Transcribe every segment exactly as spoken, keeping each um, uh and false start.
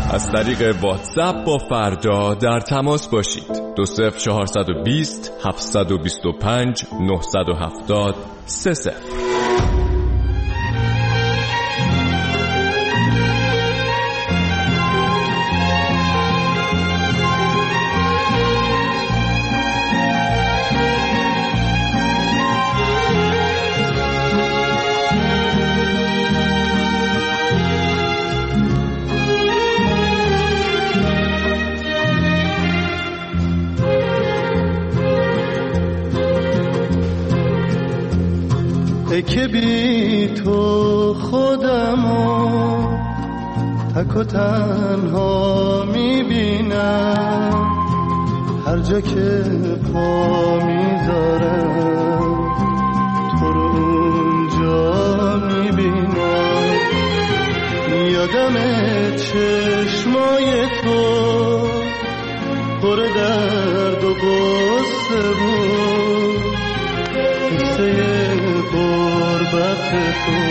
از طریق واتساپ با فردا در تماس باشید. دو صفر چهارصد و بیست هفتصد و بیست و پنج نهصد و هفتاد سه صفر. که بی تو خودمو تک و تنها میبینم، هر جا که پا میذارم تو رو اونجا میبینم. یادم چشمای تو پر درد و غصه بود، قصه غربت تو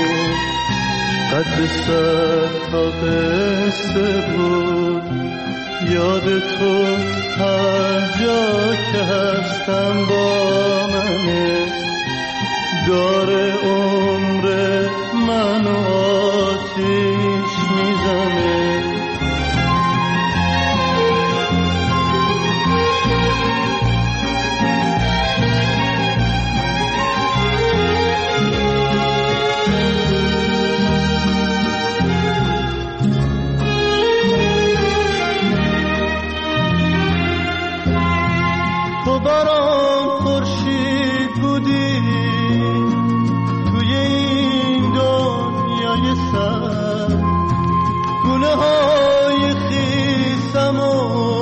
قد صد تا قصه بود. یاد تو هر جا که هستم با منه، داره عمر منو آتیش میزنه. تو برام خورشید بودی توی این دنیای سر، گونه های خیسم و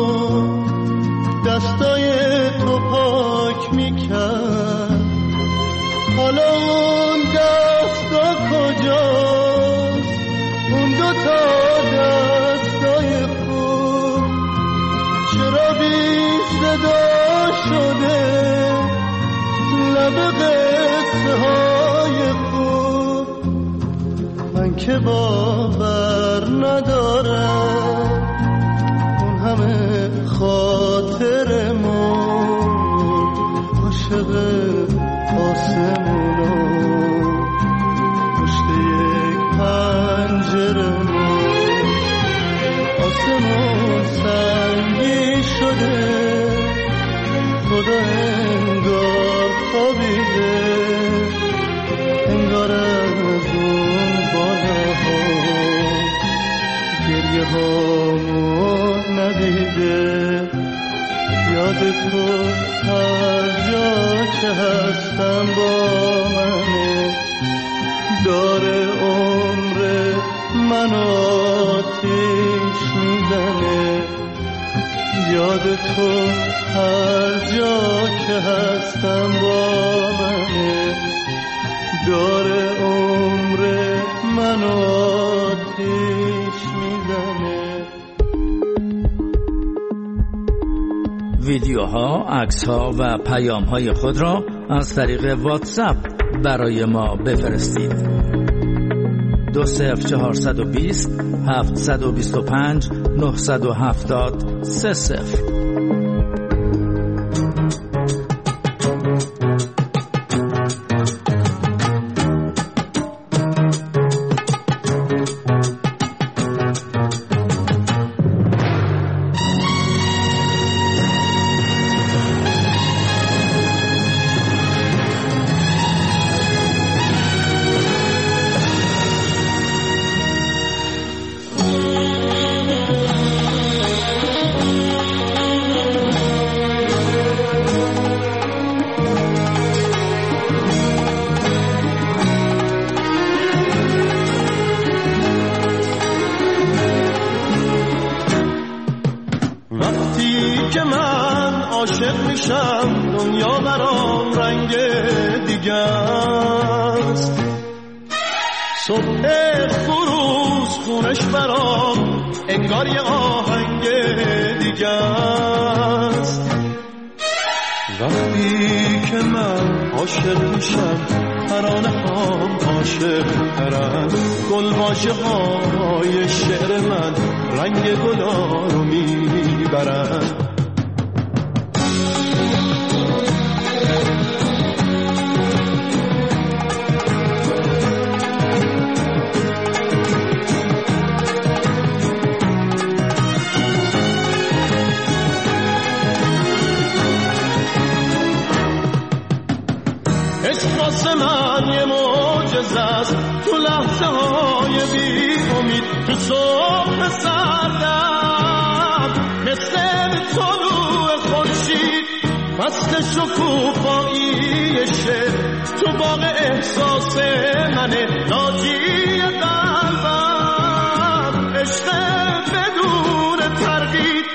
دستای تو پاک میکرد. حالا اون دستا کجاست، اون دوتا دستای خوب چرا بی صدا شده لب قصه های خوب؟ من که باور ندارم اون همه خاطر مرد، عاشق آسمونا پشت یک پنجره مرد. آسمون سنگی شده، خدا انگار خوابیده، انگار از اون بالاها گریه هامو ندیده. یاد تو هر جا که هستم با منه، داره عمر منو آتیش میزنه. یاد تو هر جا که هستم با منه، داره عمر منو آتیش میزنه. ویدیوها، عکس‌ها و پیام‌های خود را از طریق واتساپ برای ما بفرستید. دو صفر چهارصد و بیست هفتصد و بیست و پنج نهصد و هفتاد سه صفر. عاشق میشم دنیا برام رنگ دیگه است، صبح خروس خونش برام انگار یه آهنگ دیگه است. وقتی که من عاشق میشم ترانه هام عاشق ترن، گل واژه های شعر من رنگ گلا رو میبرن. من یه معجزه است تو لحظه های بی امید، تو صبح سردم مثل طلوع خورشید، فصل شکوفایی شعر تو باغ احساس منه، ناجی قلبم عشق بدون تردید.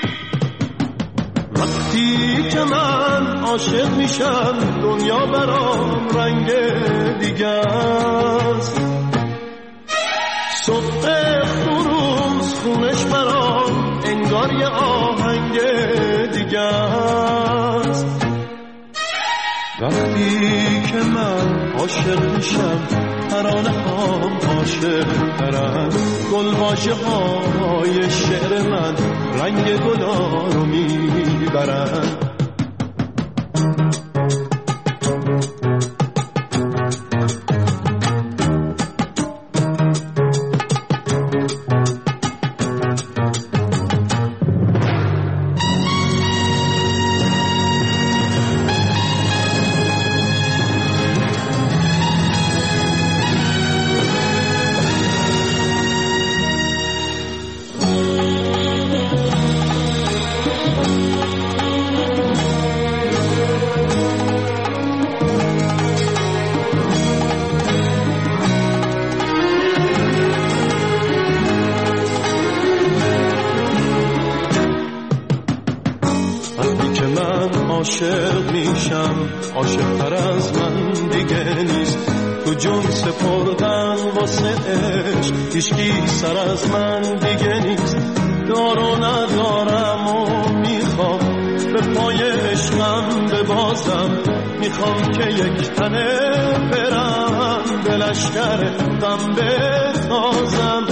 وقتی که من عاشق میشم دنیا برام رنگ دیگه است، صبح خروس خونش برام انگار یه آهنگ دیگه است. وقتی که من عاشق میشم ترانه هام عاشق ترن، گل واژه های شعر من رنگ گلا رو میبرن. عاشق میشم عاشق تر از من دیگه نیست، تو جون سپردن واسه عشق هیچکی سر از من دیگه نیست. دارو ندارم و میخوام به پای عشقم ببازم، میخوام که یک تنه برم به لشکر غم بتازم.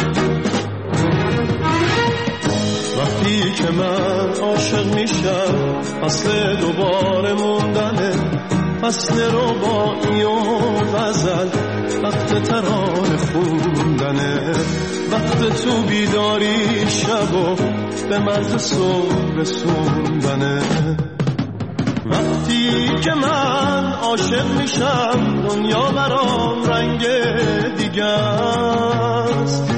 وقتی که من عاشق میشم فصل دوباره موندنه، فصل رباعی و غزل، وقت ترانه خوندنه، وقت تو بیداری شب و به مرز صبح رسوندنه. وقتی که من عاشق میشم دنیا برام رنگ دیگه است.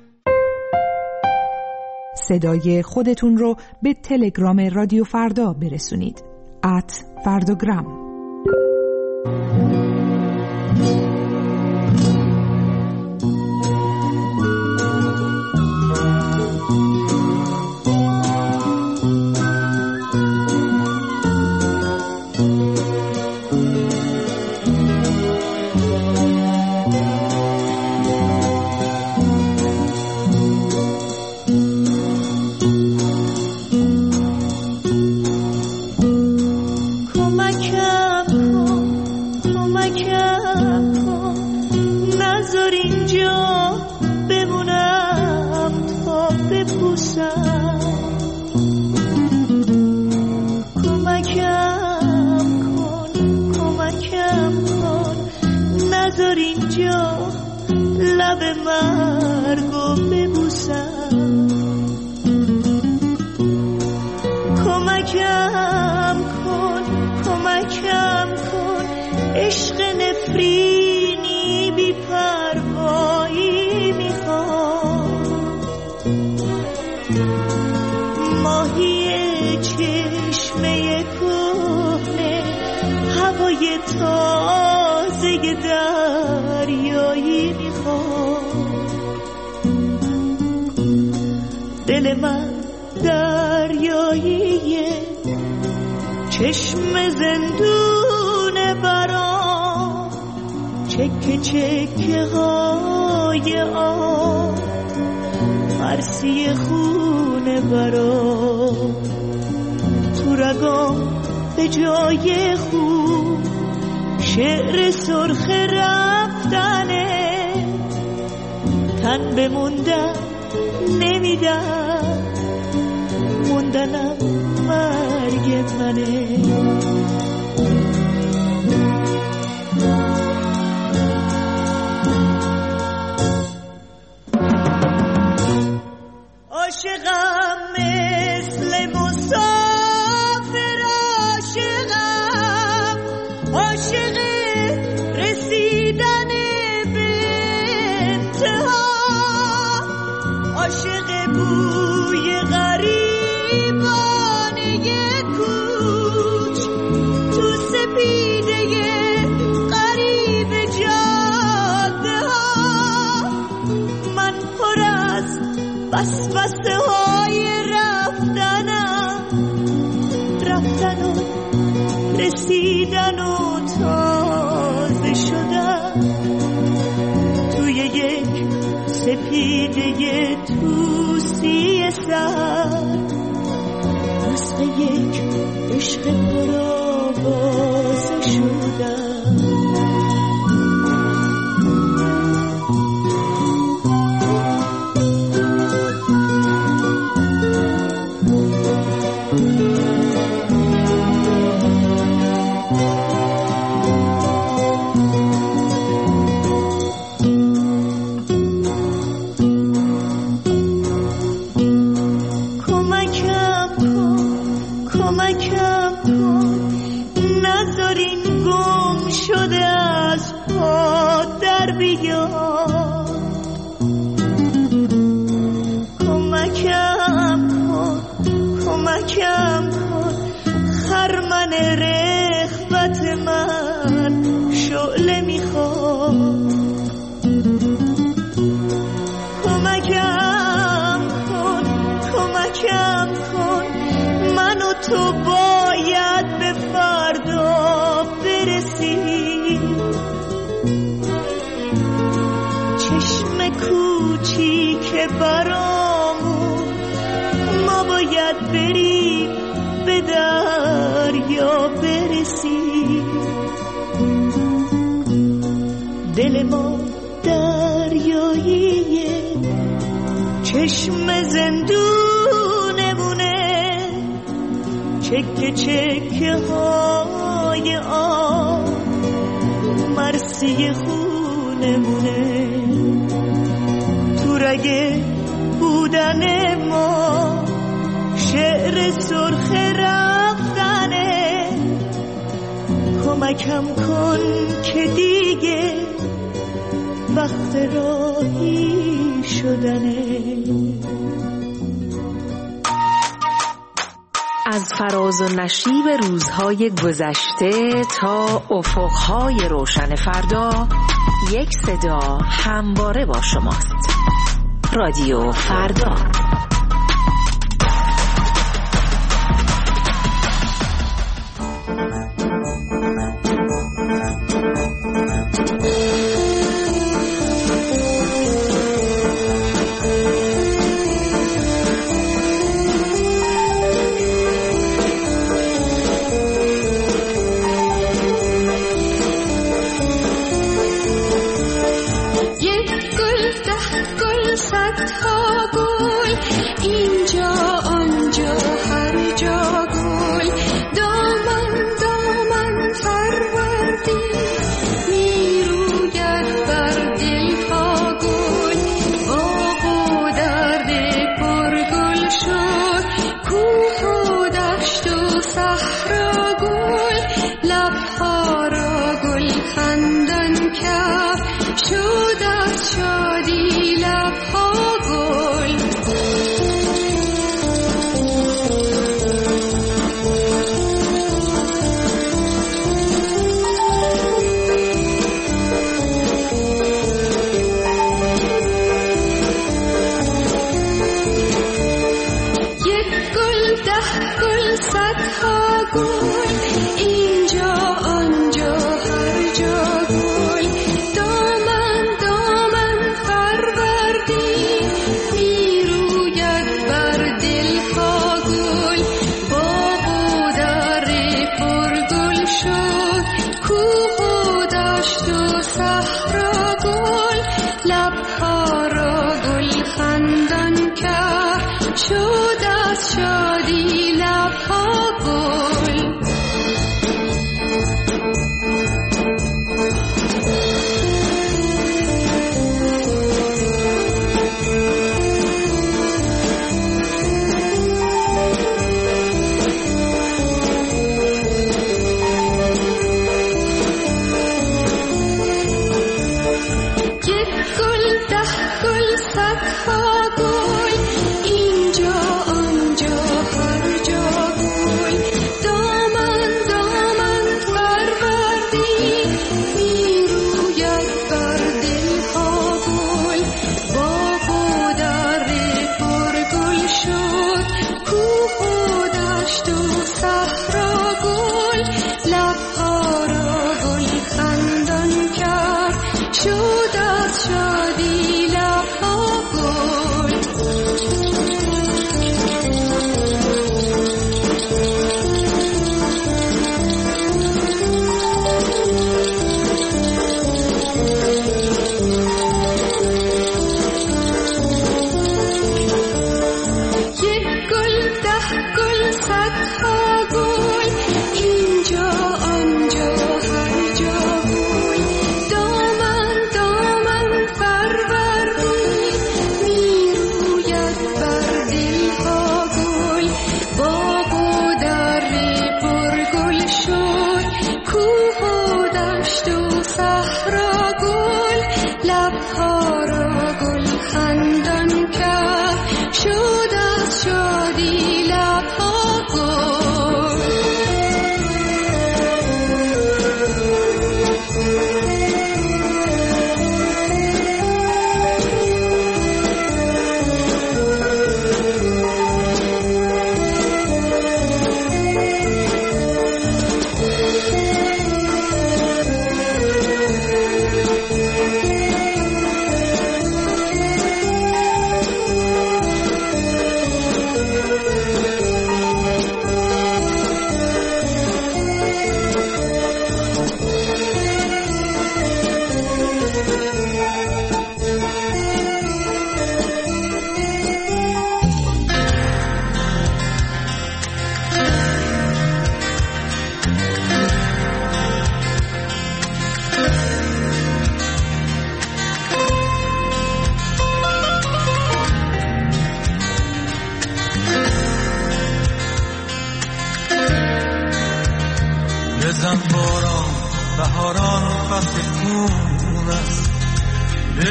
صدای خودتون رو به تلگرام رادیو فردا برسونید. ات فرداگرام. لب مرگو ببوسم، کمکم کن کمکم کن، عشق نفرینی بی پروایی میخوام، ماهی چشمه کهنه، هوای تازه دریایی میخوام. دل من دریاییه، چشم زندون برام، چکه چکه های آب، مرسی خونه برام، تو رگام به جای خوب شعر سرخ رفتنه، تن بموندن نمیدم، موندنم مرگ منه. عاشقم مثل مسافر، عاشقم عاشق رسیدن به انتها، عاشق بوی غریبانه کوچ تو سپیده غریب جاده ها. من پر از وسوسه های رفتنم، رفتن و رسیدن و تازه شدن توی یک سپیده توسی سر، مثل یک عشق پرآوازه شدن. کم کن خرمن رغبت من شعله میخواد، کمکم کن کمکم کن، من و تو باید به فردا برسیم. چشم کوچیک برامون ما باید بریم به دریا برسیم. دل ما دریاییه، چشم زندونمونه، چکه چکه های آب مرسی خونمونه. تو رگه بودن ما شعر سرخ رفتنه، کمکم کن که دیگه وقت راهی شدنه. از فراز و نشیب روزهای گذشته تا افقهای روشن فردا، یک صدا همواره با شماست. رادیو فردا.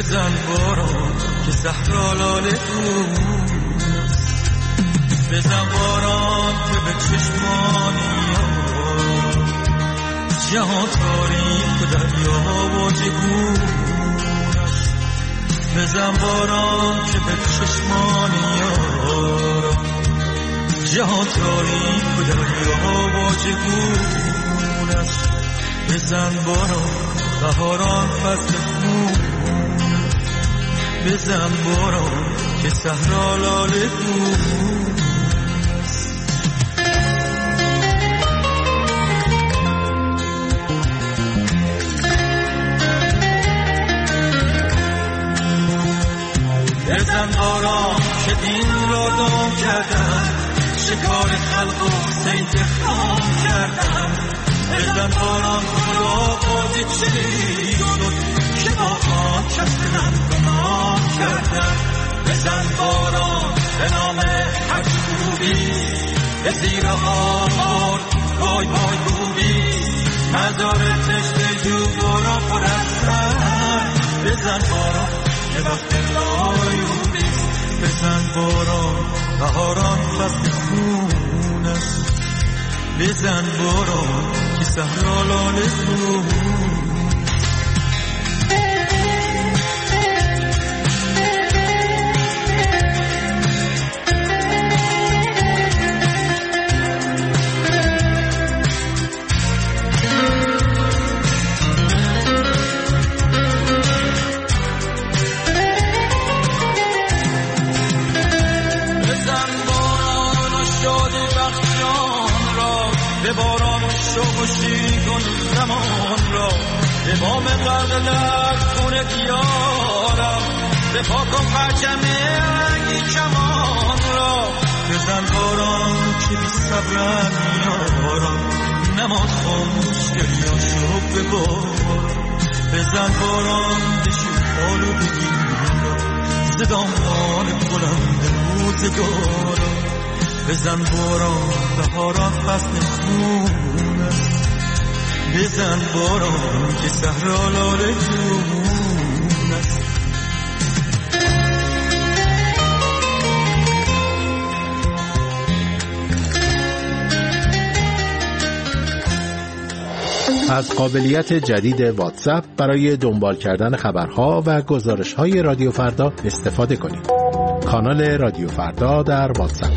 بزن باران که صحرا لاله بود، بزن باران که به چشمانی جهان تاریک و دریا واجه بود، بزن باران که به چشمانی جهان تاریک و دریا واجه بود، بزن باران بهاران فصل خون، بزن باران که صحرا لاله بود. بزن باران که دین را دام کردم، شکار خلق و سید خام کردم، بزن باران را بازی چلی شد که با آن کس من گناه کردم، بزن باران به نام هر خوبی به زیر آمار وای وای بودی، مزار تشت جو باران پر از سر، بزن باران که وقت لایوبی، بزن باران بهاران فصل خون است، بزن باران که صحرا لاله بود. به باران شوق و شیرین کن زمان را، به بام غرق در خونه دیارم، به پاکم پرچم رنگی کمان را، بزن باران که بی صبرم یارم، نماز خاموش گریان شو به باران، بزن باران بشی حالو بگیرم، زدامان بلند روزگارم، بزن باران بهاران فصل خون است، بزن باران که صحرا لاله خون است. از قابلیت جدید واتساپ برای دنبال کردن خبرها و گزارش‌های رادیو فردا استفاده کنید. کانال رادیو فردا در واتساپ.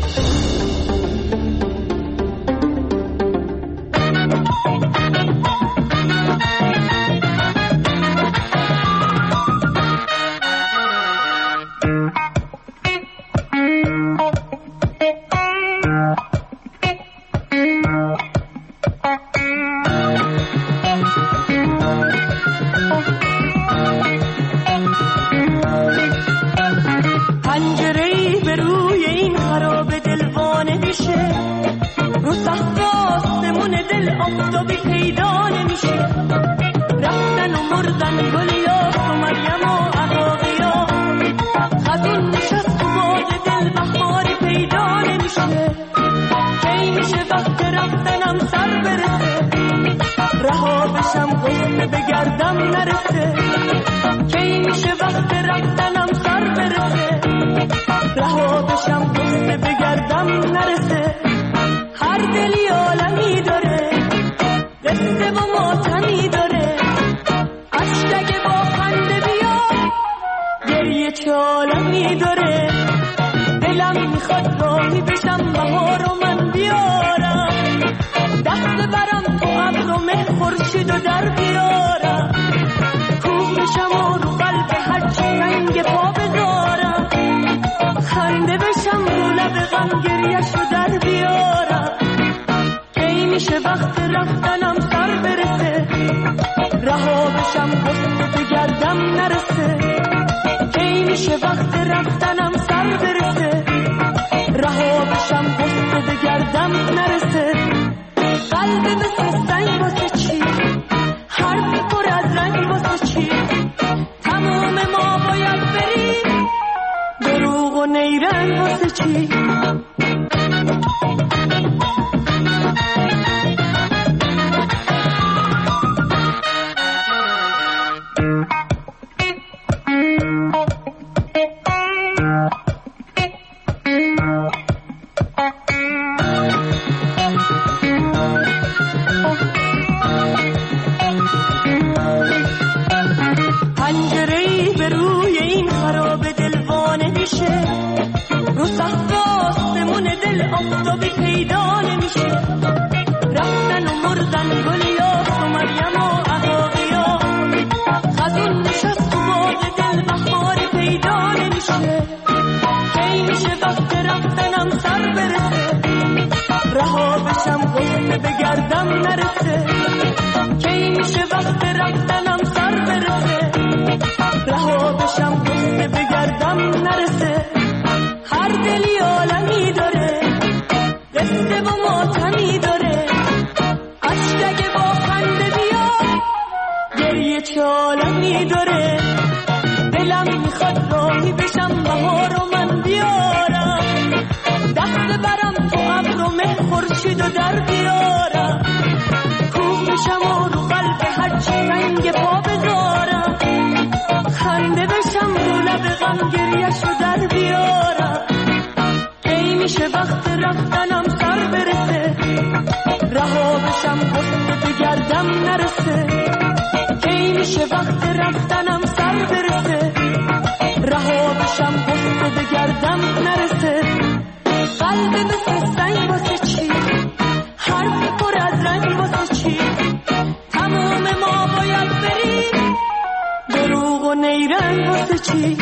نمیشه، رو سقف آسمون دل آفتابی پیدا نمیشه. رفتن و مردن گلیاس و مریم و عقاقیا، خزون نشست تو باغ دل بهاری پیدا نمیشه. کی میشه وقت رفتنم سر برسه، رها بشم غصه بگردم نرسه. کی میشه وقت رفتنم سر برسه، رها بشم غصه بگردم نرسه. هر دلی عالمی داره، قصه و ماتمی داره. عشق اگه با خنده بیا، گریه چه عالمی داره. دلم میخواد راهی بشم بهار و من بیارم، دست برم تو ابر و مه خورشید و در بیارم. کوه بشم و رو قلب هرچی سنگ پا بذارم، خنده بشم رو لب غم گریه‌شو در بیارم. کی میشه وقت رفتنم سر برسه، رها بشم غصه بگردم نرسه. کی میشه وقت رفتنم سر برسه، رها بشم غصه بگردم نرسه. قلب مثل سنگ واسه چی، حرف پر از رنگ واسه چی. تمام ما باید بریم، دروغ و نیرنگ واسه چی.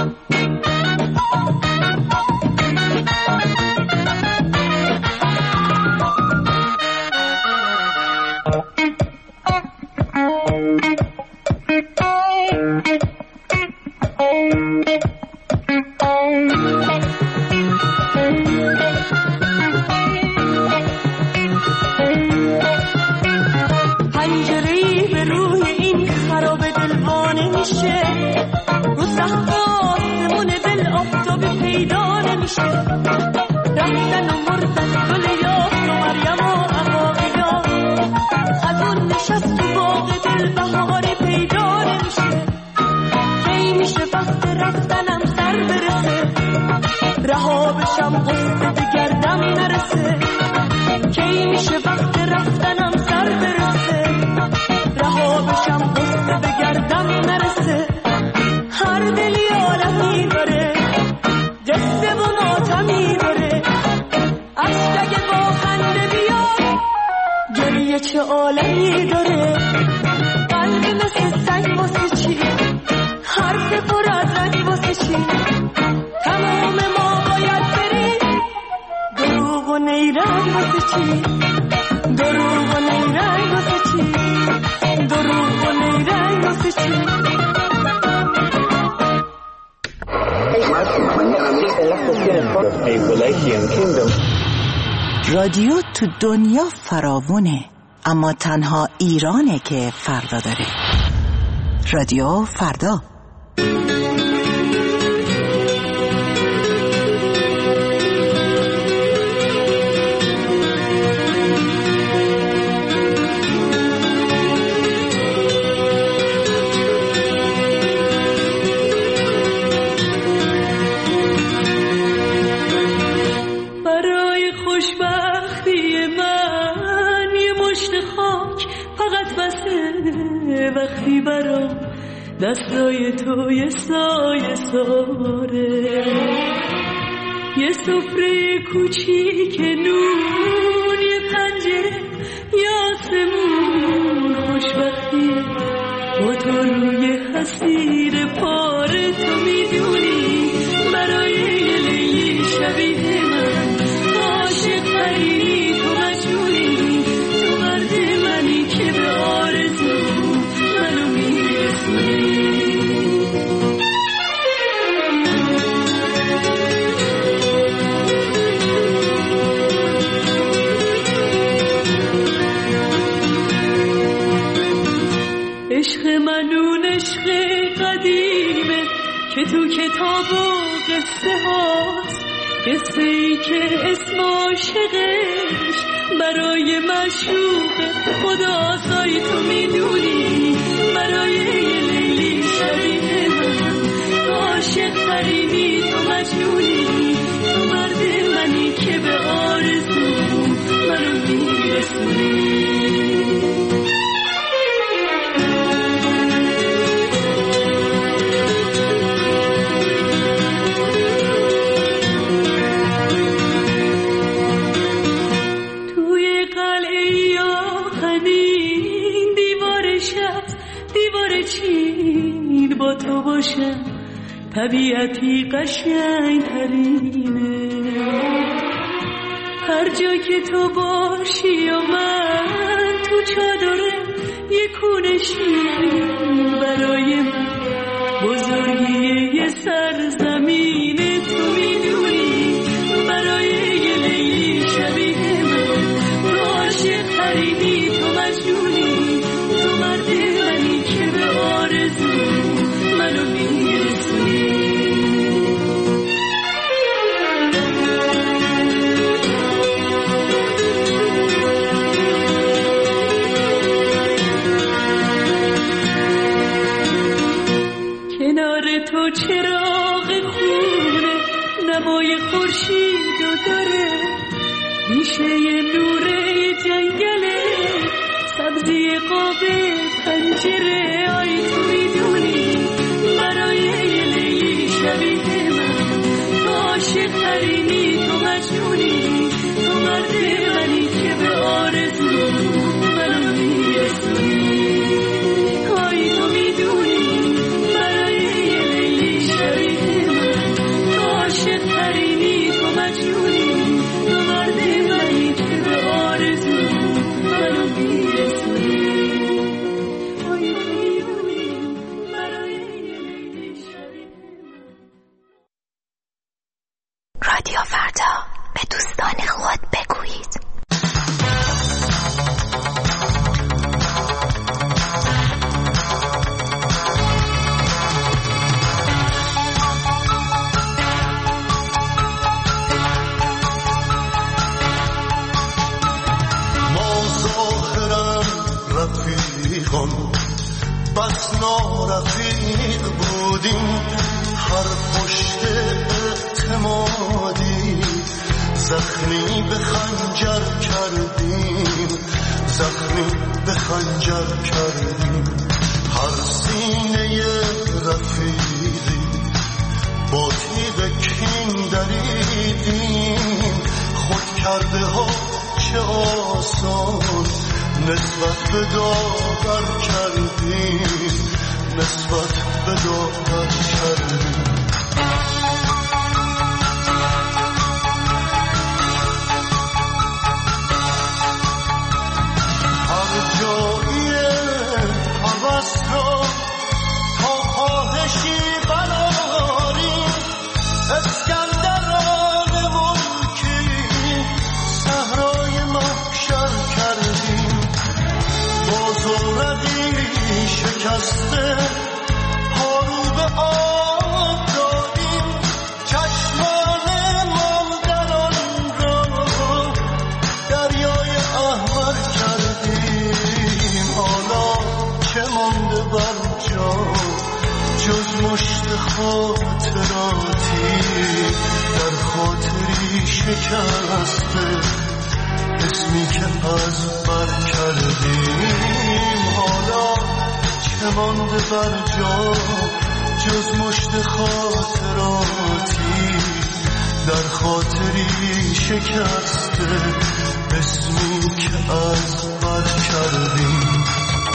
پنجره‌ای به روی این خراب دلوانه میشه، رو سقف آسمون دل آفتابی پیدا نمیشه. رفتن و مردن گل یاس و مریم و عقاقیا، خزون نشست تو باغ دل بهاری پیدا نمیشه. کی میشه وقت رفتنم سر برسه، رها بشم غصه بگردم نرسه. کی میشه وقت رفتنم سر برسه، رها بشم غصه بگردم نرسه. هر دلی عالمی داره، قصه و ماتمی داره. عشق اگه با خنده بیا، گریه چه عالمی داره. قلب مثل سنگ واسه چی، حرف پر از رنگ واسه چی. تمام ما باید بریم، دروغ و نیرنگ واسه چی. دروغ و نیرنگ واسه چی. دروغ و نیرنگ واسه چی. رادیو تو دنیا فراوونه، اما تنها ایرانه که فردا داره. رادیو فردا. وقتی برام دستای تو یه سایه ساره، یه سفره کوچیک نون، یه پنجره یا آسمون. خوشبختی با تو روی حسیر پاره، تو میدونی برای یه لیلی شبیه من عاشق تری، تو مجنونی، تو مرد منی که به آرزو منو میرسونی. عشق منون عشق قدیمه که تو کتاب و قصه هاست، قصه ای که اسم عاشقش برای معشوق خدا سای. تو میدونی برای یه لیلی شبیه من عاشق ترینی، تو مجنونی، تو مرد منی که به آرزو منو میرسونی. طبیعتی قشنگ ترینه. هر جا که تو باشی و من تو چادره یه کونه شیرین برای من. بزرگی یه سرزمینه تو میدونی برای یه لیلی شبیه من. تو عاشق ترینی، تو مجنونی، تو مرد منی که به آرزو منو میرسونی. تو چراغ خونه نمای خورشیدو داره، میشه یه نوره جنگله سبزی قاب پنجره. آی تو میدونی برای یه لیلی شبیه من. تو عاشق ترینی، تو مجنونی، تو مرد منی که به آرزو منو میرسونی. آی تو میدونی ترینی، تو مجنونی، تو مرد منی که به آرزو منو میرسونی. آی میدونی برای یه لیلی شبیه من. رادیو فردا، به دوستان خود بگویید. بس نارفیق بودیم، هر پشت اعتمادی زخمی به خنجر کردیم، زخمی به خنجر کردیم. هر سینه رفیقی با تیغ کین دریدیم. خود کرده ها چه آسان نسبت به داور کردیم، نسبت به داور کردیم. هر جایی حوث را تا خواهشی براریم، اسکندران ملکی صحرای محشر کردیم. بازارقی شکسته پارو به آب دادیم، چشمان مادران را دریای احمر کردیم. حالا چه مانده بر جا جز مشت خاطراتی، در خاطری شکسته اسمی که از بر کردیم. حالا چه مانده بر جا جز مشت خاطراتی، در خاطری شکسته اسمی که از بر کردیم.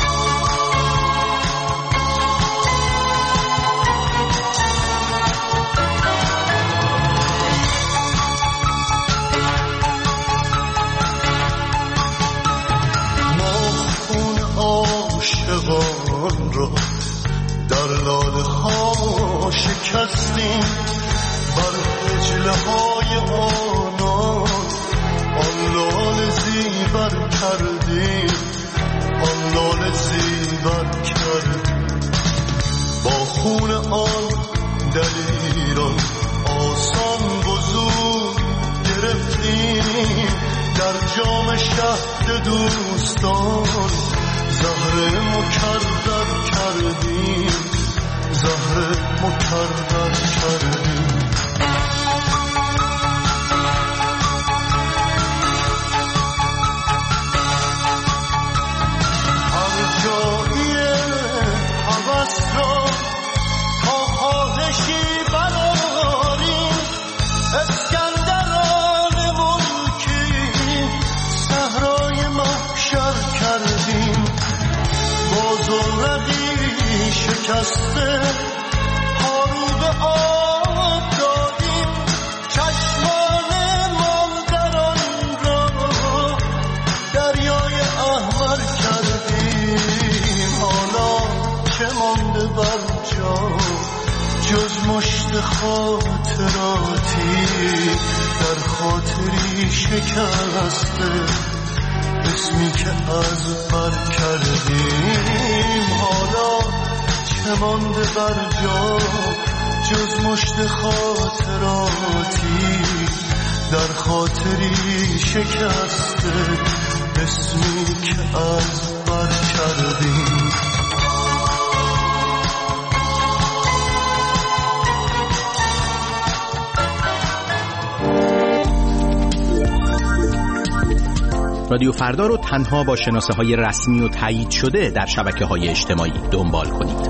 عاشقان را در لاله ها شکستیم، بر عجله های آنان آن لاله زیبر کردیم، آن لاله زیبر کردیم. با خون آن دلیران آسان وضو گرفتیم، در جام شهد دوستان زهر مکرر کردیم، زهر مکرر کردیم. هر جایی حوث را تا خواهشی براریم، اسکندران ملکی صحرای محشر کردیم. بازارقی شکسته پارو به خاطراتی در خاطری شکسته، اسمی که از بر کردیم حالا چه مانده بر جا جز مشت خاطراتی در خاطری شکسته، اسمی که از بر کردیم. رادیو فردا رو تنها با شناسه های رسمی و تایید شده در شبکه های اجتماعی دنبال کنید.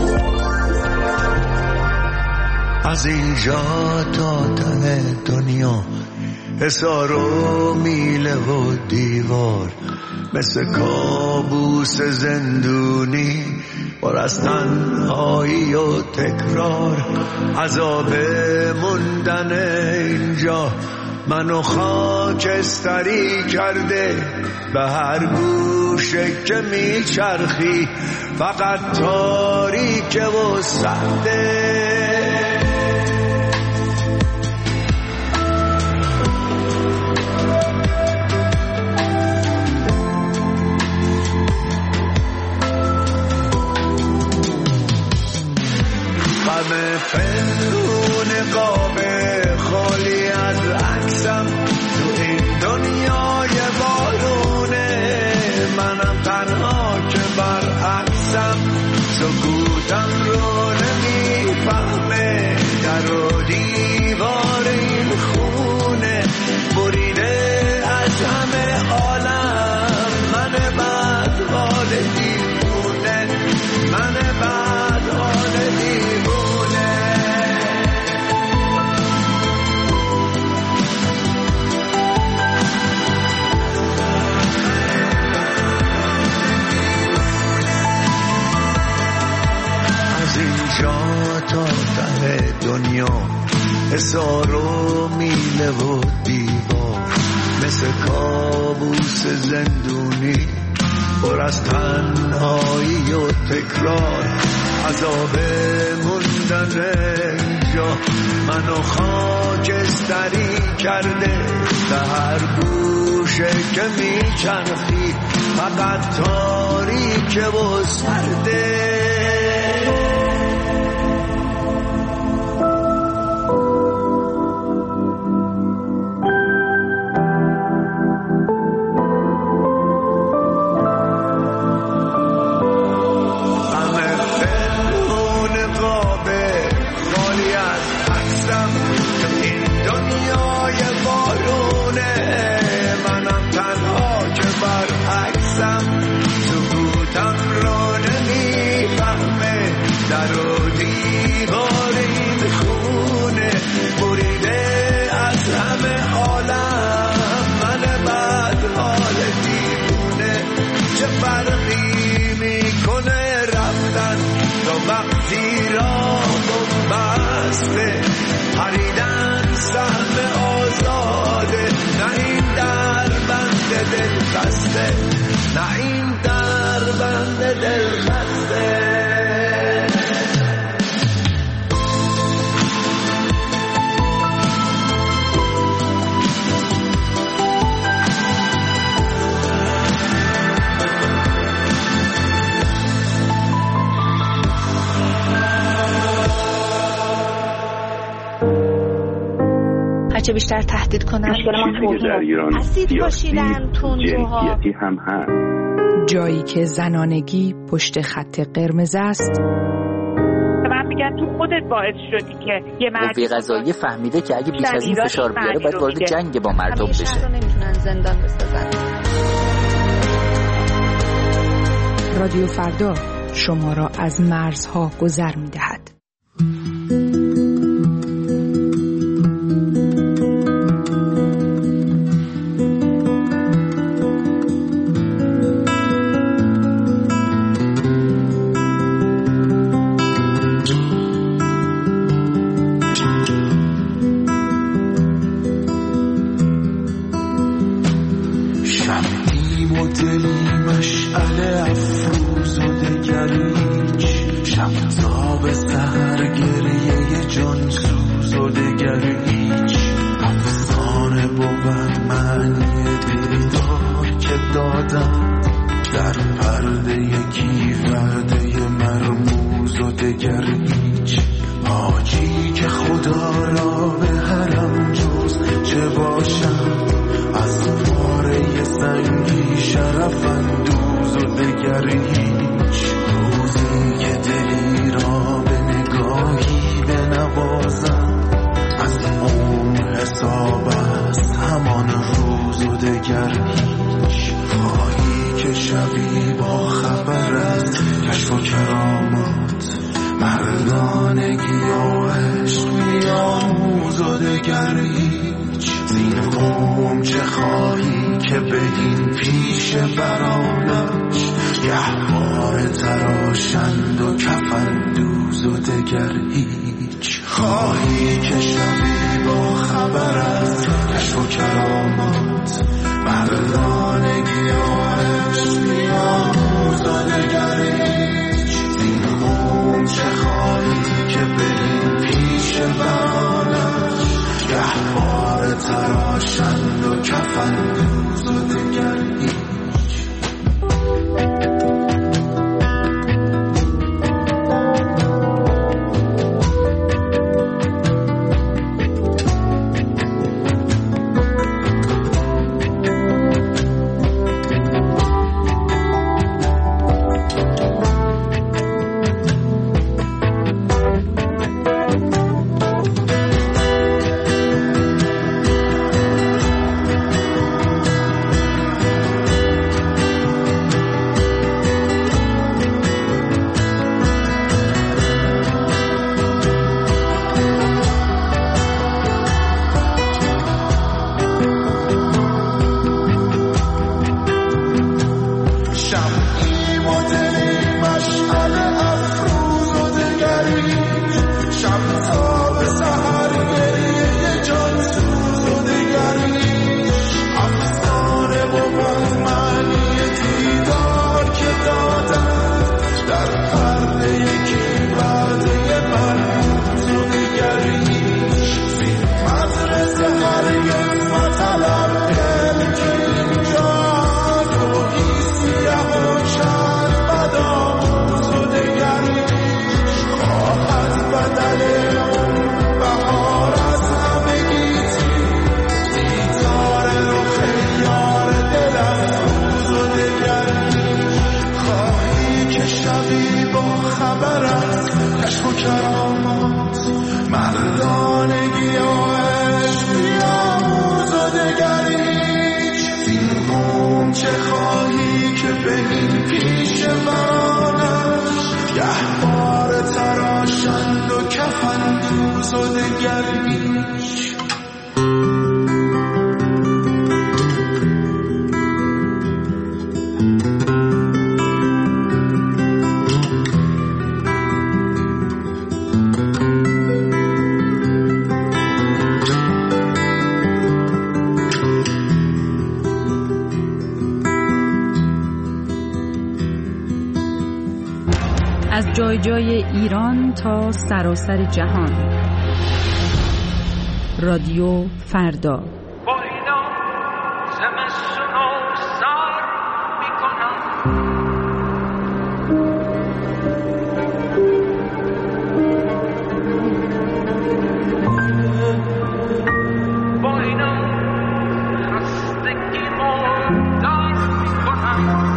از اینجا تا ته دنیا حصار و میله و دیوار، مثل کابوس زندونی پر از تنهایی و تکرار، عذاب موندن اینجا منو خاکستری کرده، به هر گوشه که میچرخی فقط تاریکه و سخته. غم پنهون قابه خالی از عکسم تو این دنیای بارونه، منم تنها که برعکسم، سکوتم رو نمیفهمه، در و دیوار این خونه بریده از همه عالم، من بد حال دیوونه، من بد حال دیوونه. تا ته دنیا حصار و میله و دیوار، مثل کابوس زندونی پر از تنهایی و تکرار، عذاب موندن اینجا منو خاکستری کرده، به هر گوشه که میچرخی فقط تاریکه و سرده. نه این در بند دل خسته. هرچه بیشتر تهدید کنن اسید پاشیدن تندروها هم هست. جایی که زنانگی پشت خط قرمز است. من میگن تو خودت باعث شدی که یه مرد قوه قضاییه فهمیده که اگه بیش از این فشار بیاره باید وارد جنگ با مردم بشه. همیشه رو نمیتونن زندان بسازن. رادیو فردا شما را از مرزها گذر میدهد. جان دگر هیچ حاجی که خدا را به حرم جز چه باشم از پاره سنگی شرف اندوز و دگر هیچ روزی که دلی را به نگاهی بنوازم از اون حساب است همان روز و دگر هیچ خواهی که شبی با خبر از کشف و کرامات مردانگی و عشق بیاموز و دگر هیچ زین قوم چه خواهی که بگین پیش برانش گهواره تراشند و کفن دوز و دگر هیچ خواهی که شبی با خبر از کشف و کرامات مردانگی و عشق بیاموز و دگر هیچ زین قوم چه خواهی که بریم پیش برانش گهواره تراشند و کفن دوز و دگر هیچ از جای جای ایران تا سراسر جهان. رادیو فردا. با اینا زمستون رو سر میکنم. با اینا خستگی رو در میکنم.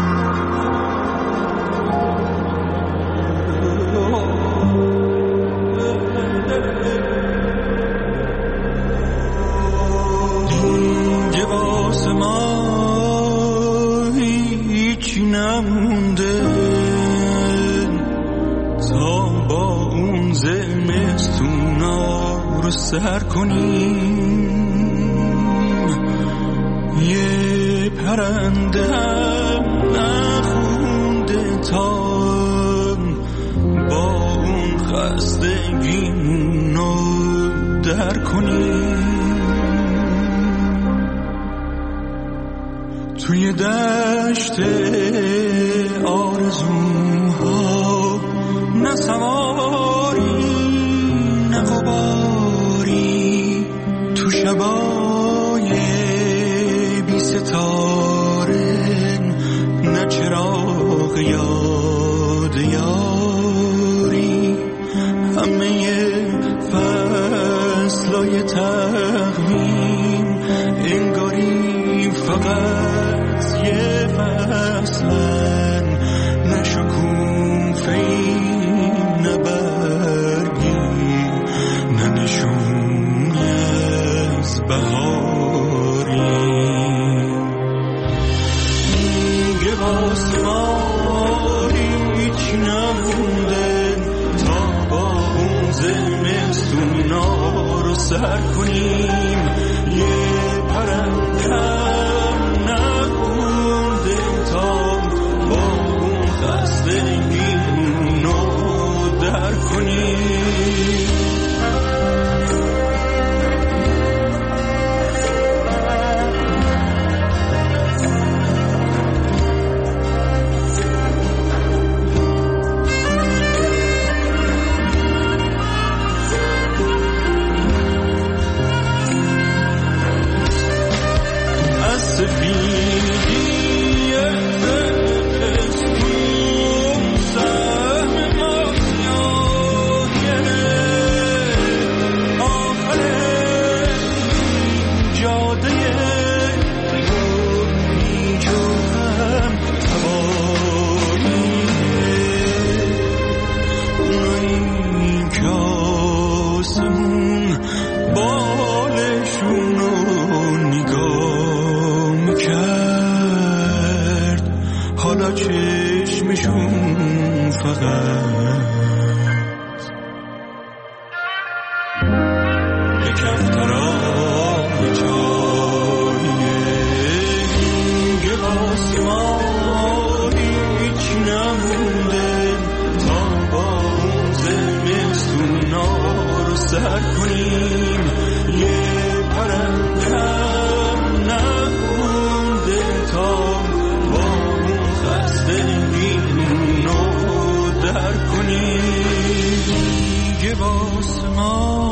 نمونده تا با اون زمستونا رو سر کنیم. یه پرنده هم نخونده تا با اون خستگیمونو در کنیم. توی دشت آرزوها نه سواری نه غباری، تو شبای بی ستاره نه چراغ یاد یاری. اصلا نه شکوفه‌ای نه برگی نه نشونی از بهاری میگه واسه ما هیچ نمونده تا با اون زمستونا رو سر کنیم یه پرندم نمونده تا با اون خستگی رو در کنیم چشمشون فقط یک افترام چاییه میگه واسه ما هیچ نمونده تا با اون زمستونا رو سر کنیم یه پرندم نمونده تا با اون خستگی رو در کنیم دیگه واسه ما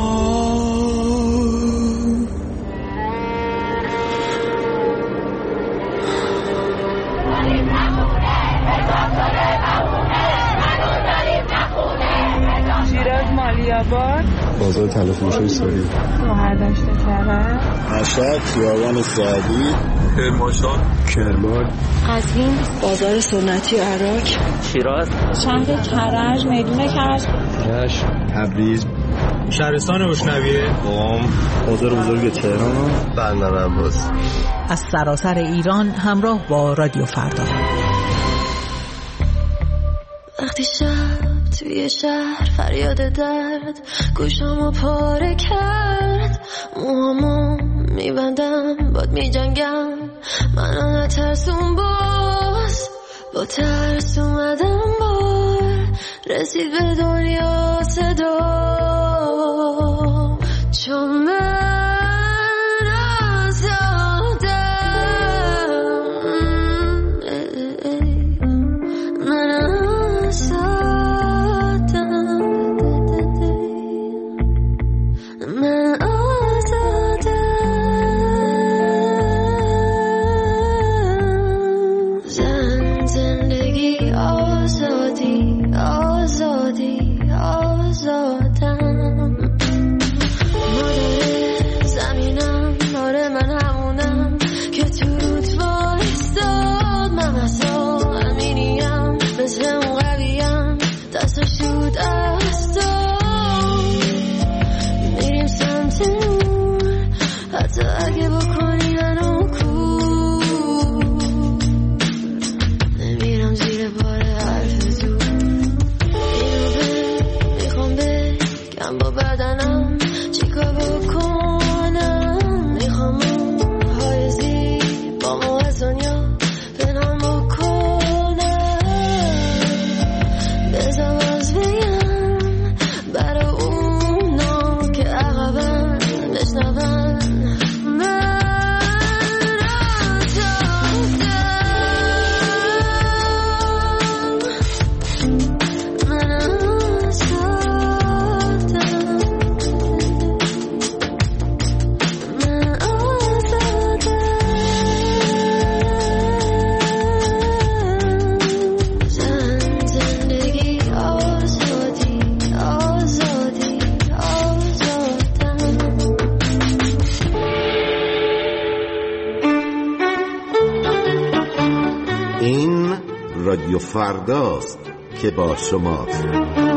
شیراز مالیاباد بازار تلفروشی سوری مهرداشت کرد مشهد خیابان سعدی کرمانشاه کرمان قزوین بازار سنتی عراق شیراز شهر کرج میدون کرج رشت تبریز شهرستان اشنویه قم بازار بزرگ تهران بندر عباس از سراسر ایران همراه با رادیو فردا. وقتی شب توی شهر فریاد درد گوشامو پاره کرد موهامو میبندم باد میجنگم من انقدر ترسون باز با ترس اومدم بار رسید به دنیا صدا چون من آزادم من آزادم من آزادم زن زندگی آزادی آزادی آزادم مادر رادیو فرداست که با شماست.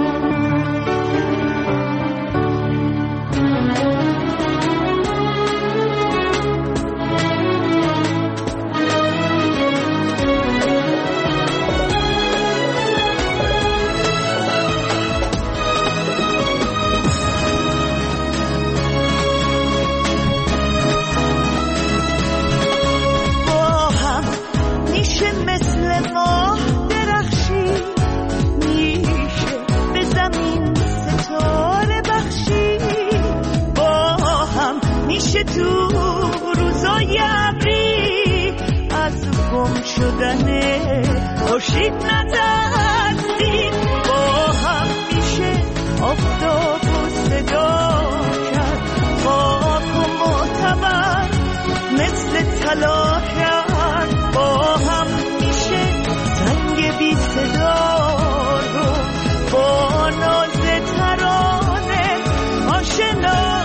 خورشید نترسید با هم میشه آفتاب و صدا کرد، خاک و معتبر مثل طلا کرد، با هم میشه زنگ بی صدا رو با ناز ترانه آشنا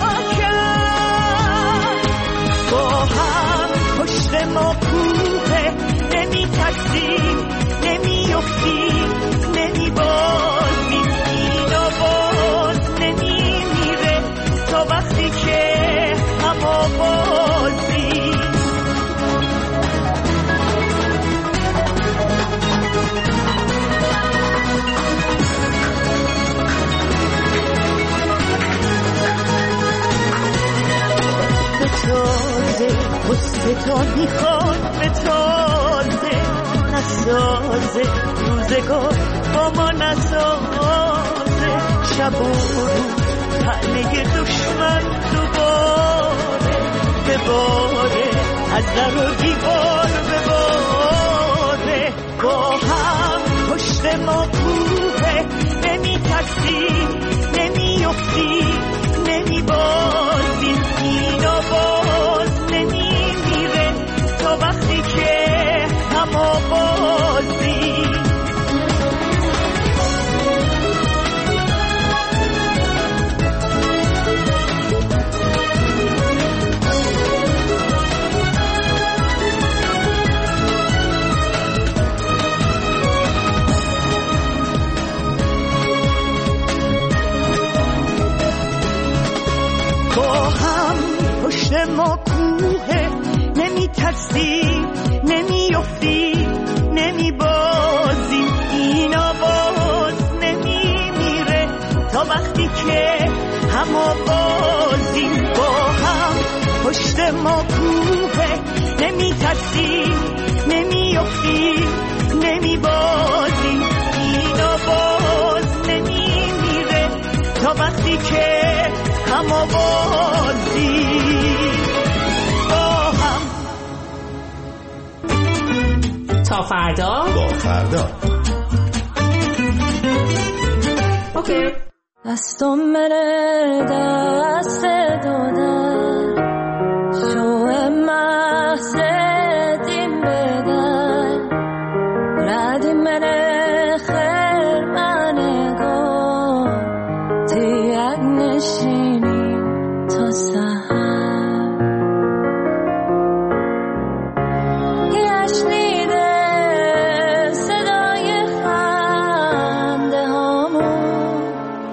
کرد. با هم پشت ما کوه نمی ترسیم نمی افتیم نمی بازیم، این آواز نمی میره تا وقتی که هم آوازیم. به تازه قصه تا میخواد به تازه نسازه روزگار با ما نسازه، شب و روز تنه دشمن دوباره بباره از در و دیوار بباره. با هم پشت ما کوه نمی ترسیم نمی افتیم نمی بازیم، این آواز نمی میره تا وقتی که هم آوازیم. با هم پشت ما کوه نمی ترسیم نمی افتیم نمی بازیم، این آواز نمی میره تا وقتی که هم آوازیم. با هم پشت ما کوه نمی ترسیم نمی افتیم نمی بازیم، این آواز نمی میره تا وقتی که هم آوازیم. با هم تا فردا با فردا اوکی. دستم منه دست دادن شو محض دین بدن ردی منه خیر منه گو تیگ نشینی تا سهر یشنیده صدای خنده هامون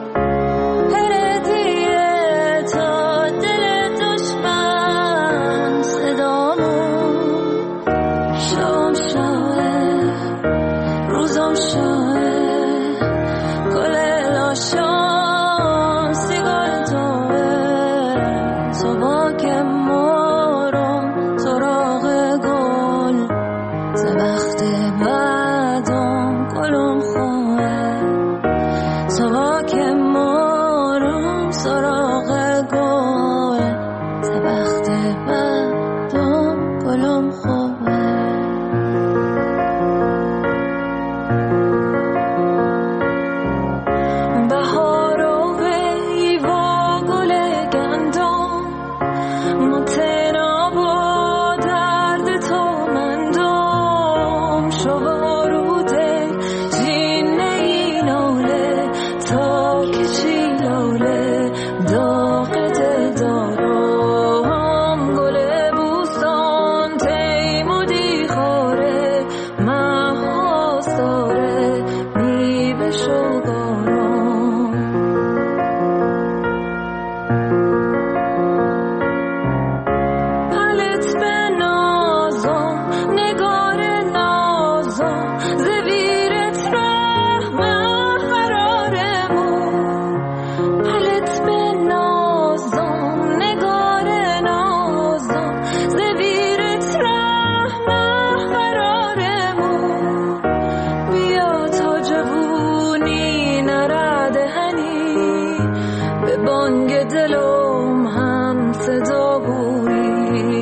هردیه تا دل دشمن صدامون شام شاه روزم شاه گل لاشان سیگار توه تو با که مارم سراغ گل ز وقت بعدم گلم خواه تو با که مارم سراغ گل ز وقت بعدم گلم خواه. بهار و وی و گل گندم متناب و درد تو مندم شواروده جینه ای لاله تا که چی لاله داغت دارم گل بوستان تیمودی خاره محاسا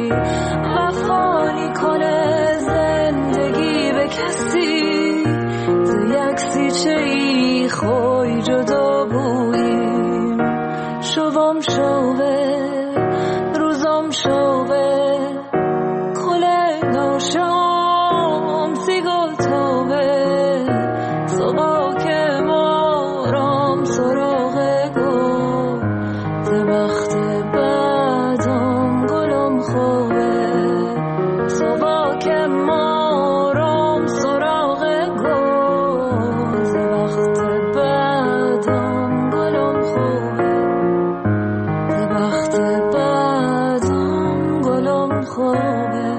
وفانی کنه زندگی به کسی ز یک سیچه ای خوی جدا بوییم شوام شوه روزم شوه کله ناشام سیگل توبه صبح که مارم سراغ گل ز وقت بعدم گلم خوبه صبح که مارم سراغ گل ز وقت بعدم گلم خوبه ز وقت بعدم گلم خوبه.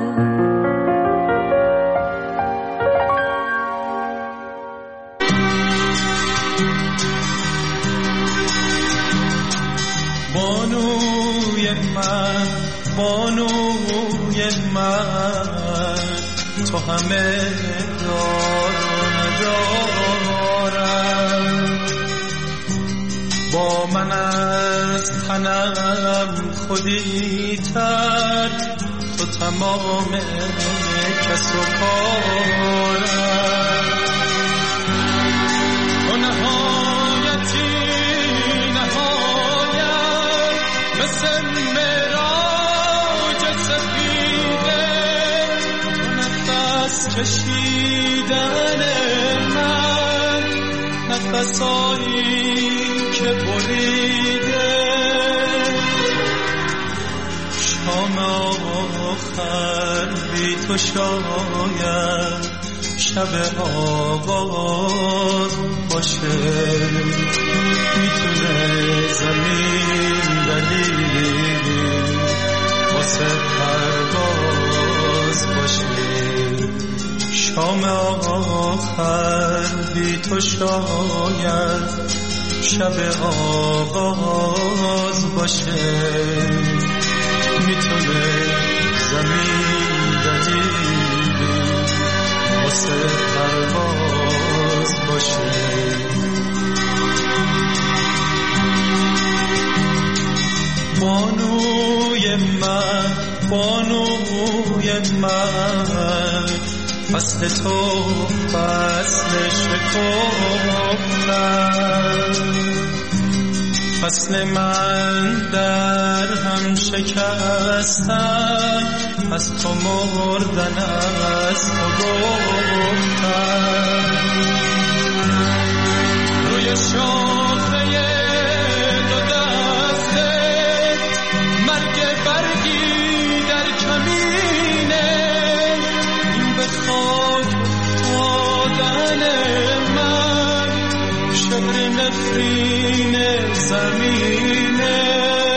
بانوی من بانوی من تو همه دار ندارم با من از تنم خودی تر تو تمام کس و کارم تو نهایتی نهایت مثل مراج سفیده تو نفس کشیدن من نفسایی که بریده شام آخر بی تو شاید شب آغاز باشه میتونه زمین دلیلی واسه پرواز باشه شام آخر بی تو شاید شب آغاز باشه میتونه زمین دلیلی واسه پرواز باشه بانوی من بانوی من فصل تو فصل شکفتن فصل من در هم شکستن از تو مردن از تو گفتن روی شاخه دو دسته مرگ برگی در کمینه این به خاک دادن من شبر نفرین زمینه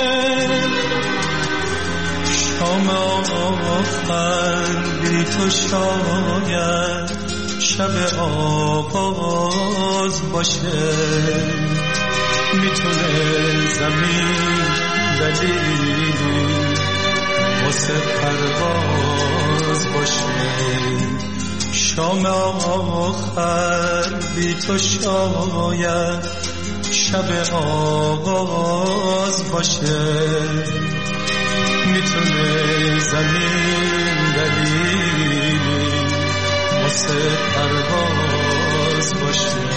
شام آخر بی تو شاید شب آغاز باشه میتونه زمین دلیلی واسه پرواز باشه شام آخر بی تو شاید شب آغاز باشه میتونه زمین دلیلی واسه پرواز باشه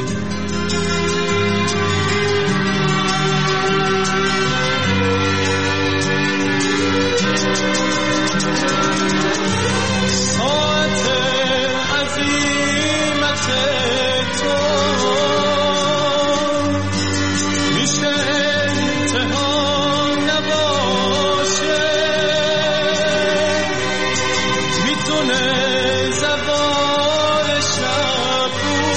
ساعت عظیمت تو میشه انتها نباشه میتونه زوال شب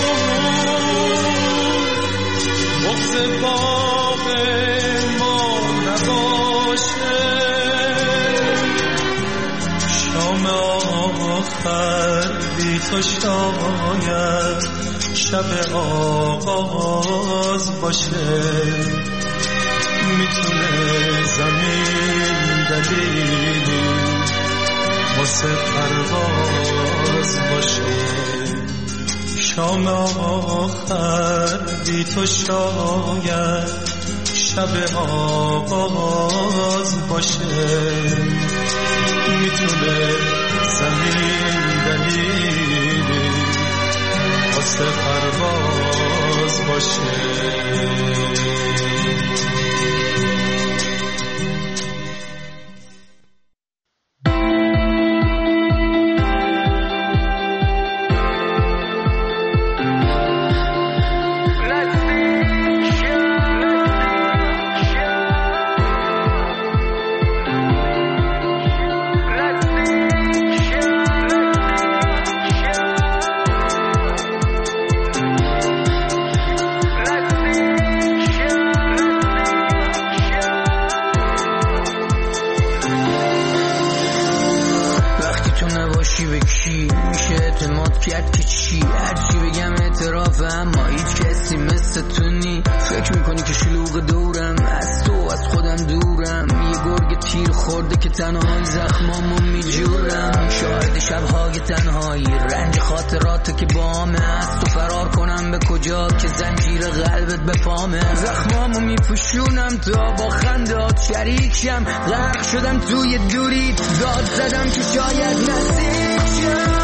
بغض باغ ما نباشه شام آخر بی تو شاید شب آغاز باشه میتونه زمین دلیلی واسه پرواز باشه شام آخر بی تو شاید شب آغاز باشه میتونه زمین دلیلی واسه پرواز باشه. تنهای زخمامو میجورم، شاهد شبهای تنهایی، رنج خاطراتو که بامه، از تو فرار کنم به کجا که زنجیر قلبت به پامه. زخمامو میپوشونم تا با خندات شریک شم، غرق شدم توی دوری، داد زدم که شاید نزدیک شم.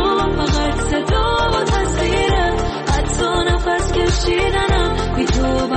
کشیدنم بی تو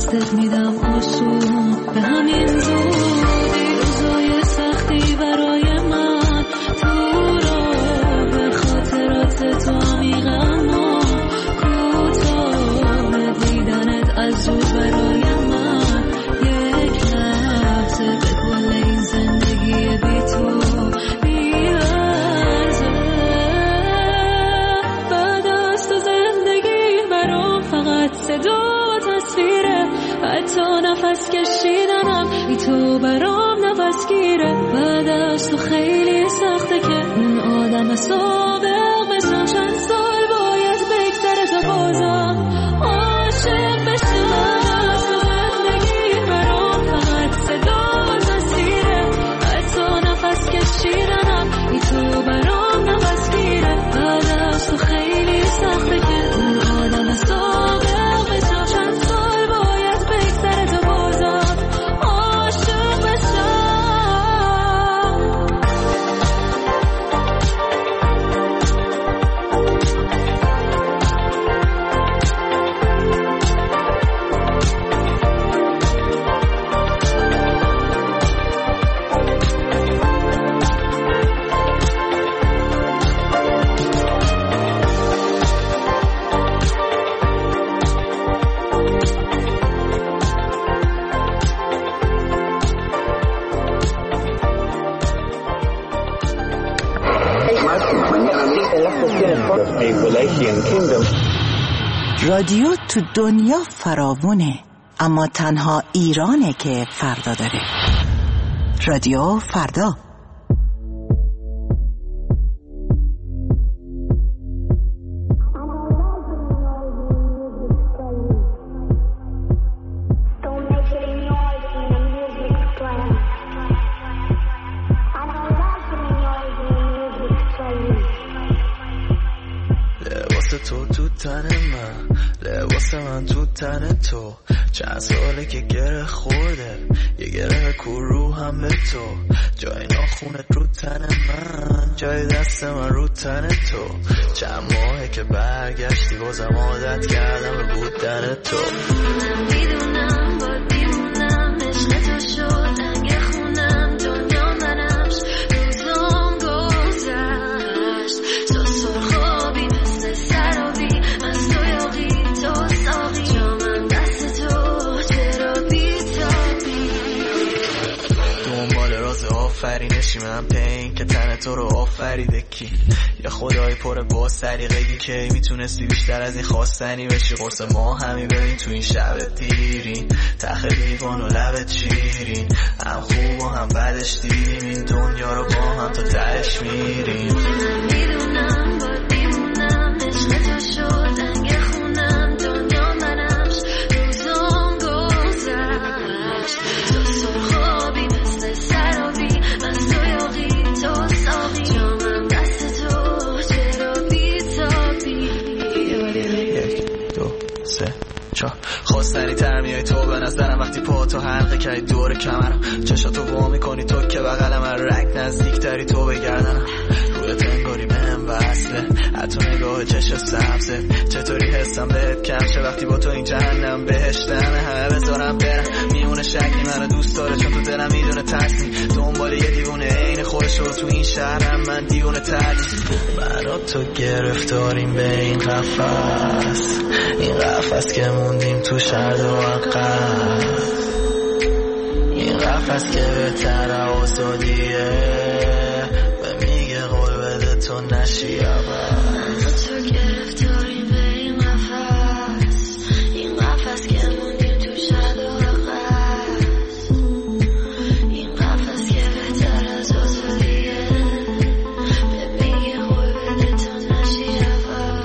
دستت میدم آسون به همین زودی روزای سختی برای من تو را به خاطرات تو عمیقم کوتاه دیدنت از زود برای من یک لحظه به کل این زندگی بی تو بی‌ارزه. بعد از تو زندگی برام فقط صدا تصویره، حتی نفس کشیدنم بی تو برام نفس گیره. بعد از تو خیلی سخته که اون آدم سابق بشم، چند سال باید بگذره تا بازم عاشق بشم. تو زندگی برام فقط صدا تصویره، حتی نفس کشیدنم بی تو برام نفس گیره. بعد از تو خیلی سخته که اون آدم سابق بشم، چند سال باید بگذره تا بازم عاشق بشم. رادیو تو دنیا فراوونه، اما تنها ایرانه که فردا داره. رادیو فردا. تو تو تن من، لباس من تو تن تو، چند ساله که گره خورده، یه گره کرو هم به تو، جای ناخونت رو تن من، جای دست من رو تن تو، چند ماهه که برگشتی بازم عادت کردم به بودن تو. من میدونم باید بیمونم، عشق تو شد دنگ خونم، دنیا منمش روزام گذشت، تو سرخابی مثل سرابی، از تو یاقی تو ساقی، جامم دست تو چرا بیتابی. دنبال راز آفرینشی من پین که تن تو رو آفریده کی، یا خدای پر با سریقگی که میتونستی بیشتر از این خواستنی بشی. قرص ما همی ببین تو این شب دیرین، تخ دیوان و لبت شیرین، هم خوب و هم بدش دیدیم این دنیا رو با هم تا تهش میریم. من میدونم باید بیمونم، عشق تو شد دنگ خونم، دنیا منمش روزام گذشت، تو سرخابی مثل سرابی، از تو یاقی تو ساقی، جامم دست تو چرا بیتابی. یک دو سه چهار خواستنی تر میای تو به نظرم وقتی پا تو حلقه کردی دور کمرم، چشاتو وا میکنی تو که بغل من، رگ نزدیک تری تو بگردنم، روی تنگاری بهم وصله، حتی نگاه چشم سبزه، چطوری حسم بهت کمشه وقتی با تو این جهنم بهشتمه، همه بذارم برم میونه شکلی منو دوست داره چون تو دلم میدونه ترسنی، دنبال یه دیوونه عین خودشو تو این شهرم من دیوونه تری. من و تو گرفتاریم به این قفس، این قفس که موندیم تو شرد و عقب، این قفس که بهتر آزادیه، به میگه قول بده تو نشی اول. تو گرفتاریم به این قفس، این قفس که موندیم تو شرد و عقب، این قفس که بهتر از آزادیه، به میگه قول بده تو نشی اول.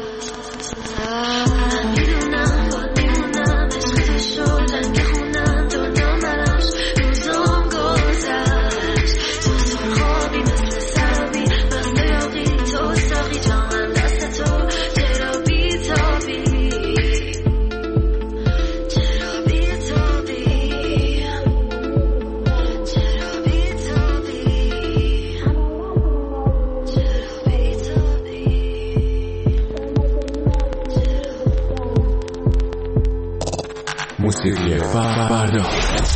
من میدونم باید بیمونم، عشق تو شد دنگ خونم، دنیا منمش روزام گذشت، تو سرخابی مثل سرابی، از تو یاقی تو موسیقی فردا.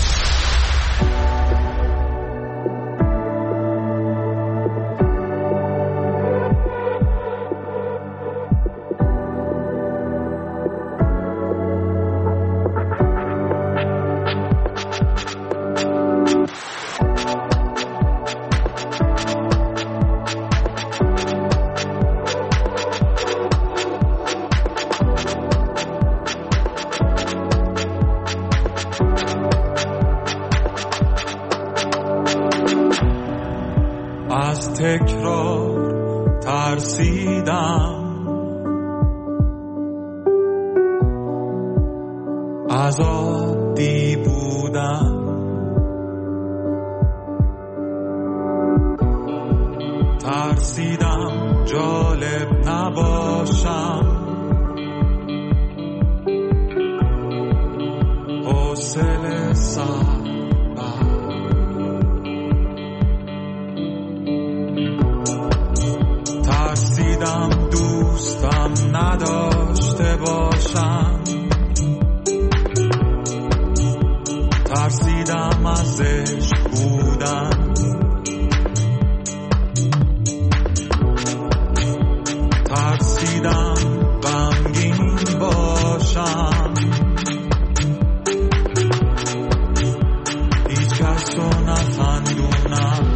تکرار ترسیدم، از عادی بودم، ترسیدم جالب نباشم، حوصله سر ترسیدم دوستم نداشته باشم، ترسیدم از عشق بودن، ترسیدم غمگین باشم، هیچ کس رو نخندونم.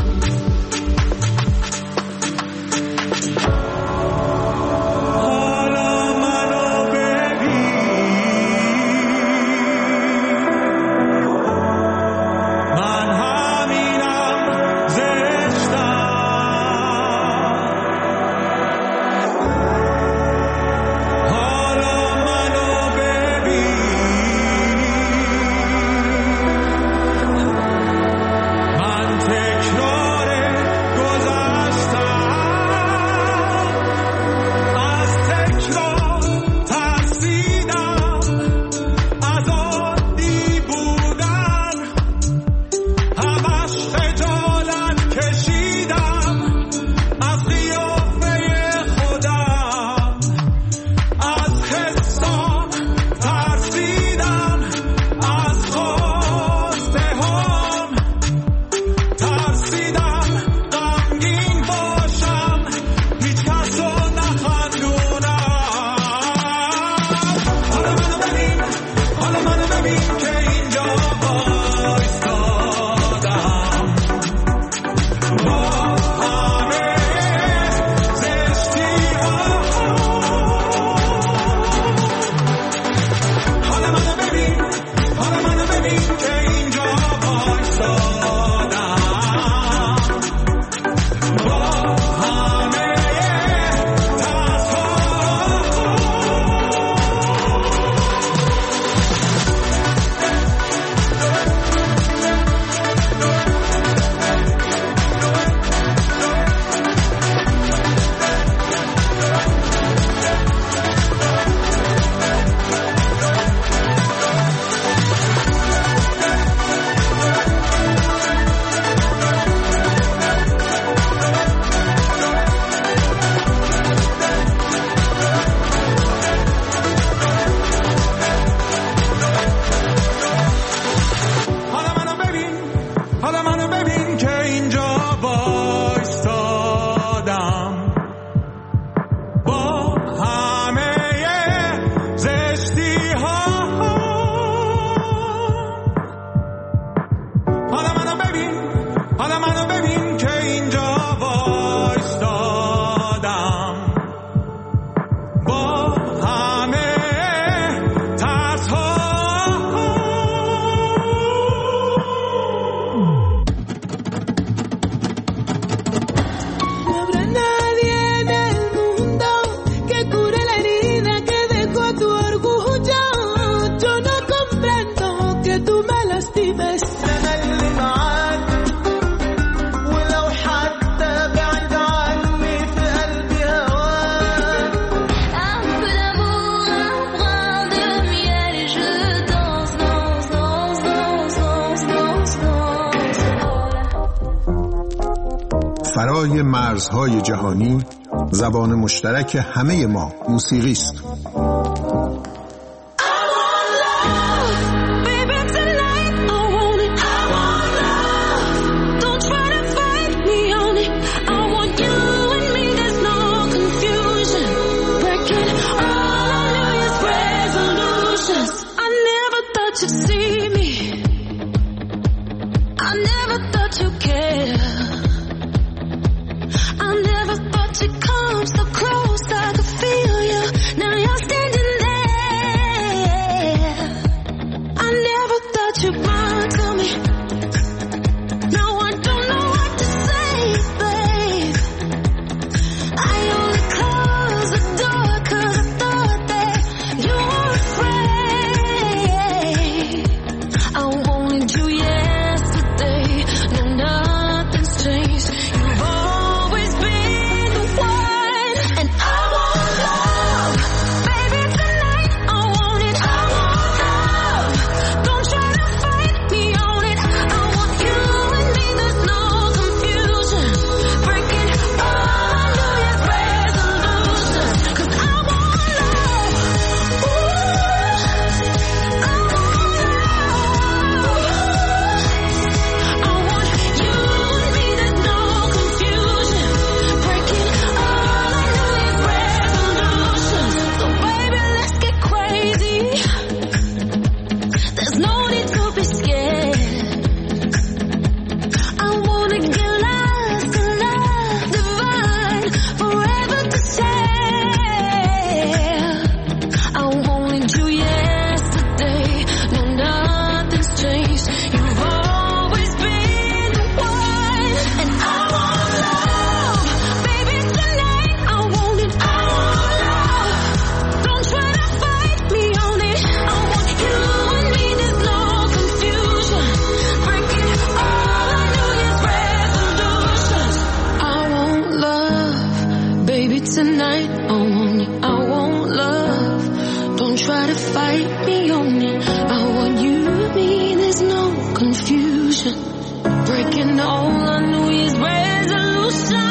فرای مرزهای جهانی، زبان مشترک همه ما موسیقی است. try to fight me on it. I want you with me, there's no confusion. Breaking all our New Year's resolutions.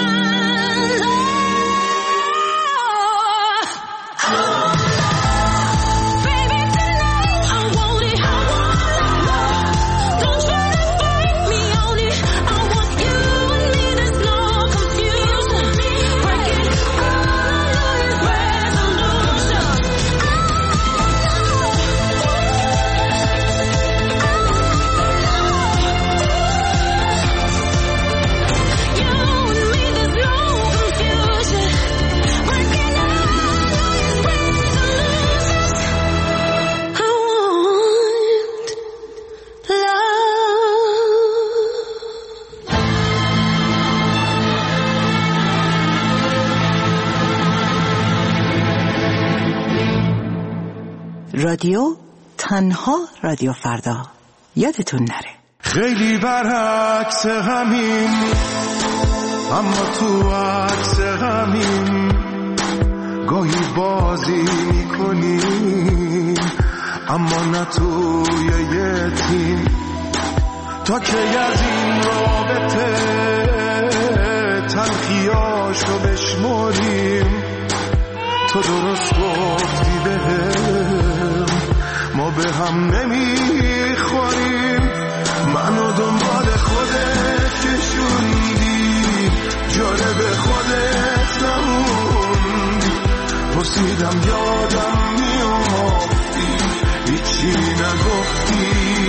رادیو تنها رادیو فردا، یادتون نره. خیلی برعکس همین، اما تو عکس همین گاهی بازی میکنیم، اما نه توی یه تیم. تا که از این رابطه تلخیاشو بشماریم، تو درست گفتی بهم ما به هم نمیخوریم. منو دنبال خودت کشوندی، جالب خودت نموندی. پرسیدم یادم میافتی، هیچی نگفتی.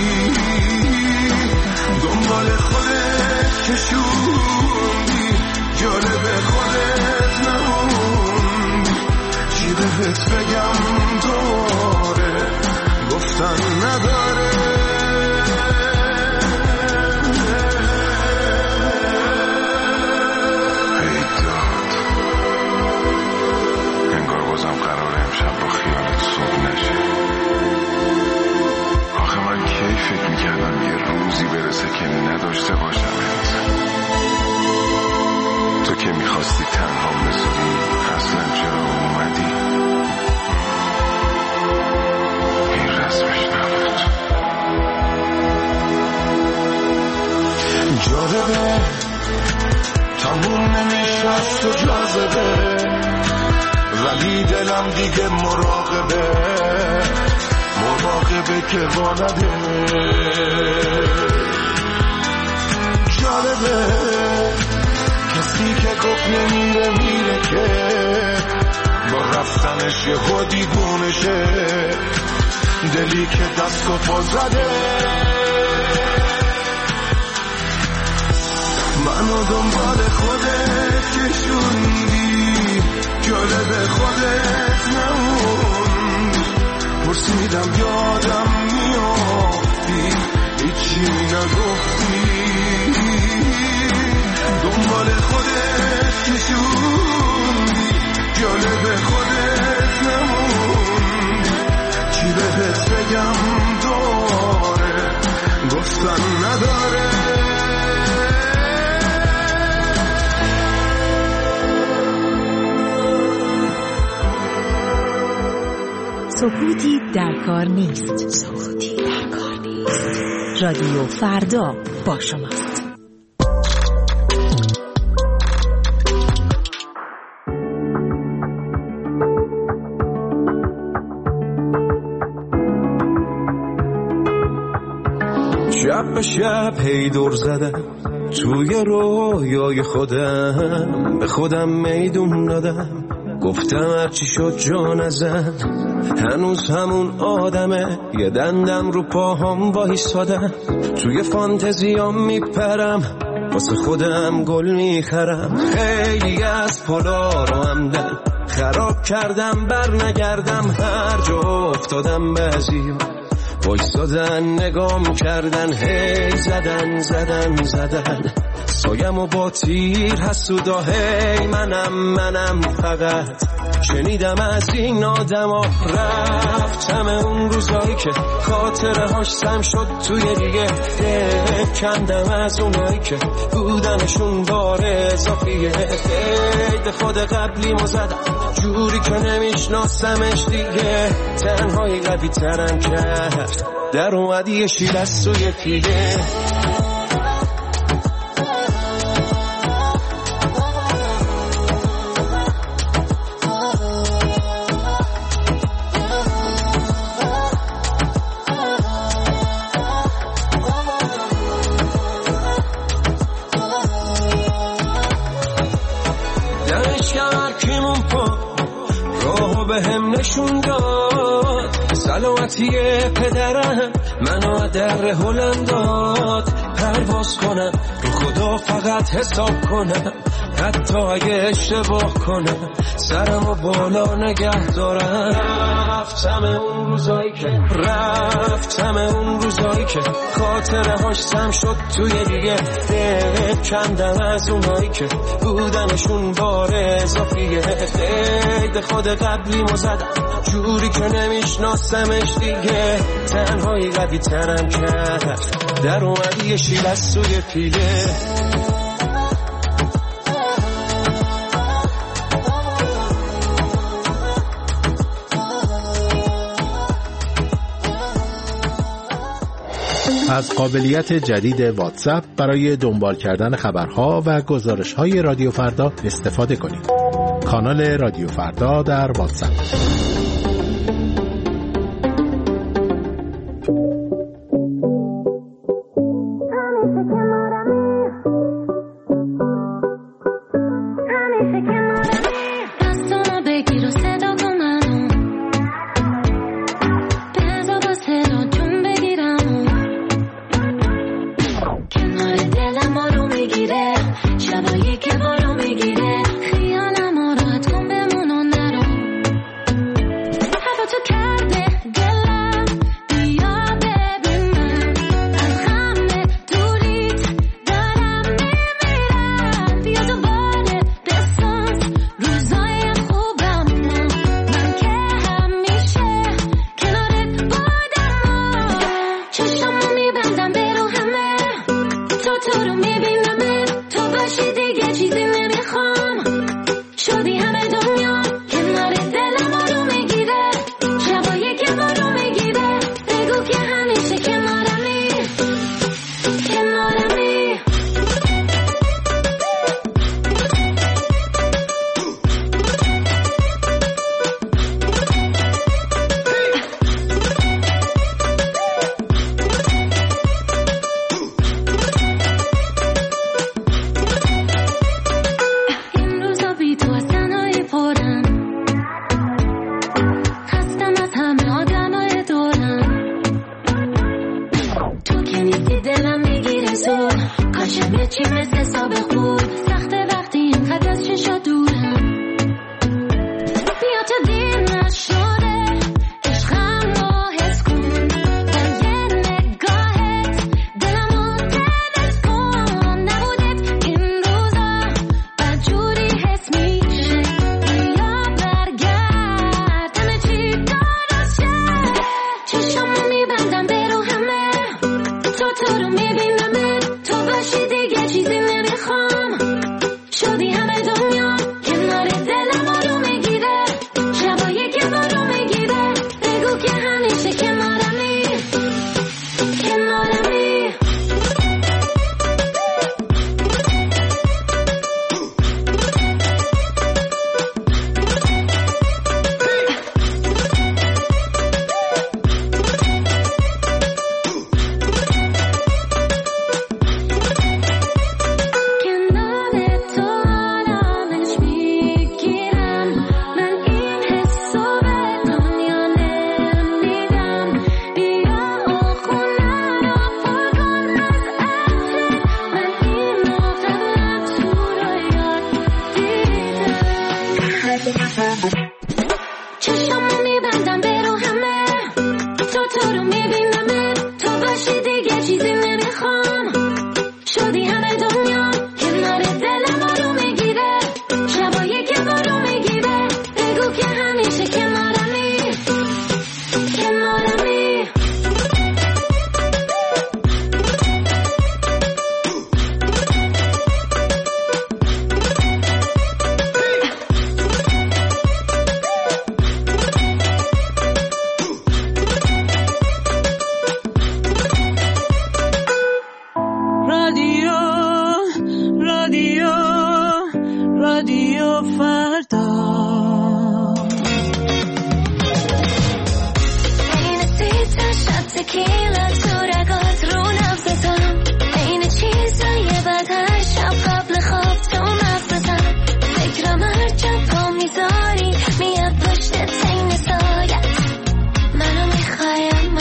دنبال خودت کشوندی، جالب خودت نموندی. چی بهت بگم دوباره، گفتن نداره. ایداد انگار بازم قراره امشب با خیالت صبح نشه. آخه من کی فکر میکردم یه روزی برسه که نداشته باشمت. تو که میخواستی تنها بذاری، اصلا چرا اومدی؟ این رسمش نبود. جالبه تموم نمیشست و جاذبه، ولی دلم دیگه مراقبه، مراقبه که وانده. جالبه کسی که گفت نمیره میره، که با رفتنش یه خودی گونشه. دلی که دست و پا زده، منو دنبال خودت کشوندی، جالب خودت نموندی. پرسیدم یادم میافتی، هیچی نگفتی. دنبال خودت کشوندی، جالب خودت نموندی. چی بهت بگم دوباره، گفتن نداره. سکوتی در کار نیست. سکوتی در کار نیست. رادیو فردا با شماست. شب به شب هی دور زدم توی رویای خودم، به خودم میدون دادم، گفتم هرچی شد جا نزن. هنوز همون آدمه، یه دندم رو پاهم وایسادم، توی فانتزیام میپرم، واسه خودم گل میخرم. خیلی از پلا رو همدن خراب کردم، بر نگردم، هر جا افتادم بعضی وایسادن نگام کردن، هی زدن زدن زدن سایم و با تیر حسودا. هی منم منم فقط شنیدم از این آدم ها، رفتم اون روزایی که خاطره هاش سم شد توی دیگه کندم از اونایی که بودنشون بار اضافیه قید خود قبلی مو زدم جوری که نمیشناسمش دیگه تنهایی قوی ترم کرد در اومدی یه شیل از سوی پیله به هم نشون داد سلامتی پدرم منو در هلند داد پرواز کنم رو خدا فقط حساب کنم حتی اگه اشتباه کنم سرمو بالا نگه دارم رفتم اون روزایی که رفتم اون روزایی که خاطره هاش سم شد توی دیگه کندم از اونایی که بودنشون بار اضافیه قید خود قبلی مو زدم جوری که نمیشناسمش دیگه تنهایی قوی ترم کرد در اومدی یه شیل از سوی پیله از قابلیت جدید واتساپ برای دنبال کردن خبرها و گزارش‌های رادیو فردا استفاده کنید. کانال رادیو فردا در واتساپ.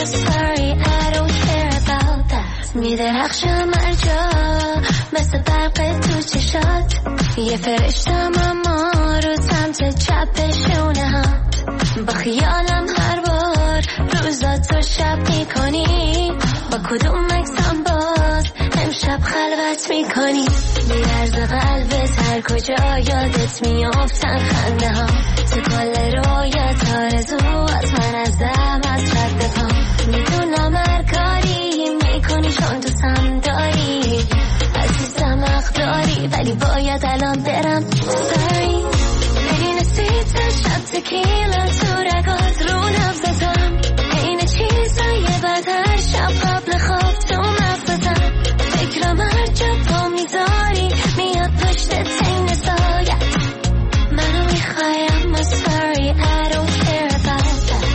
I'm sorry I don't care about that. میدرخشم هر جا مثل برق تو چشات، یه فرشتم اما رو سمت چپ شونه ها. با خیالم هر بار روزاتو شب میکنی، با کدوم مکسم باز امشب خلوت میکنی. میرز قلبت هر کجا یادت میافتن خنده ها، تو کل رویت آرزو از من از دم از رد پا. میدونم هر کاری میکنی چون دوستم داری، عزیزم حق داری ولی باید الان برم. Sorry بین سیت شب تکیلا تو رگات رو نفستم، این چیزای بد هر شب قبل خواب تو مغزتم. فکرم هر جا پا میذاری میاد پشت تین سایت، منو میخوایم. I'm sorry I don't care about that.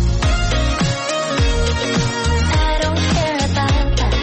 I don't care about that.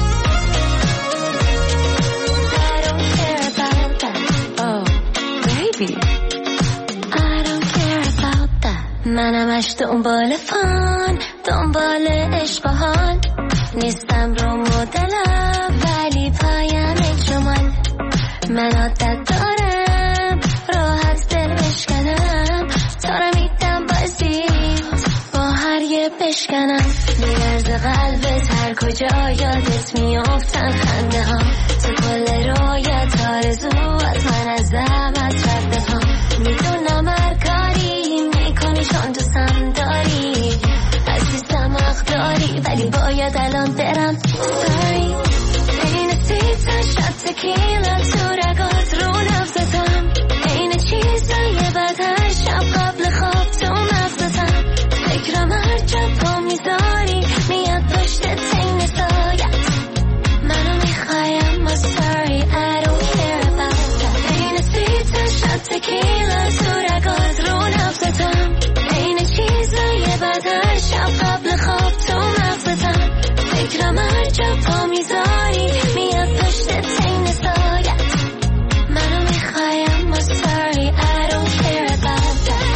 I don't care about that. Oh baby I don't care about that. منمش دنبال فان، دنبال عشق و حال، نیستم رو مدلم ولی پایم جمال. من عادت دارم راحت دل بشکنم، تا رو میدم بازیت با هر یه بشکنم. میرز قلبت هر کجا یادت میافتن خنده ها، تو کل رویت آرزو از من از دم از رد پا. میدونم هر کاری میکنی چون دوستم داری، عزیزم حق داری ولی باید الان برم. Sorry این سیت شب تکیلا تو رگات رو نفستم، این چیزای بد هر شب قبل خواب تو مغزتم. فکرم هر جا پا میذاری میاد پشت تین سایت، منو میخوایم. I'm sorry I don't care about that. این سیت شب تکیلا تو رگات رو نفستم، این چیزای بد هر شب قبل خواب تو مغزتم. فکرم هر جا پا میذاری میاد پشت تین سایت، منو میخوایم. I'm sorry I don't care about that.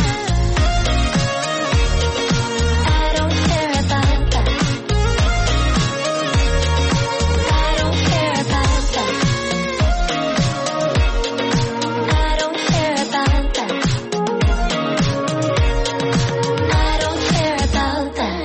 I don't care about that. I don't care about that. I don't care about that. I don't care about that.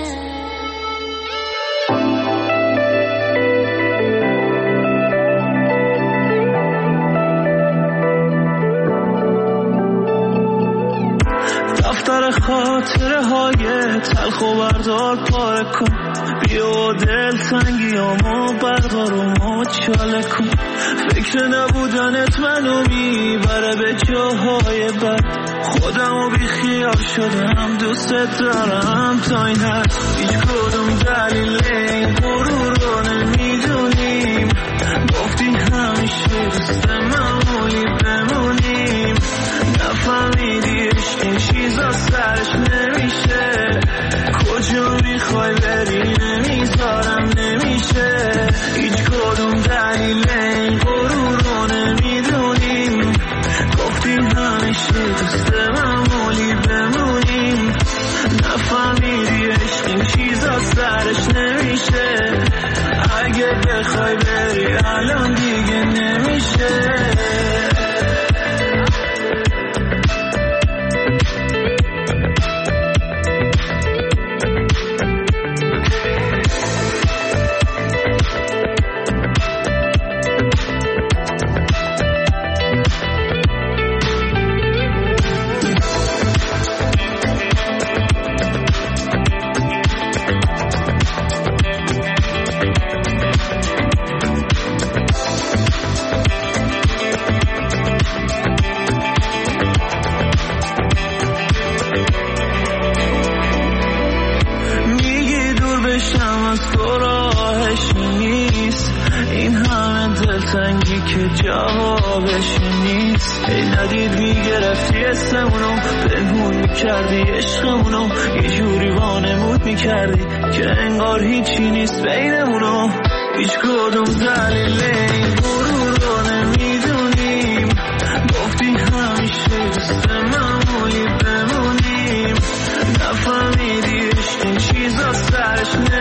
دفتر خاطره های تلخ و بردار پاره کن، بیا دل تنگیامو بردار و مچاله کن. فکر نبودنت منو میبره به جاهای بد، خودم و بی خیال شدم دوست دارم تا این حد. هیچ کدوم دلیل این غرور رو نمیدونیم، گفتی همیشه دوست معمولی بمونیم. نفهمیدی عشق این چیزا سرش نمیشه، کجا میخوای بری نمیذارم نمیشه. هیچ کدوم دلیل این غرور رو نمیدونیم، گفتی همیشه دوست معمولی بمونیم. نفهمیدی عشق این چیزا سرش نمیشه، اگه بخوای بری الان دیگه نمیشه. که جوابش نیست. ای ندید میگرفتی اسمونو، پنهون میکردی عشقمونو، یه جوری وانمود میکردی که انگار هیچی نیست بینمونو. هیچ کدوم دلیل این غرور رو نمیدونیم، گفتی همیشه دوست معمولی بمونیم. نفهمیدی عشق این چیزا سرش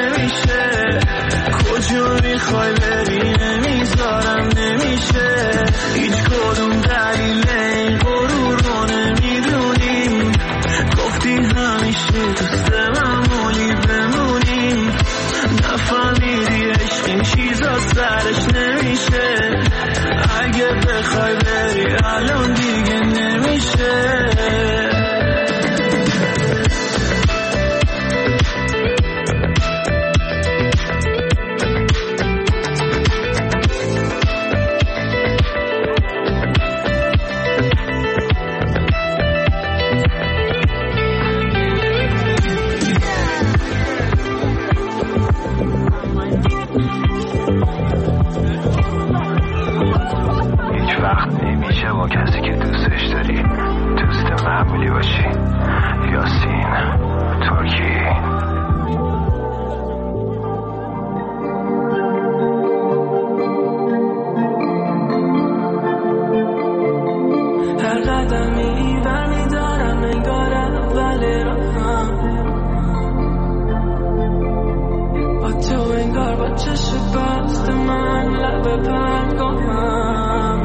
چشم بست من لب پنگاهم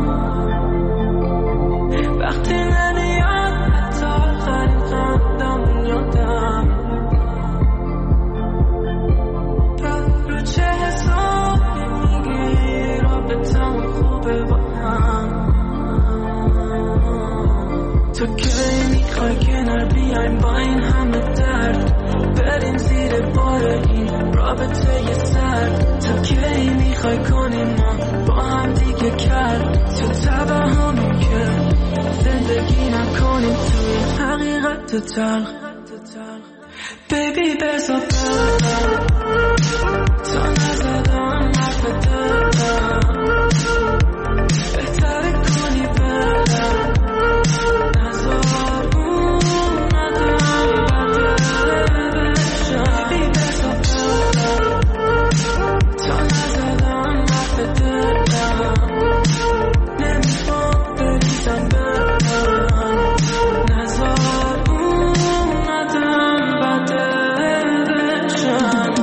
وقتی نمیاد حتی آخرین خندم یادم رو چه حسابی میگی رابطم خوبه با هم تو کی میخوای کنار بیایم با این همه درد بریم زیر بار این رابطه یه سرد تو کی میخوای کنیم ما با هم دیگه کرد تو تبه همین که زندگی نکنیم توی حقیقت تو تلخ بیبی بزا برم تا نزدم حرف دلم بهتره کنی برم نزار اون ندم بده بشم بیبی بزا برم تا نزدم حرف دلم نمیخوام بریزم برم نزار اون ندم بده بشم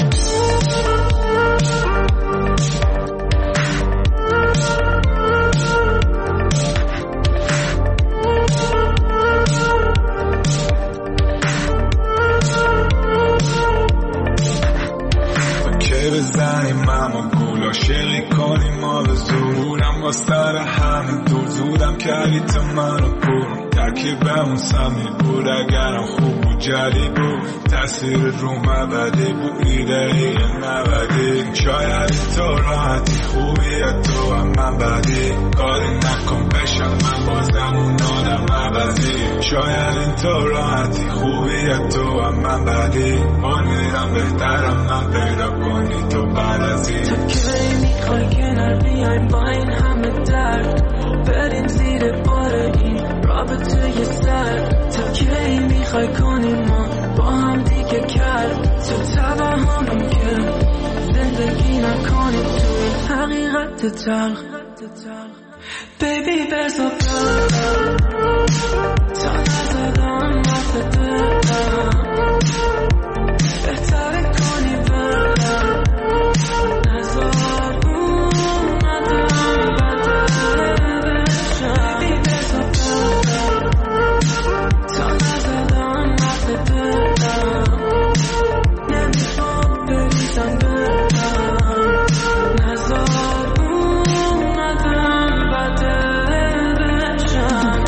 بزنیم اما گولا شقی کنیم ما به زورم با سر همین دور زودم کردی تو منو پر ترکیبمون سمی بود اگرم خوب بود جدید بود تاثیر رو مبدی بود ایده ای نبدی شاید تو راحتی خوبی تو هم من بدی کاری نکن بشم من بازم اون آدم عوضی شاید این تو راحتی خوبی تو هم من بدی من میرم بهترم من پیدا کنی تو بعد از این تو کی میخوای کنار بیایم با این همه درد بریم زیر بار این رابطه یه سرد تو کی میخوای کنیم ما با هم دیگه کرد تو تبه همین که زندگی نکنیم توی حقیقت تلخ بیبی بزا برم تا نزدم حرف دلم بهتره کنی برم نزار اون ندم بده بشم بیبی بزا برم تا نزدم حرف دلم نمیخوام بریزم برم نزار اون ندم بده بشم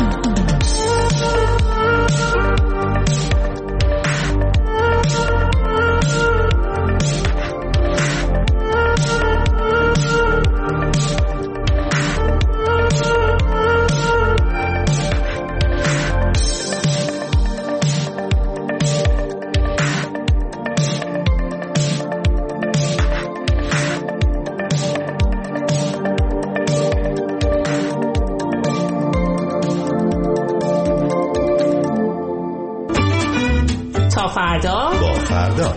تا فردا با فردا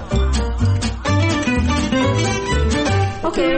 اوکی.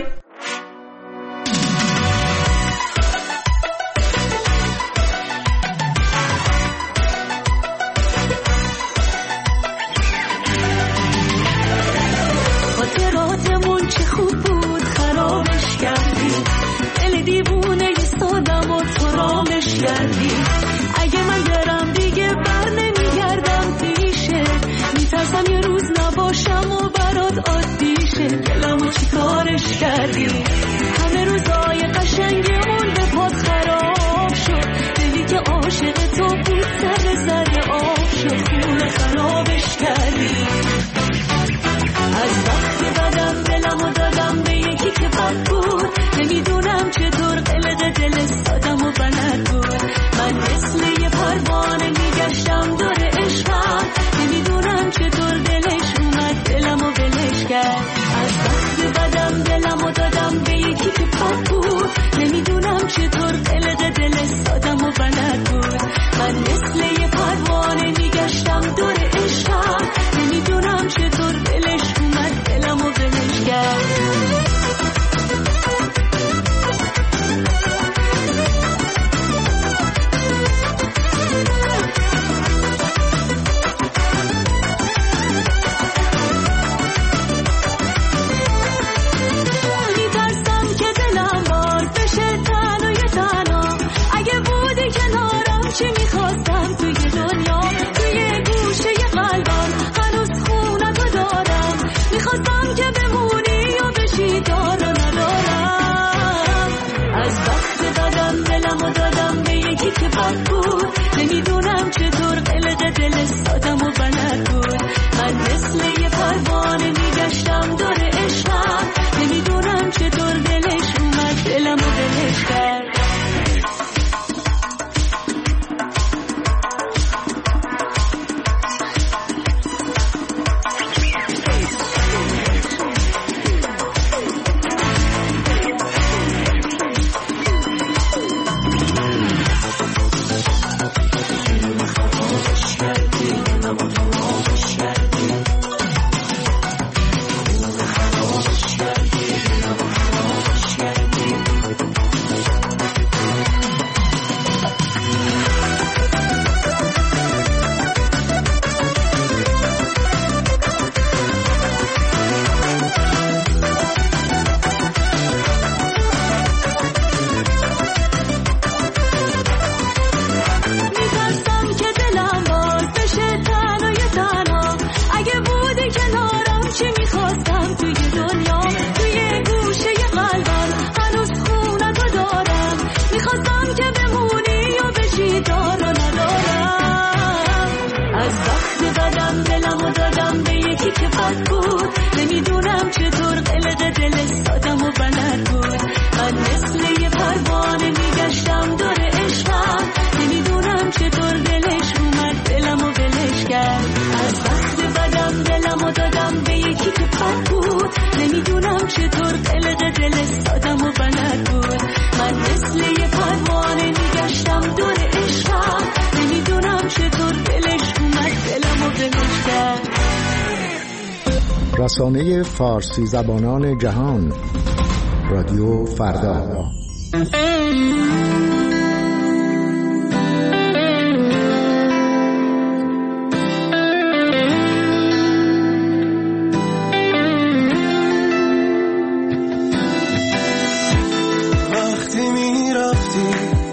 خاطراتمون چه خوب بود خرابش کردی دل دیوونه ایستادم و تو رامش کردی اگه من برم دیگه بر نمیگردم پیشه میترسم یه روز نباشم و برات عادی شه دلمو چی کارش کردی همه روزای قشنگمون به پات خراب شد دلی که عاشق تو بود سر زر آب شد خونه خرابش کردی از وقت بدم دلمو دادم به یکی که بد بود نمیدونم چطور قلق دل سادم و بلد بود من مثل یه پروانه میگشتم دور عشقم نمیدونم چطور دلش اومد دلمو بلش کرد از وقت بدم دلمو دادم دادم به یکی که بد بود. نمیدونم چطور قلق دل سادم و بلد بود. من مثل یه پروانه میگشتم دور عشقم. نمیدونم چطور دلش اومد دلمو بهش کرد. رسانه فارسی زبانان جهان، رادیو فردا. وقتی می رفتی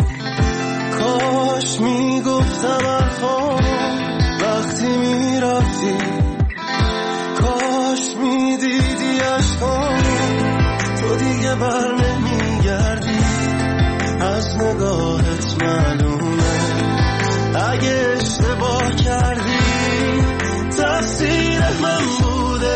کاش می گفتم حرفا. وقتی می رفتی کاش می دیدی عشقام. تو دیگه بر نمی گردی، از نگاهت معلومه. اگه اشتباه کردی تقصیر من بوده.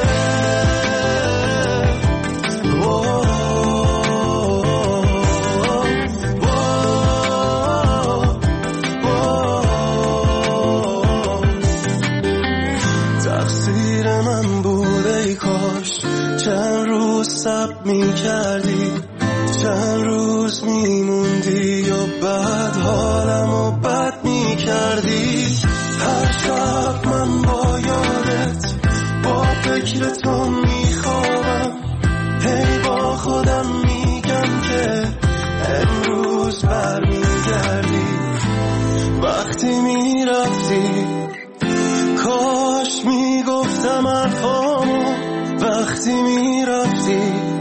تقصیر من بوده. ای کاش چند روز صبر می کردی، چند روز می موندی و بعد حالم و بد می کردی. هر شب من با یادت با فکر تو می خوابم. هی با خودم میگم که امروز بر می گردی. وقتی می رفتی کاش می گفتم حرفامو. وقتی می رفتی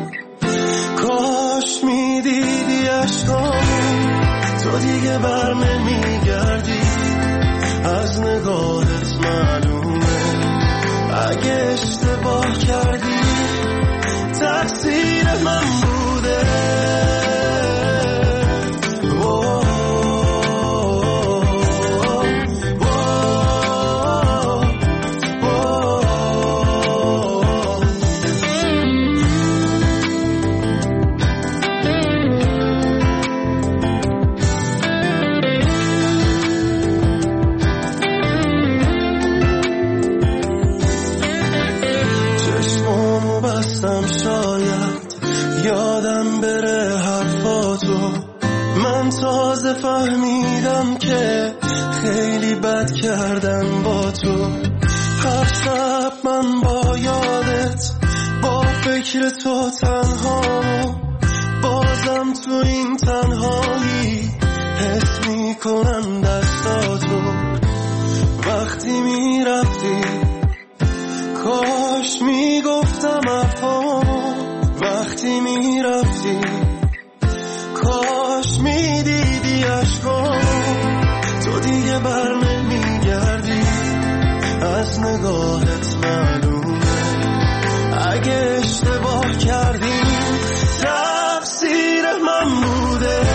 کاش می دیدی عشقامو. تو دیگه بر نمی گردی، از نگاهت معلومه. اگه اشتباه کردی تقصیر من بوده. یادم بره حرفاتو. من تازه فهمیدم که خیلی بد کردم با تو. هر شب من با یادت با فکر تو تنها. بازم تو این تنهایی حس میکنم دستاتو. وقتی میرفتی کاش میگفتم حرفامو. وقتی می رفتی کاش می دیدی عشقامو. تو دیگه بر نمی گردی، از نگاهت معلومه. اگه اشتباه کردی تقصیر من بوده.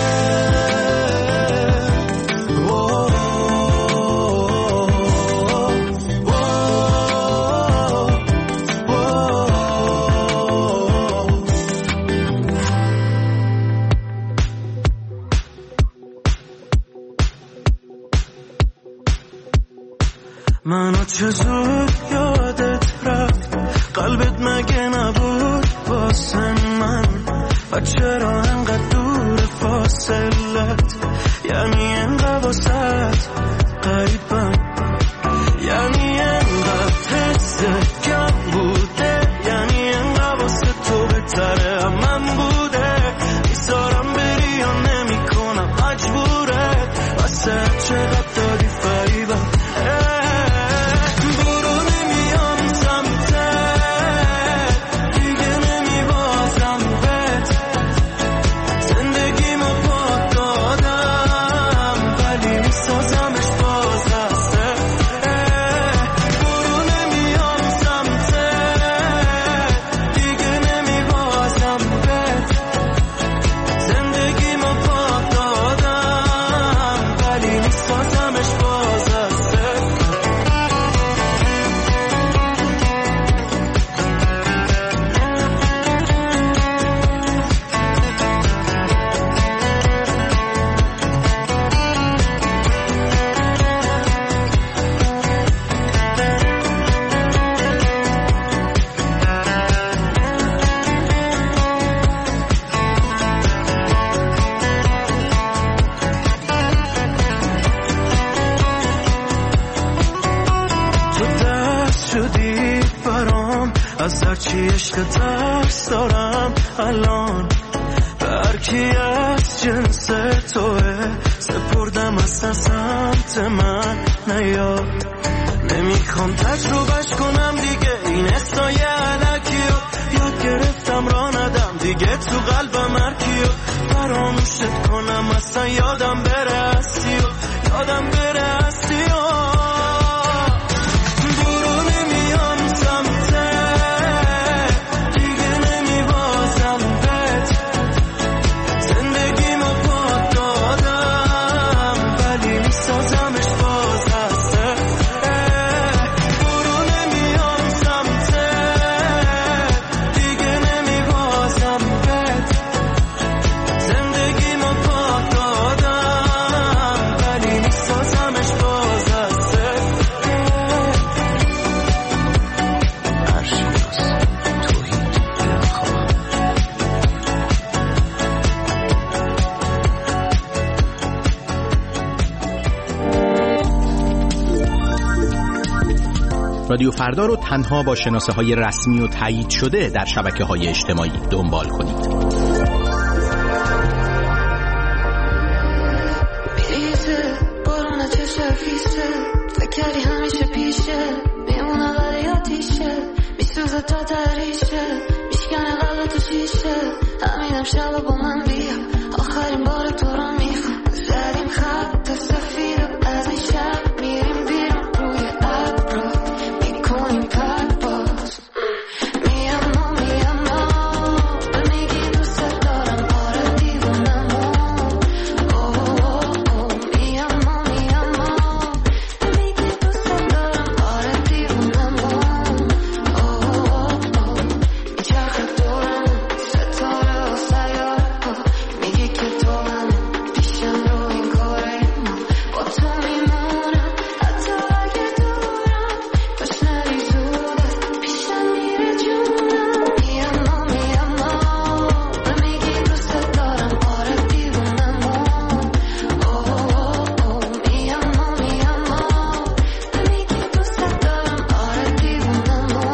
منو چه زود یادت رفت، قلبت مگه نبود واسه من؟ و چرا انقدر دور فاصلت؟ یعنی انقدر واسه قریبم، یعنی انقدر حست کم بوده، یعنی انقدر واسه تو بهتره من بوده. میذارم بری یا نمی کنم مجبوره، واسه چقدر دادی فریبم. از هرچی عشق ترس دارم الان هر کی از جنس توه سپردم از سمت من نیاد نمیخوام تجربهش کنم دیگه این حسای علکیو یاد گرفتم را ندم دیگه تو قلبم هرکیو فراموشت کنم اصلا یادم بره هستیو یادم بره هستیو رادیو فردا رو تنها با شناسه های رسمی و تایید شده در شبکه های اجتماعی دنبال کنید. میریزه بارون چشم فیسه فکری همیشه پیشه میمونه ولی آتیشه میسوزه تا تریشه میشکنه قلب تو شیشه همینم شب با من بیا آخرین بار تو رو میخوام زدیم خط سفید از این شب میریم بیرون روی ابرا میکنیم پرواز میام و میام و میگی دوست دارم آره دیوونم میام و میام و میگی دوست دارم آره دیوونم میچرخه دورم ستاره و سیاره میگی که تو من پیشم رو این کاره با تو میمونم حتی اگه دورم باش نری زوده پیشم میره جونم میام و میام و میگی دوست دارم آره دیوونم میام و میام و میگی دوست دارم آره دیوونم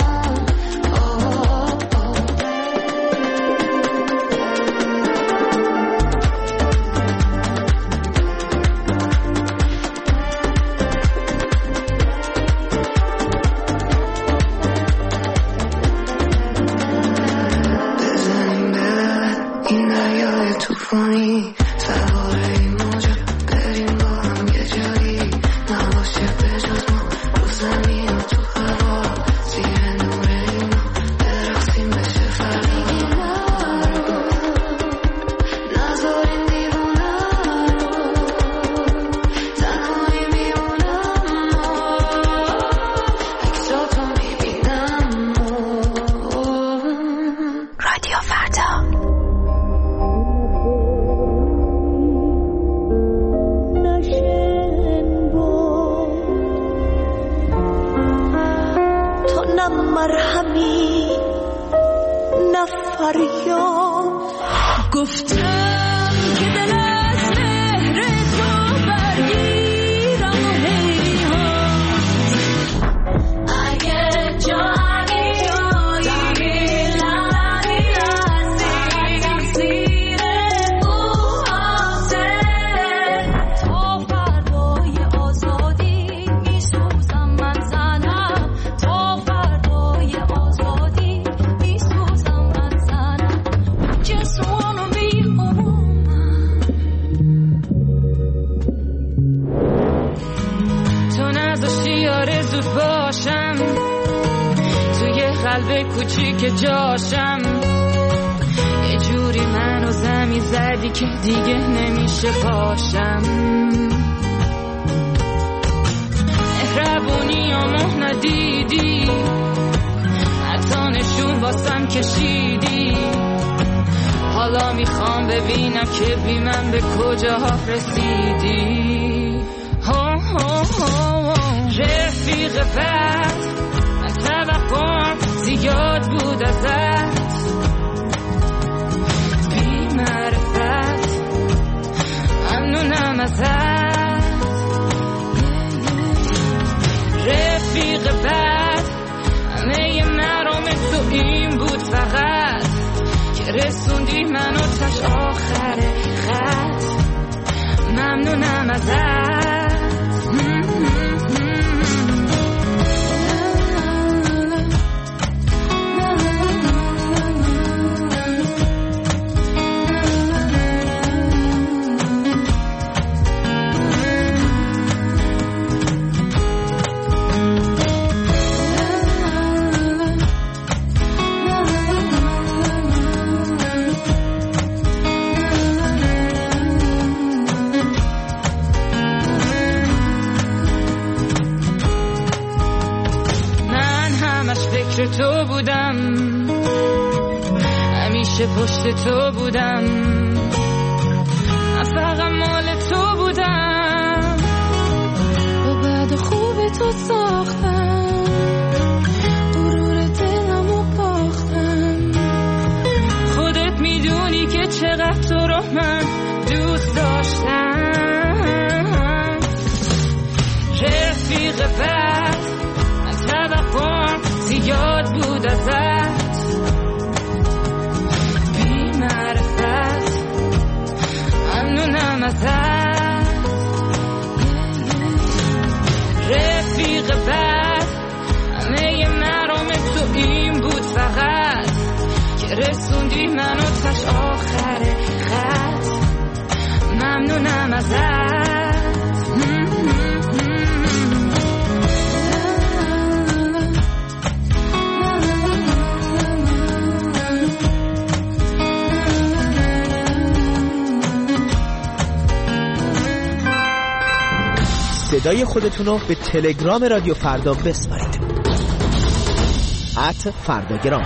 بزنیم به این دریای توفانی سوار این موجا بریم با هم یه جایی نباشه به جز ما رو زمین و تو هوا زیر نور اینا برقصیم بشه فرقی نرو نذاریم دیوونه رو تنهایی میمونم اگه جا تو میبینم رادیو فردا. تو نه مرهمی نه فریاد گفتم که دل از مهر تو برگیرم و هیهات اگه جانی تویی لبی هستی تقصیر موهاته تو فردای آزادی میسوزم من زنم تو فردای آزادی میسوزم من زنم just wanna be a woman تو نذاشتی آرزوت باشم توی قلب کوچیک جاشم یه جوری منو زمین زدی که دیگه نمیشه پاشم مهربونی آمو ندیدی حتی نشون واسم کشیدی حالا میخوام ببینم که بی من به کجا رسیدی ها ها ها رفیق بد من توقعم زیاد بود ازت بی معرفت ممنونم ازت رفیق بد همه مرام تو که رسوندی منو تاش آخر خط. ممنونم ازت. تو بودم همیشه پشت تو بودم من فقط مال تو بودم با بعد خوب تو ساختم غرور دلمو باختم خودت میدونی که چقدر تو رو من دوست داشتم رفیق بد من توقعم زیاد بود ازت بی معرفت ممنونم ازت رفیق بد همه مرام تو این بود فقط که رسوندی منو تاش آخر خط ممنونم ازت صدای خودتون رو به تلگرام رادیو فردا بسپارید. ات فرداگرام.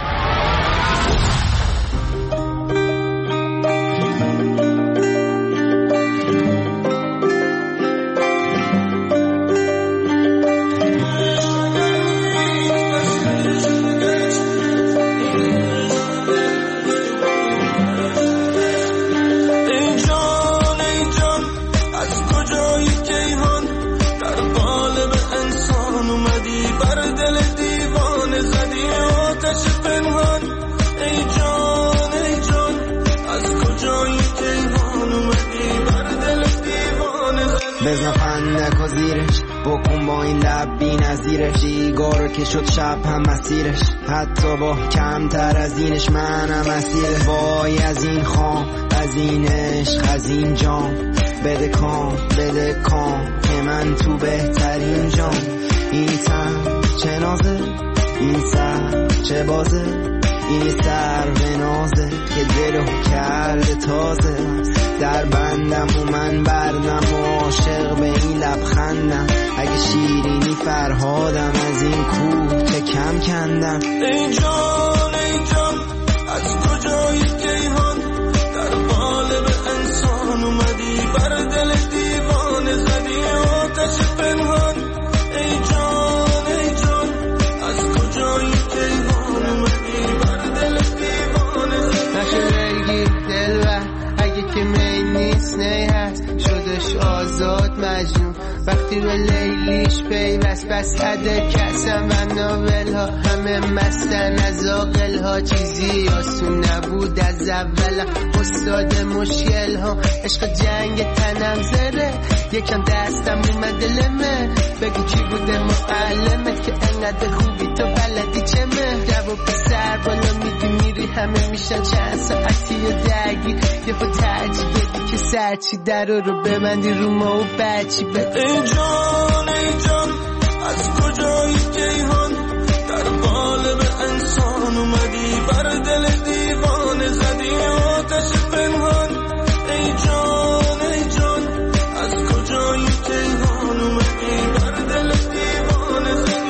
بزن فندک و زیرش بکن با این لب بی نظیرش دیگارو که شد شب هم مسیرش حتی با کمتر از اینش منم اسیرش وای از این خام از این عشق از این جام بده کام بده کام که من تو بهترین جام این تن چه نازه این سر چه بازه این سر به نازه که دلو کرده تازه در بندم و من بردم و عاشق به این لبخندم اگه شیرینی فرهادم از این کوه چه کم کندم ای جان ای جان از کجایی کیهان در قالب انسان اومدی بر دل دیوانه زدی آتش پنهان ای جان ای جان از کجایی کیهان اومدی بر دل دیوانه زدی نشه بگی دلبر اگه که می نیست نی هست شدش آزاد مجنون وقتی به لیلیش پیوست بس عده کسم و ناول ها همه مستن از آقل ها چیزی آسون نبود از اول استاد مشکل ها عشق جنگ تنم زره یکم دستم اومد لمه بگو کی بوده معلمت که انقدر خوبی تو بلدی چه مه جواب سر بالا میدی میری همه میشن چند ساعتی و درگی یه خود ترجی بدی که سرچی در رو ببندی رو ما و بچی بدی ای جان ای جان از کجایی کیهان در قالب انسان اومدی بر دل دیوانه زدی آتش پنهان ای جان ای جان از کجایی کیهان اومدی بر دل دیوانه زدی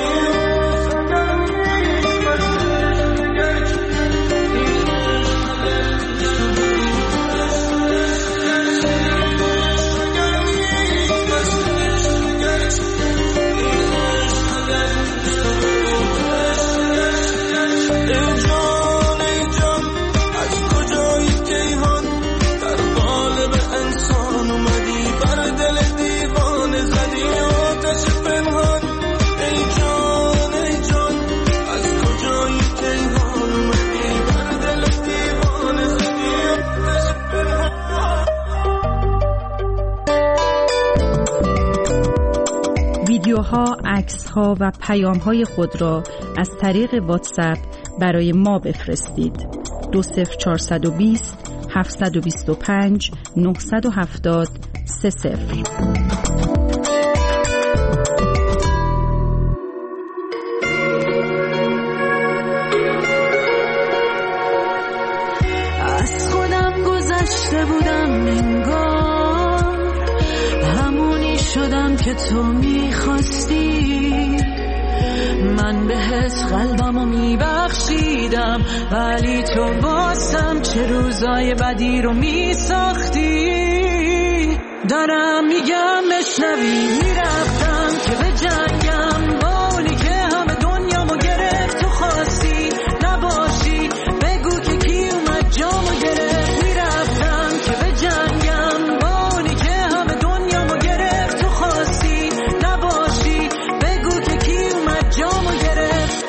ای جان عکس‌ها و پیام‌های خود را از طریق واتساپ برای ما بفرستید. دو صفر چهارصد و بیست هفتصد و بیست و پنج نهصد و هفتاد سه صفر. از خودم گذشته بودم انگار، همونی شدم که تو میخواستی. من بهت قلبمو میبخشیدم، ولی تو بازم چه روزای بدی رو میساختی. دارم میگم بشنوی، میرفتم که به جنگم با اونی که همه دنیامو گرفت. تو خواستی نباشی، بگو که کی اومد جامو گرفت. میرفتم که به جنگم با اونی که همه دنیامو گرفت. تو خواستی نباشی، بگو که کی اومد جامو گرفت.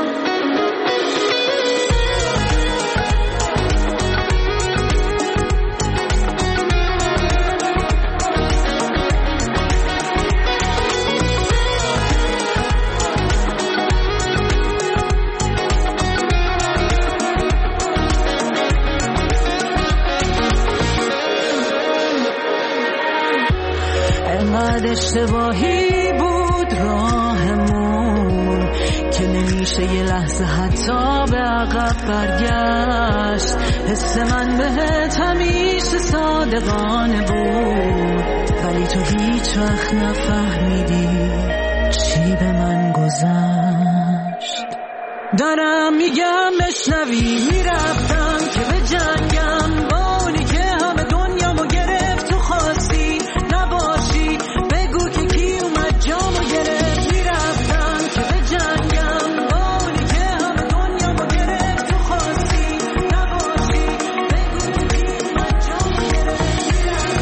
انقدر اشتباهی بود راهمون که نمیشه یه لحظه حتی به عقب برگشت. حس من بهت همیشه صادقانه بود، ولی تو هیچ وقت نفهمیدی چی به من گذشت. دارم میگم بشنوی، میرفتم که به جنگم با اونی که همه دنیامو گرفت. تو خواستی نباشی، بگو که کی اومد جامو گرفت. میرفتم که به جنگم با اونی که همه دنیامو گرفت. تو خواستی نباشی، بگو که کی اومد جامو گرفت.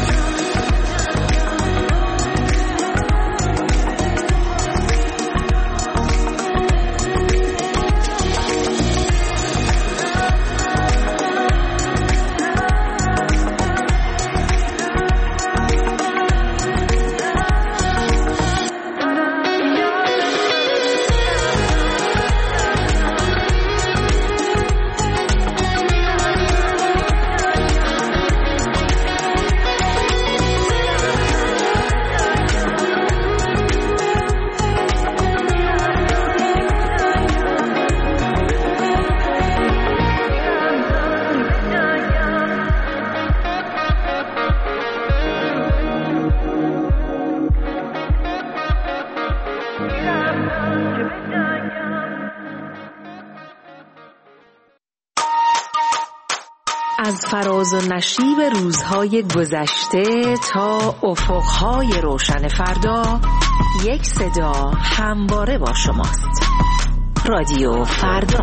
از فراز و نشیب روزهای گذشته تا افقهای روشن فردا، یک صدا همواره با شماست. رادیو فردا.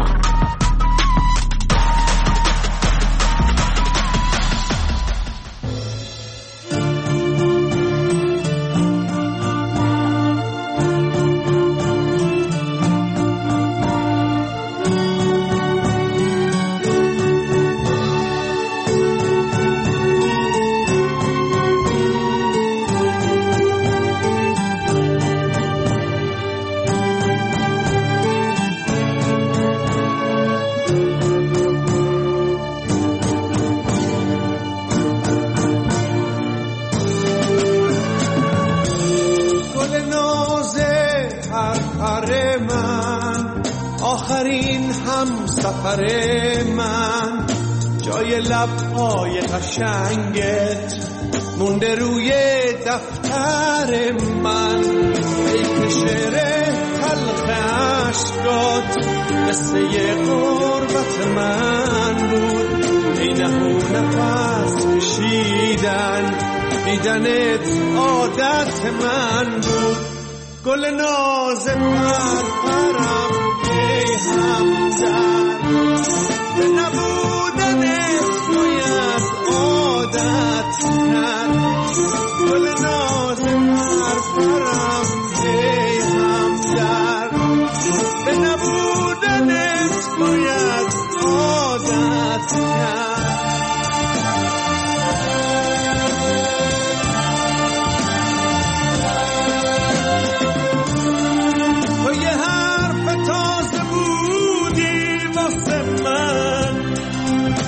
سفر من جای لب‌های قشنگت مونده روی دفتر من. ای که شعر تلخ عشقات قصه غربت من بود. ای نهو نفس کشیدن دیدنت عادت من بود. گل ناز پرپرم ای همدم، به نبودنت باید عادت کرد. گل ناز پرپرم ای همدم، به نبودنت باید عادت کرد.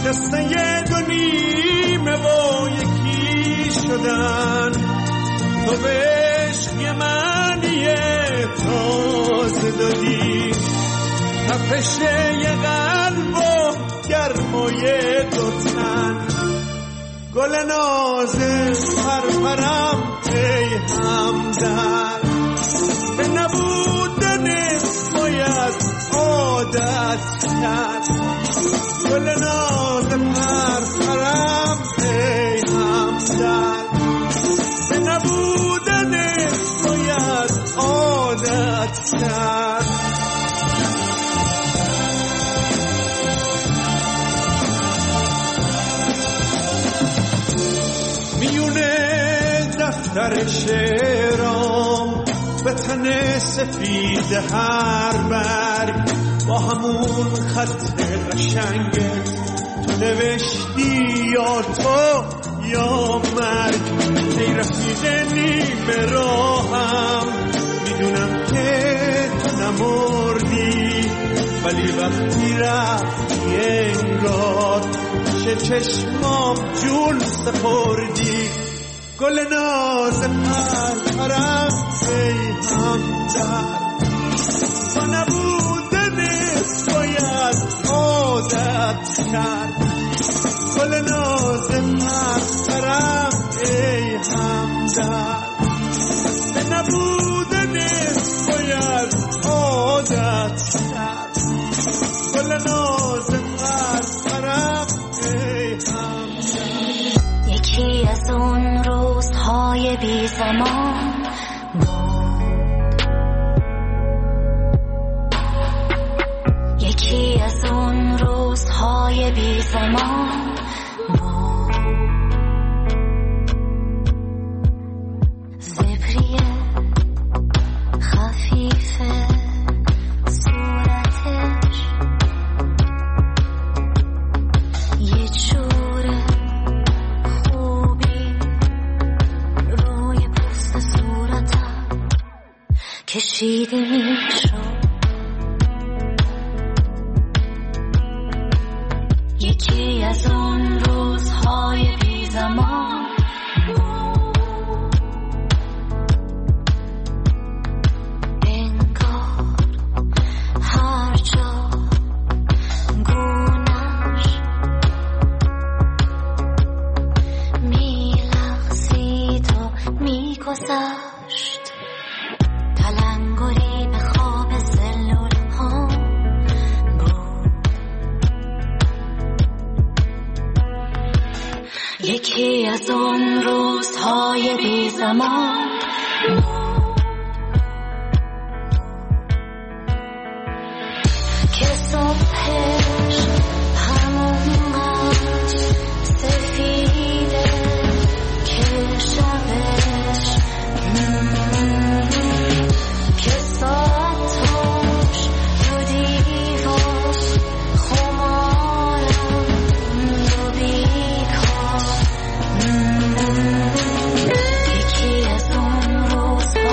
قصه دو نیمه و یکی شدن تو به عشق یه معنی تازه دادی تپش یه قلب و گرمای دو تن گل نازه پرپرم ای همدر به نبودن باید عادت کرد گل نازه پرپرم ای همدر به نبودن باید عادت کرد در شعرام به تن سفید هر برگ با همون خط قشنگت تو نوشتی یا تو یا مرگ ای رفیق نیمه راهم میدونم که تو نمردی ولی وقتی رفتی انگار چه چشمام جون سپردی گل ناز پرپرم ای همدر با نبودنت باید عادت کرد گل ناز پرپرم ای همدر به نبودنت باید عادت کرد گل ناز پرپرم ای همدر یکی از اون روزهای بی زمان بود یکی از اون روزهای بی زمان بود زبری خفیف صورتش یه جوره کشیده میشد یکی از اون روزهای بی زمان انگار هر جا گونش میلغزید و میگذشت تلنگری به خواب سلول ها بود یکی از اون روزهای بی زمان بود که صبحش همونقدر سفیده که شبش که ساعتش رو دیوار خمارم رو بیکار یکی از اون روزها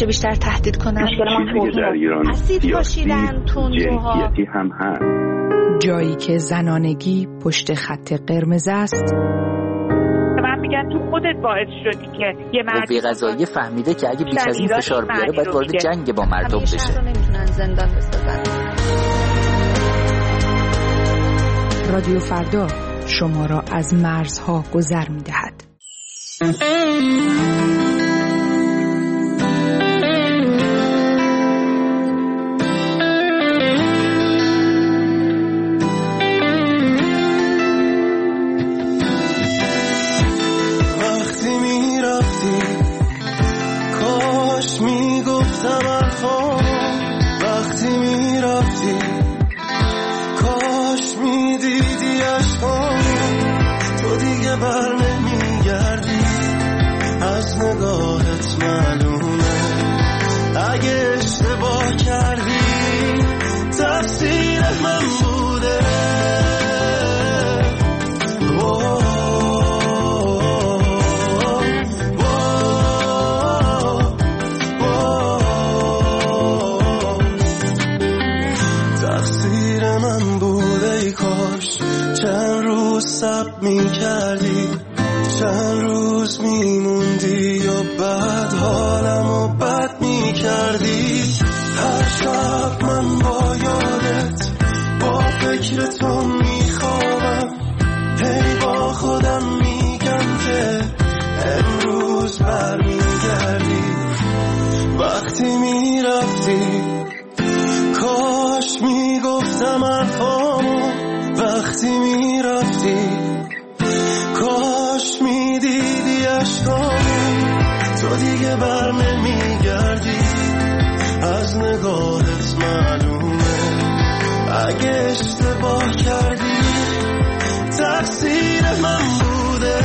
هرچه بیشتر تهدید کنن. مشکل ما توهین اسید پاشیدن، تندروها، جنسیتی هم هست. جایی که زنانگی پشت خط قرمز است. من میگن تو خودت باعث شدی که یه مرد قوه قضاییه فهمیده که اگه بیش از این فشار بیاره باید وارد جنگ با مردم بشه. شهر رو نمیتونن زندان بسازن. رادیو فردا شما را از مرزها گذر می‌دهد. وقتی میرفتی کاش میگفتم حرفام، وقتی میرفتی کاش میدیدی عشقام، تو دیگه بر نمیگردی، از نگاهت معلومه اگه اشتباه کردی تقصیر من بوده. تقصیر من بوده، ای کاش چند روز صبر می کردی، چند روز می موندی و بعد حالم و بد می کردی. هر شب من با یادت با فکر تو می خوابم، هی با خودم میگم که امروز بر می گردی. وقتی می رفتی کاش می گفتم حرفامو، وقتی می رفتی کاش می دیدی عشقامو، تو دیگه بر نمی گردی، از نگاهت معلومه اگه اشتباه کردی تقصیر من بوده.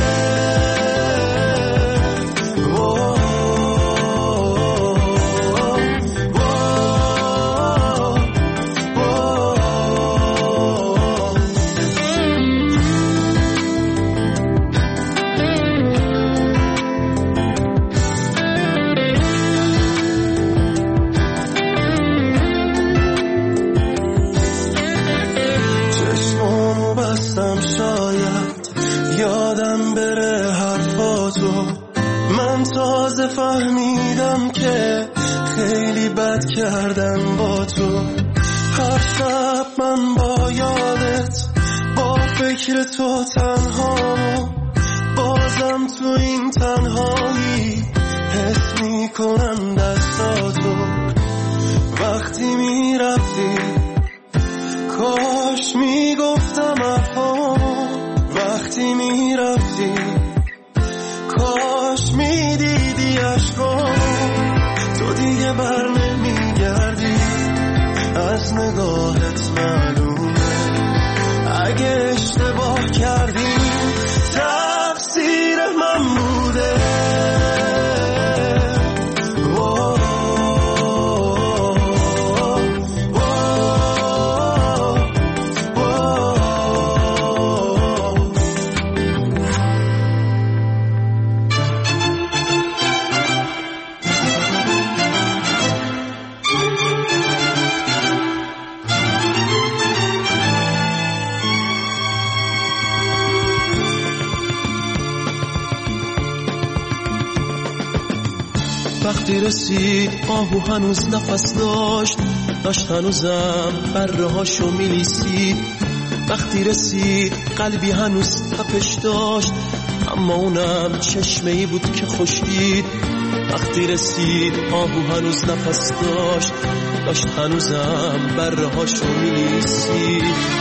تازه فهمیدم که خیلی بد کردم با تو. هر شب من با یادت با فکر تو تنها، بازم تو این تنهایی حس میکنم دستاتو. وقتی میرفتی کاش میگفتم حرفامو، وقتی میرفتی کاش میدیدی عشقامو، تو دیگه بر نمیگردی، از نگاهت معلومه اگه اشتباه کردی تقصیر من بوده. وقتی رسید آهو هنوز نفس داشت، داشت هنوزم بره هاشو میلیسید. وقتی رسید قلبی هنوز تپش داشت، اما اونم چشمه‌ای بود که خشکید. وقتی رسید آهو هنوز نفس داشت، داشت هنوزم بره هاشو میلیسید.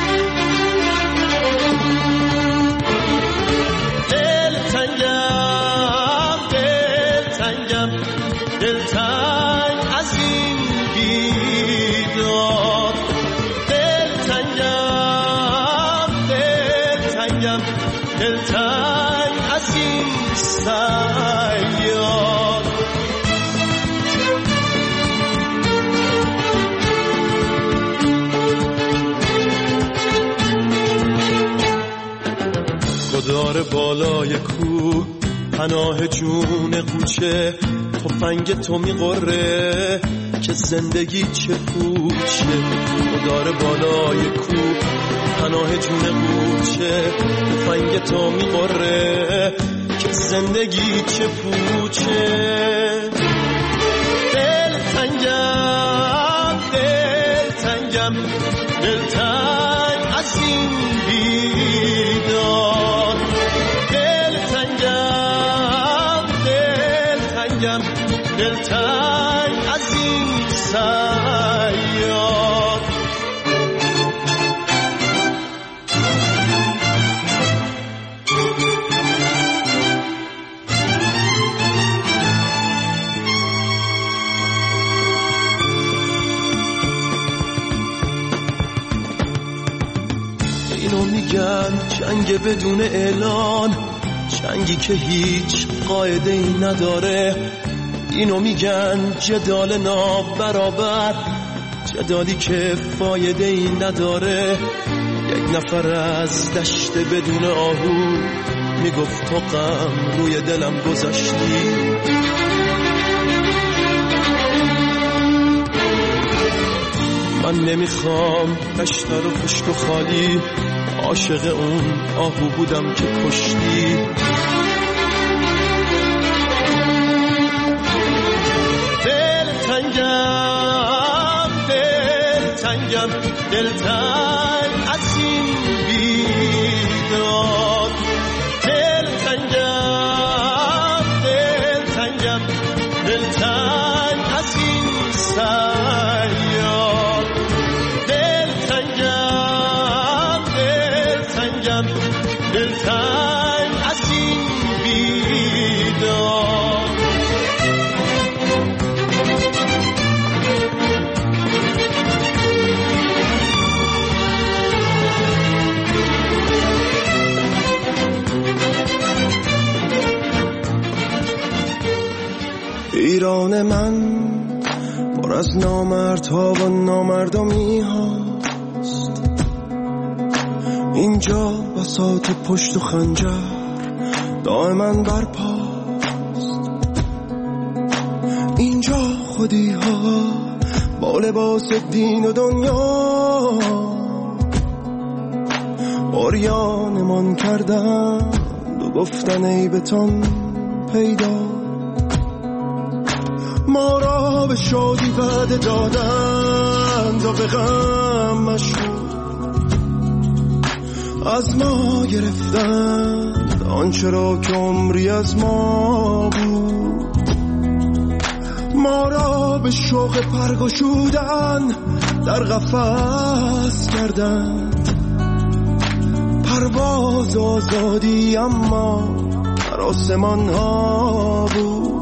دلتنگ از این بیداد، دلتنگم دلتنگم دلتنگ از این صیاد. گدار بالای کوه پناه جون قوچه، تفنگ تو میقره که زندگی چه پوچه و داره بالای کوه پناه جون قوچه. تفنگ تو میقره که زندگی چه پوچه. دل تنگم دل تنگم دل تنگ از این بیدار. دل تنگم دل تنگم دل تنگ از این سیاد. اینو میگن جنگ بدون اعلان، جنگی که هیچ قاعده ای نداره. اینو میگن جدال نابرابر، جدالی که فایده ای نداره. یک نفر از دشت بدون آهو میگفت تو غم روی دلم گذاشتی. من نمیخوام دشت رو پشت و خالی، عاشق اون آهو بودم که کشتی. دل تنگم دل تنگم دل تنگ از این بیداد. دل تنگم دل تنگم دل تنگ از این سیاد. دل تنگم دل تنگم دل تنگ از این بیداد. ایران من پر از نامردها و نامردمی هاست. اینجا بساط پشت و خنجر دائما برپاست. اینجا خودی ها با لباس دین و دنیا عریانمان کردن و گفتن ای بتان پیدا. ما را به شادی وعده دادند و به غم مشهور از ما گرفتند آنچه را که عمری از ما بود. ما را به شوق پرگشودن در قفس کردند. پرواز آزادی اما در آسمان ها بود.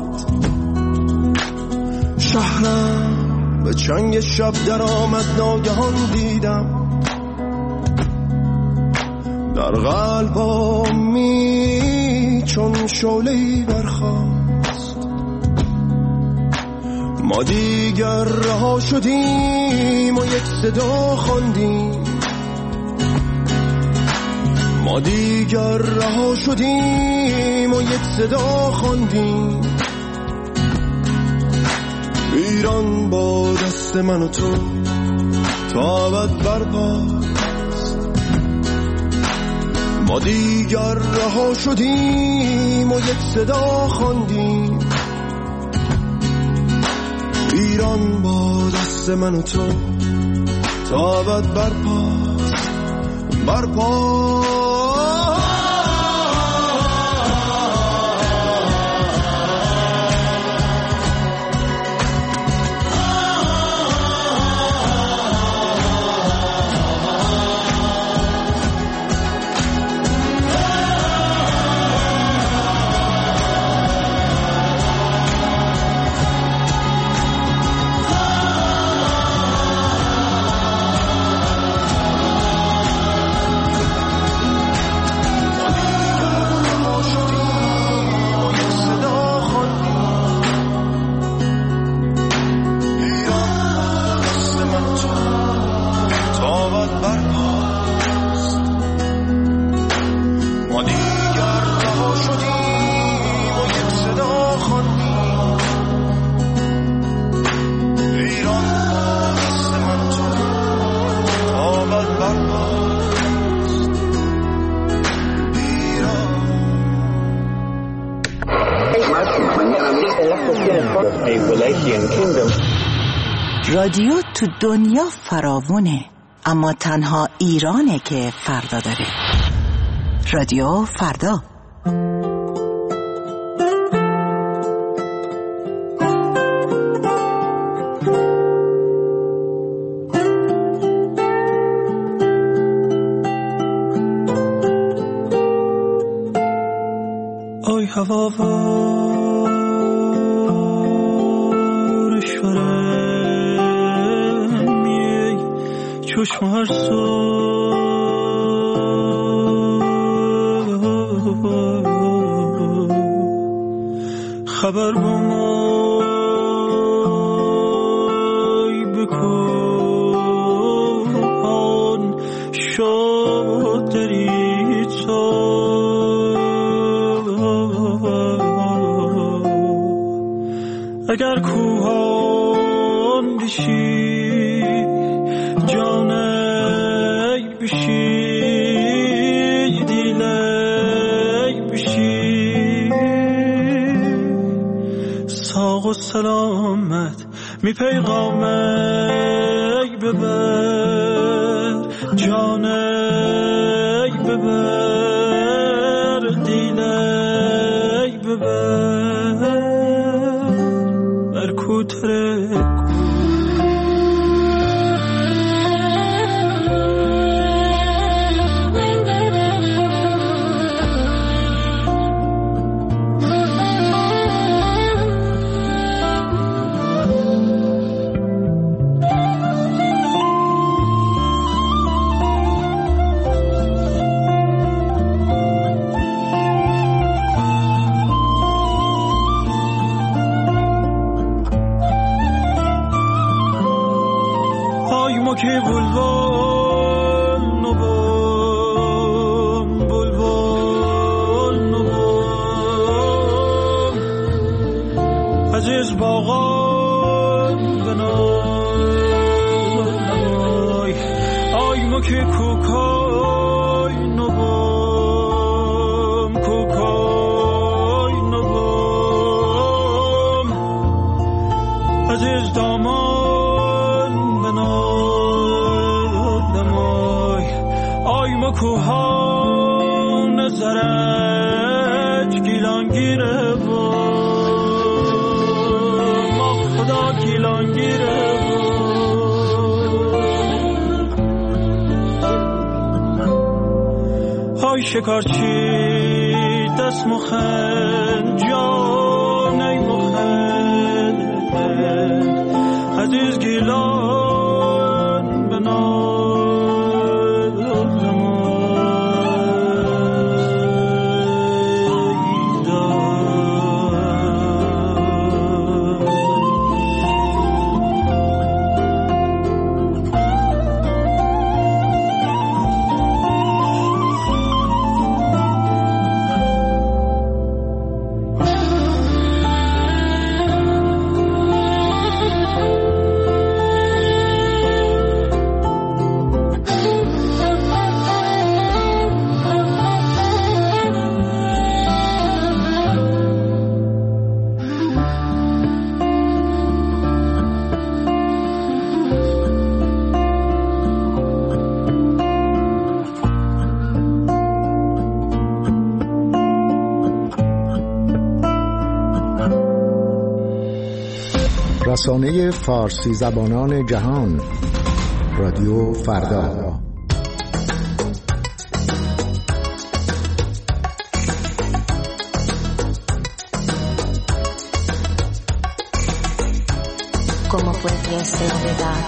شهرم به چنگ شب در آمد ناگهان دیدم در قلبم چون شعله‌ای برخاست. ما دیگر رها شدیم و یک صدا خواندیم. ما دیگر رها شدیم و یک صدا خواندیم. ایران با دست من و تو تا ابد برپاست. ما دیگر رها شدیم و یک صدا خواندیم. ایران با دست من و تو تا ابد برپاست برپاست. رادیو تو دنیا فراوونه، اما تنها ایرانه که فردا داره. رادیو فردا. آی هوا وارشورم میای چشم هر سو خبر با مای بکن شد دری تو اگر کوهان بشی جانی بشی دیلی بشی ساق و سلامت می پیغامی ببر جانی ببر دیلی ببر کوتره که بلبل نبام بلبل نبام عزیز باغان بنای آی ما که کوکای نبام کوکای نبام عزیز دامان بنای کوهان زرج گیلانگیره با ما خدا گیلانگیره با های شکارچی دست مخن جان ای مخن عزیز گیلان بنا رسانه فارسی زبانان جهان، رادیو فردا. ¿Cómo podría ser verdad?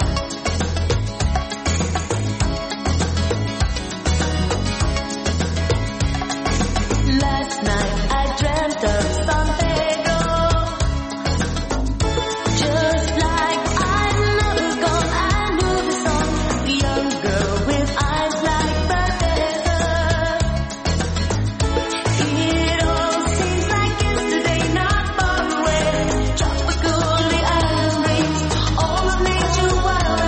Last night I dreamt of San Pedro. Just like I never gone, I knew the song. The young girl with eyes like the desert. It all seems like yesterday, not far away. Tropical, the island breeze, all of nature wild.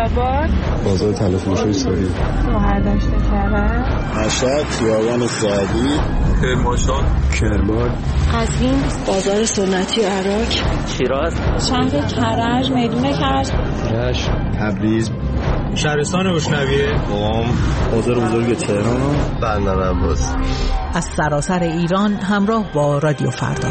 آباد، بازار تلفروشی ساری، شهرداشت کرد، مشهد، خیابان سعدی، کرمانشاه، کرمان، قزوین، بازار سنتی عراق، شیراز، شهر کرج، میدون کرج، رشت، تبریز، شهرستان روشنویه، قم، بازار بزرگ تهران، بندر عباس. از سراسر ایران همراه با رادیو فردا.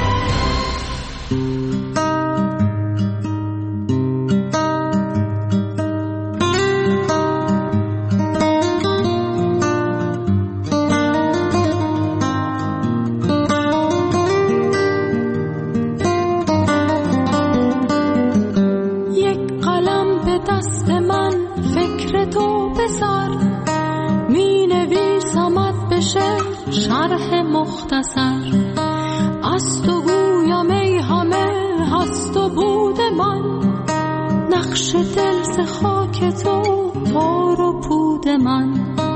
از تو گویم ای همه هست و بود من، نقش دل ز خاک تو تار و پود من.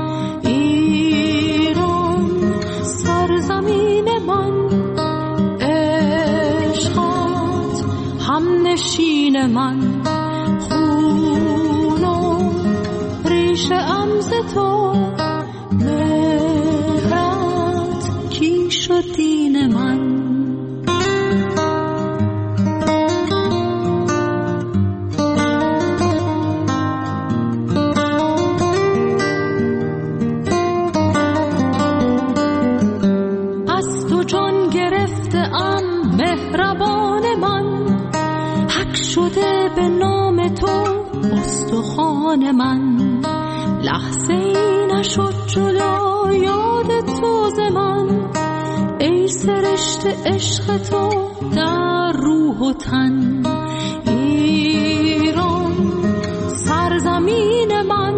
ایران سرزمین من، عشقت هم نشین من، خون و ریشه ام ز تو، شد دین من. از تو جان گرفته ام مهربان من، حق شده به نام تو استخوان من. لحظه ای نشد جدا یاد تو ز من، ای سرشت عشق تو در روح و تن. ایران سرزمین من،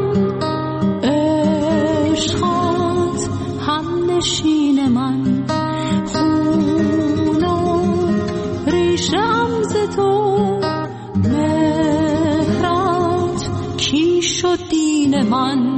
عشقت هم نشین من، خون و ریشه ام ز تو، مهرت کیش و دین من.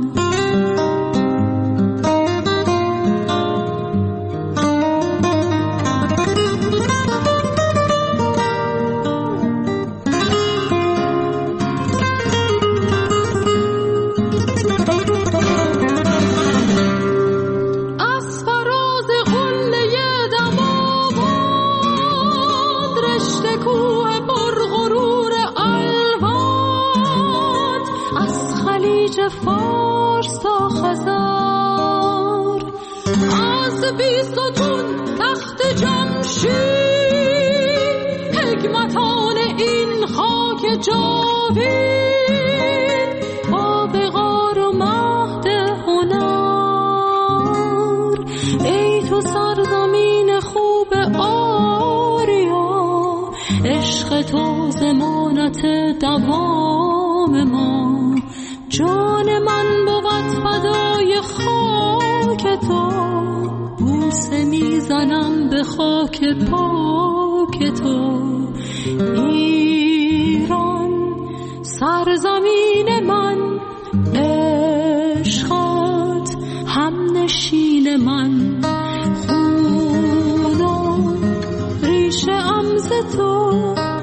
فارس تا خزر، از بیستون تخت جمشید، حکمتان این خاک جاوید، با بغار و مهد هنر. ای تو سرزمین خوب آریا، عشق تو ضمانت دوام ما. جان من بود فدای خاک تو، بوسه میزنم به خاک پاک تو. ایران سرزمین من، عشقت هم نشین من، خون و ریشه ام ز تو،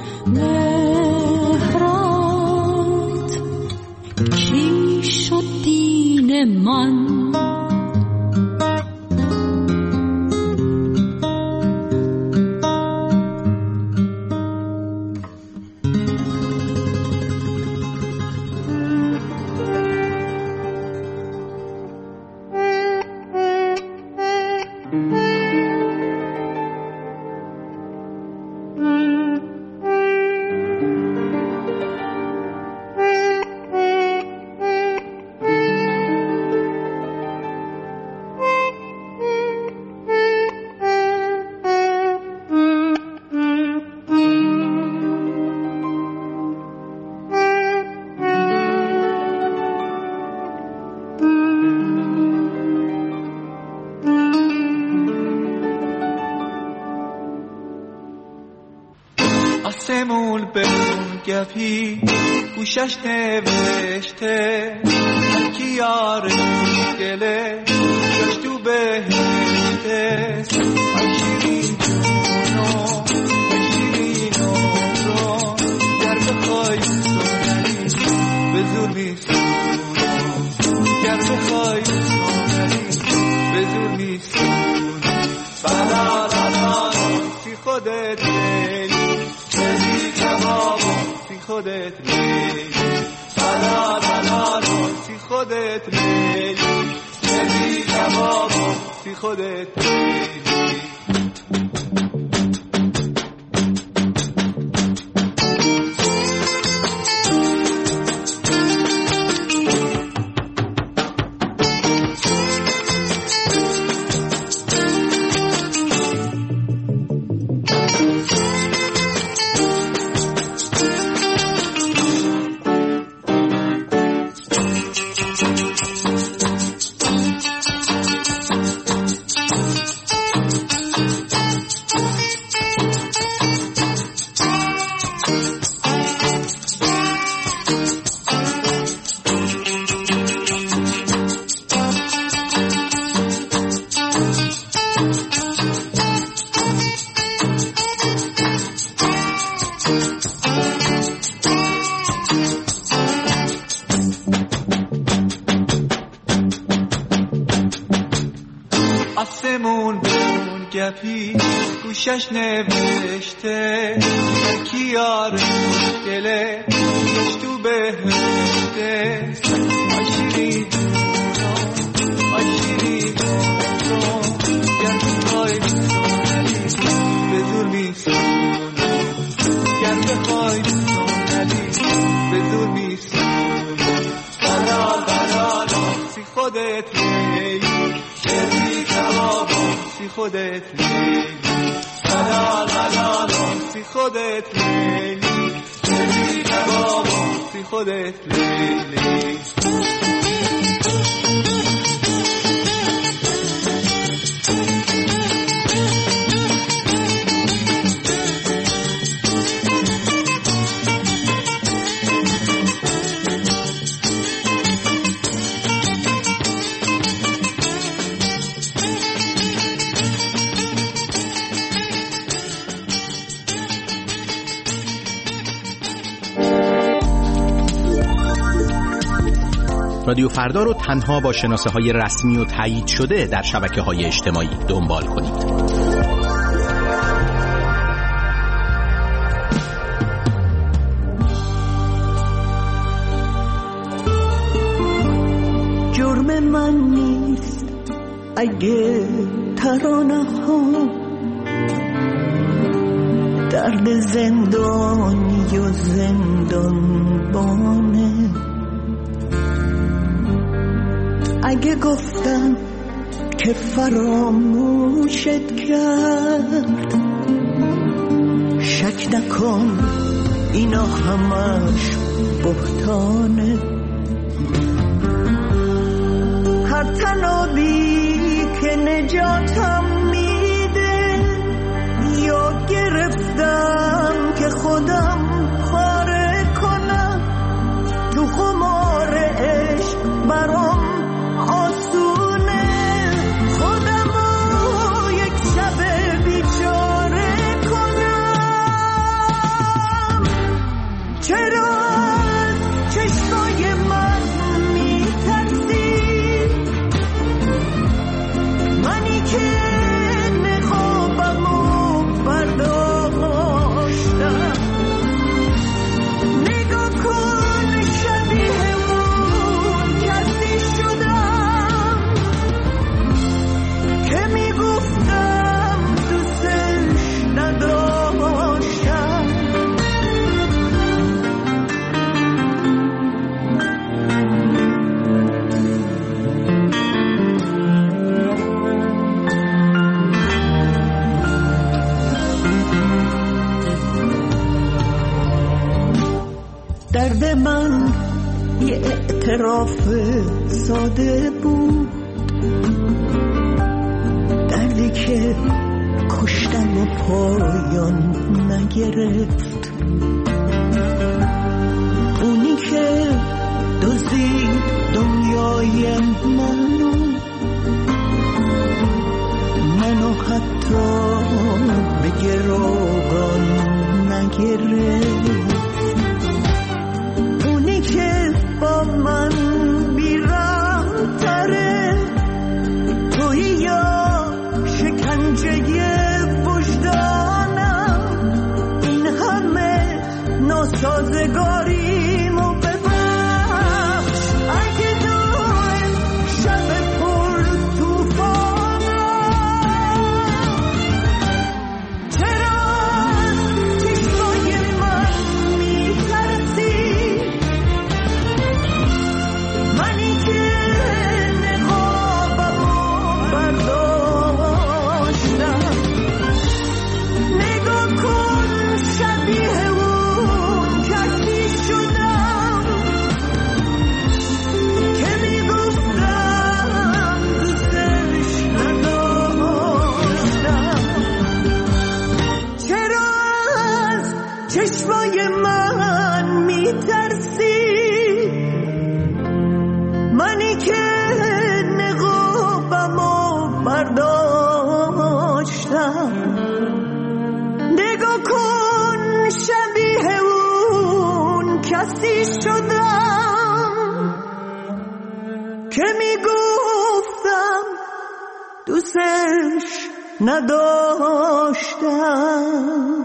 مهرت کی شد دین من. آسمون به اون گپی گوشش نوشته، هرکی یار دله جاش تو بهشته. آی شیرین جونو آی شیرین عمرو، در بخوای سنری گر بخوای به زور میسونی بلالالا سی خودت لیلی بدی کبابا سی خودت لیلی بلالالا سی خودت لیلی بدی کبابا سی خودت لیلی گوشش نوشته کی یار دله تو بهشته آشیری آشیری گر بخوای به زور میسونی گر بخوای به زور میسونی بلال بلال سی خودت لیلی شدی کبابا سی خودت لیلی بلال بلال سی خودت لیلی شدی کبابا سی خودت لیلی رادیو فردا رو تنها با شناسه های رسمی و تایید شده در شبکه های اجتماعی دنبال کنید. جرم من نیست اگه ترانه ها درد زندانی و زندان بانه، اگه گفتم که فراموشت کرد شک نکن اینا همش بهتانه. هر تنابی که نجاتم میده یا گرفتم که خودم پاره کنم، تو خمار عشق برام آسونه خودمو یک شب بیچاره کنم. چرا چشمای من میترسی، منی که نقابمو برداشتم. نگاه کن شبیه اون کسی شدم که میگفتم دوستش نداشتم. درد من یه اعتراف ساده بود، دردی که کشتم و پایان نگرفت، اونی که دزدید دنیای منو منو حتی به گروگان نگرفت، اونی که با من بیرم دوستش نداشتم.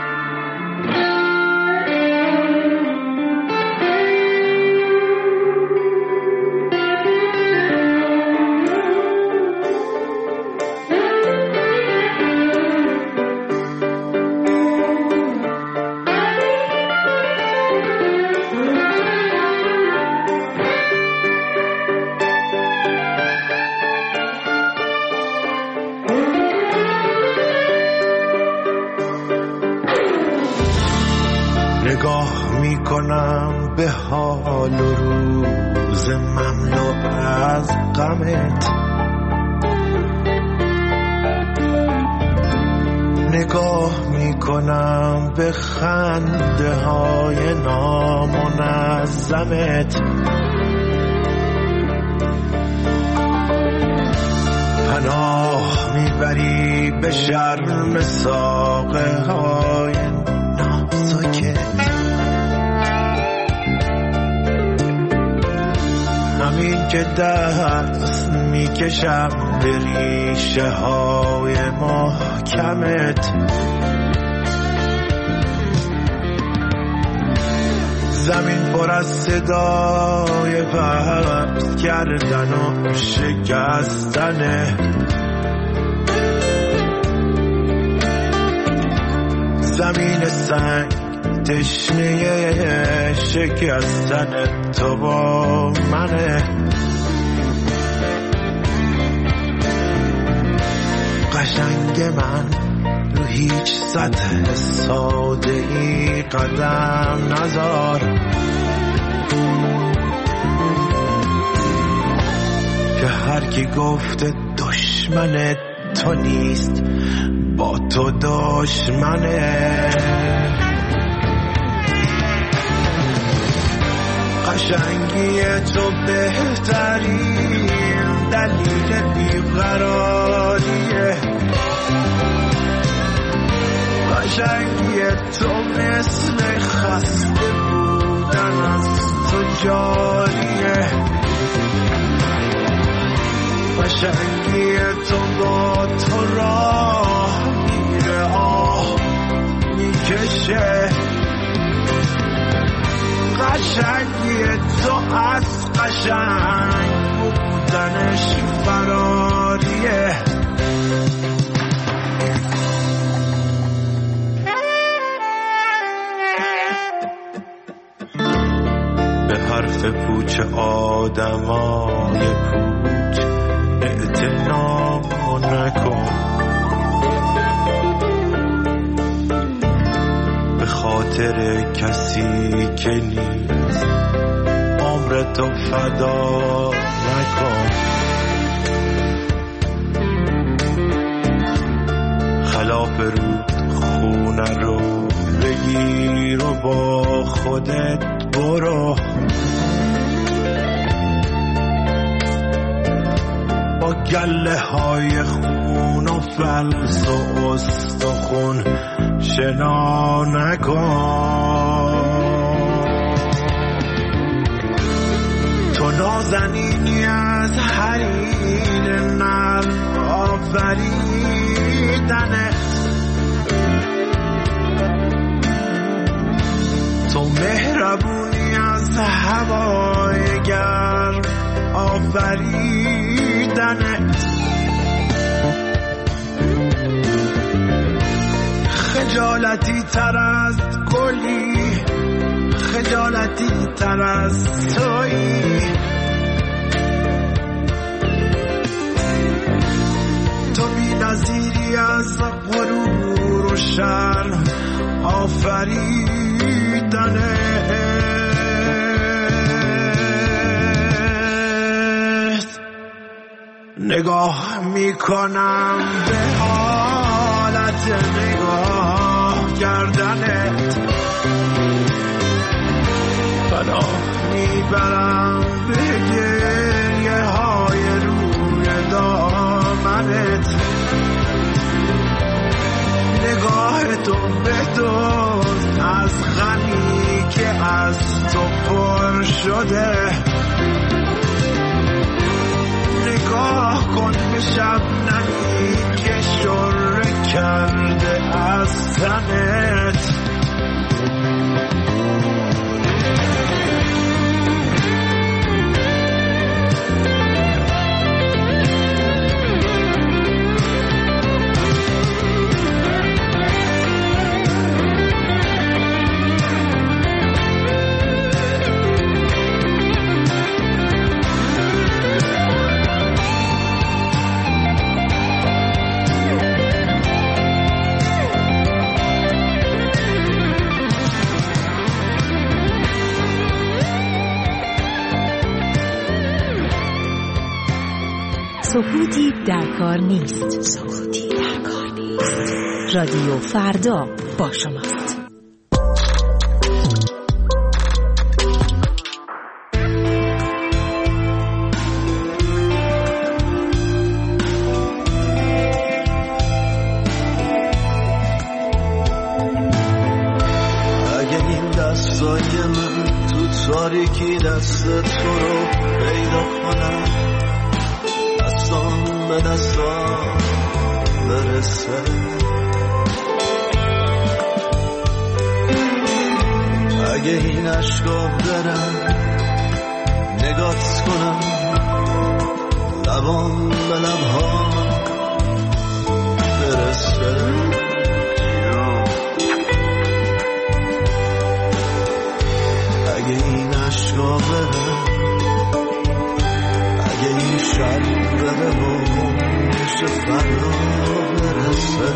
نگاه میکنم به حال و روز مملو از غمت، نگاه میکنم به خنده های نامنظمت، پناه میبری به شرم ساقه های نازکت، همین که دست میکشم به ریشه های محکمت، زمین پر از صدای پرت کردن و شکستنه، زمین سنگ تشنه شکستن تو با منه، قشنگ من رو هیچ سطح ساده ای قدم نذار، که هر کی گفته دشمن تو نیست با تو دشمنه، قشنگی تو بهترین دلیل بیقراریه، قشنگی تو مثل خسته بودن از تو جاریه، قشنگی تو با تو راه میره آه میکشه، قشنگی تو از قشنگ بودنش فراریه، به حرف پوچ آدمای پوچ اعتنا نکن، به خاطر کسی که نیست عمر تو فدا نکن، خلاف رود خونه رو بگیر و با خودت برو، با گله های خون و فلس و استخون شنا نکن، تو نازنینی از حریر نرم آفریدنت، تو مهربونی از هوای گرم آفریدنت، خجالتی تر از گلی، خجالتی تر از تویی، تو بی نظیری از غرور و شرم آفریدنت، نگاه میکنم به حالت نگاه کردنت، پناه میبرم به گریه های روی دامنت، نگاه تو به دوست از غمی که از تو پر شده، نگاه کن به شب شبنمی که شره کرده از تنت. سکوتی در کار نیست. سکوتی در کار نیست. رادیو فردا با شماست. اگه این دستای من تو تاریکی دست تو رو پیدا کنم، دستان به دستان برسه، اگه این عشقا برم نگات کنم، لبان به لبها برسه، اگه این عشقا برم، اگه این شب بره و میشه فردا برسه،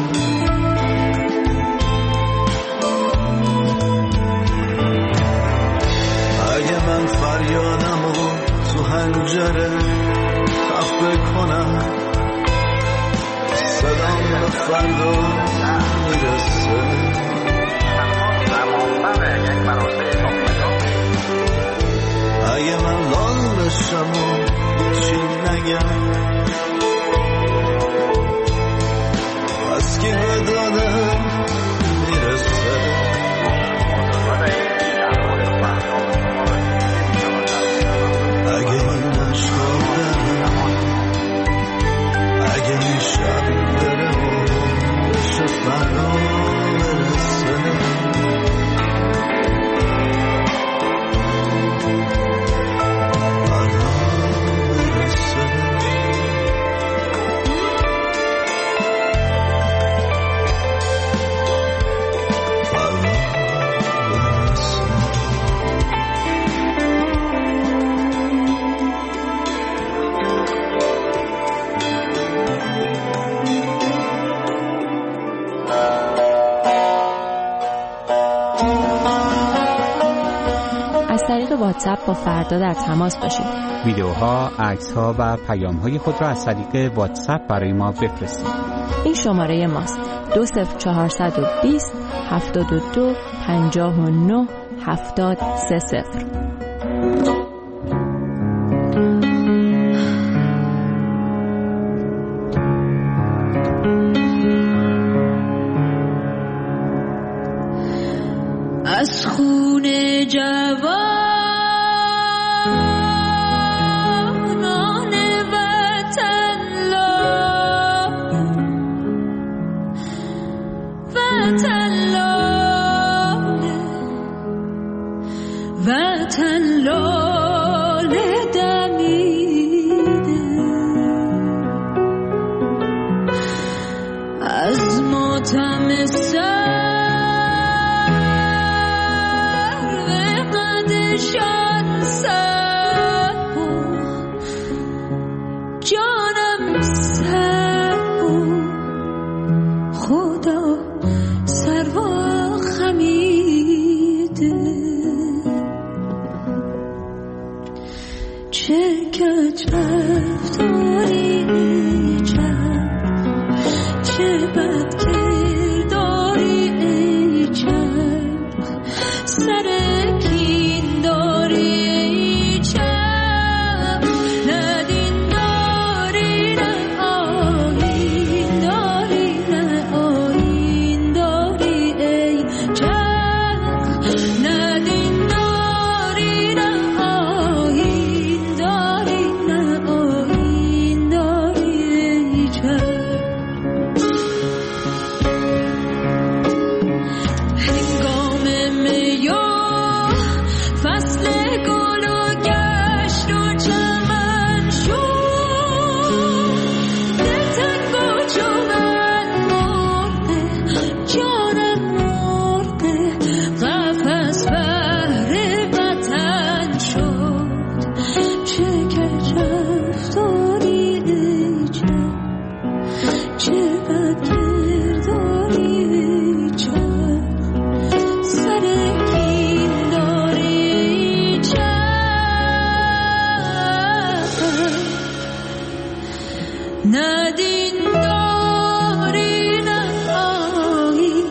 اگه من فریادم و تو هنجره خفه کنم، صدام به فردا میرسه، اگه من لال بشم و چی نگم، از که دادم میرسه، اگه این عشقا برم، اگه این شب بره و بشه فردا برسه، واتساپ با فردا در تماس باشید. ویدیوها، عکس‌ها و پیام‌های خود را از طریق واتساپ برای ما بفرستید. این شماره ماست: دو صفر چهارصد و بیست هفتاد و دو پنجاه و نه هفتاد سه صفر. از خون جوان ندین داری نه آیین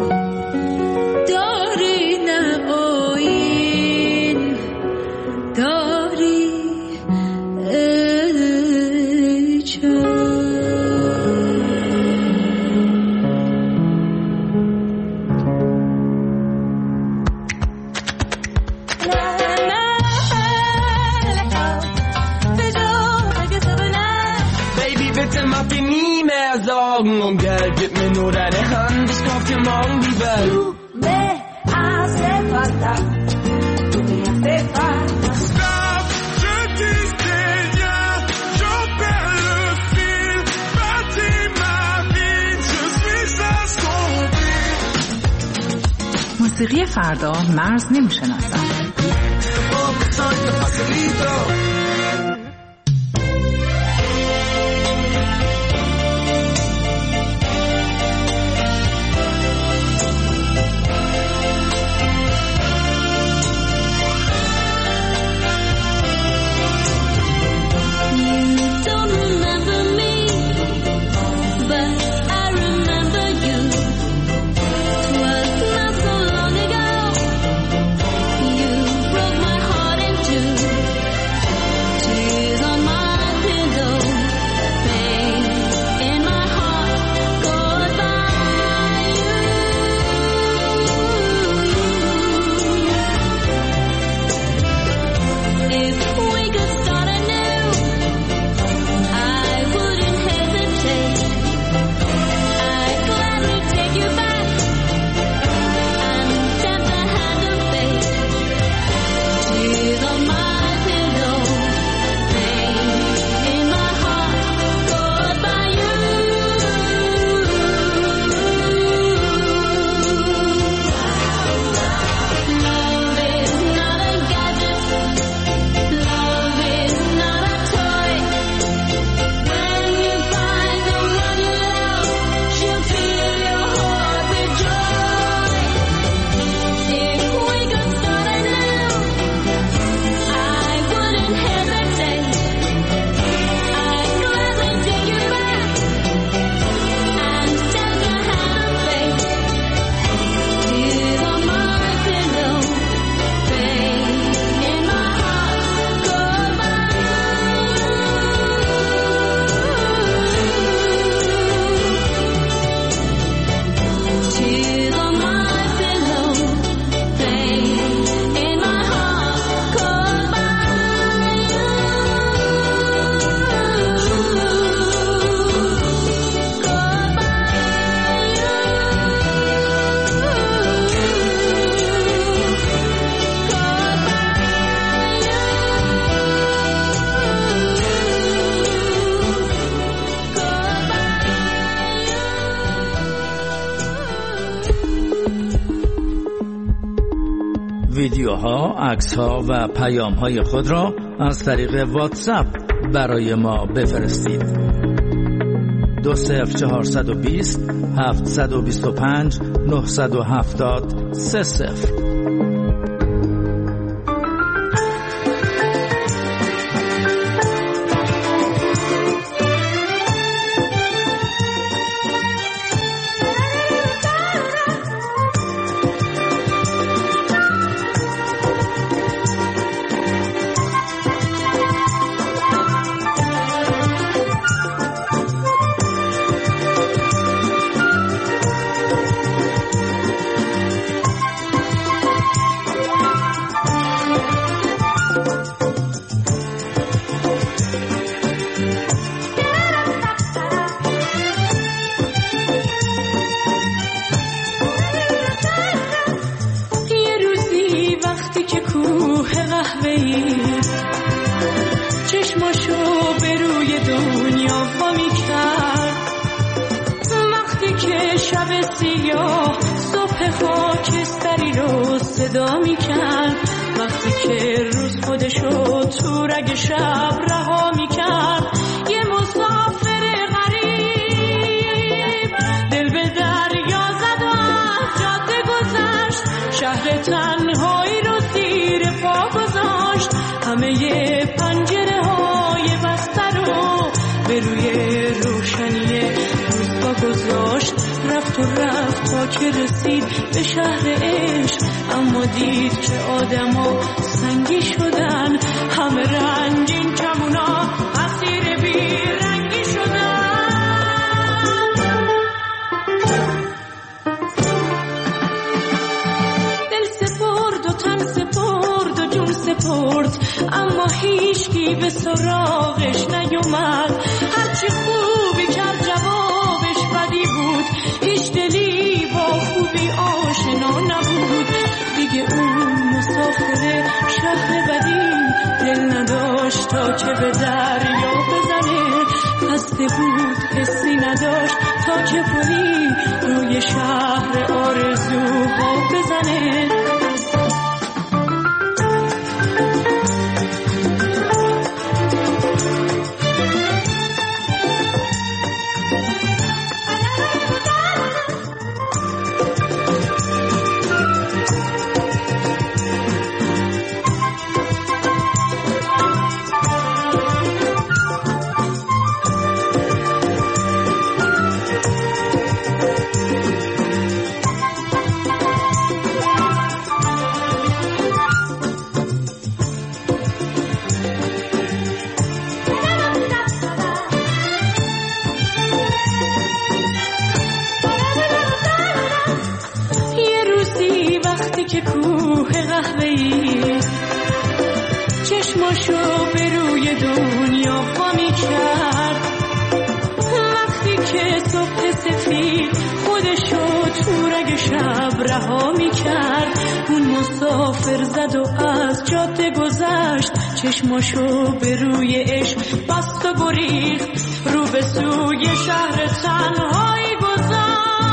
داری نه آیین داری ای جان. Und Geld, gib mir nur deine Hand, ich kauf dir morgen die Welt. Du me hace falta, tú me hace falta. Stop, je disdaigne, je perds le fil, bâtis ma vie, je suis assombri. موسیقی فردا مرز نمیشناسد. ویدیوها، عکس‌ها و پیام‌های خود را از طریق واتساپ برای ما بفرستید. دو صفر چهارصد و بیست هفتصد و بیست و پنج نهصد و هفتاد سه صفر. صدا میکرد وقتی که روز خودشو تو رگ شب رها میکرد. یه مسافر غریب دل به دریا زد و از جاده گذشت، شهر تنهایی رو زیر پا گذاشت، همه پنجره های بسته رو به روی جا گذاشت، رفت و رفت تا که رسید به شهر عشق. اما دید که آدما سنگی شدن، همه رنگین کمونا اسیر بی رنگی شدن. دل سپرد و تن سپرد و جون سپرد، اما هیچکی به سراغش نیومد. هرچی خوبی کرد جوابش بدی بود، هیچ دلی با خوبی آشنا نبود. دیگه اون مسافر شهر بدی دل نداشت تا که به دریا بزنه، خسته بود حسی نداشت تا که پلی روی شهر آرزوها بزنه. که کوه قهوه‌ای چشماشو به روی دنیا خامی کرد، وقتی که صبح سفید خودشو تو رگ شب رها می کرد. اون مسافر زد و از جاده گذشت، چشماشو به روی عشق بست و گریخت، رو به سوی شهر تنهایی گذاشت.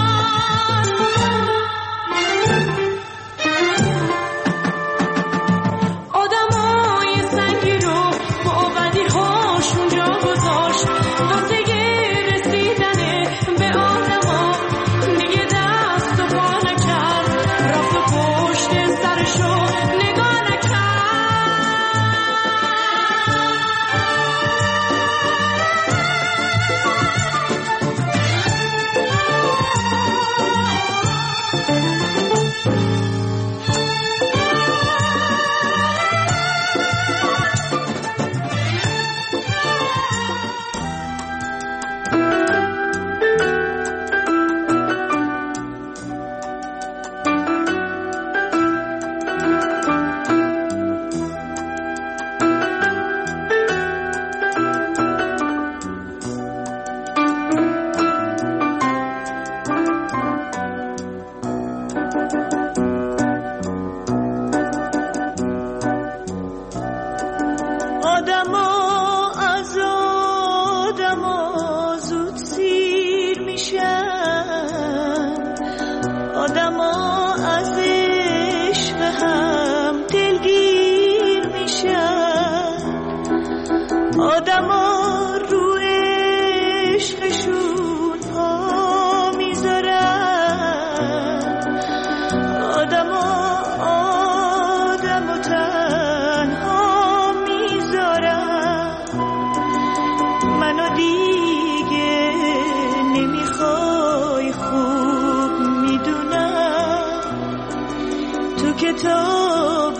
کتاب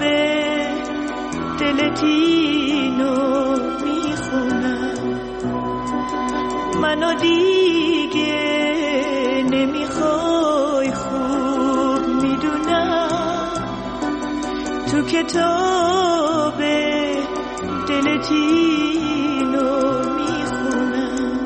دلتینو میخونم، منو دیگه نمیخوای خوب میدونم. تو کتاب دلتینو میخونم.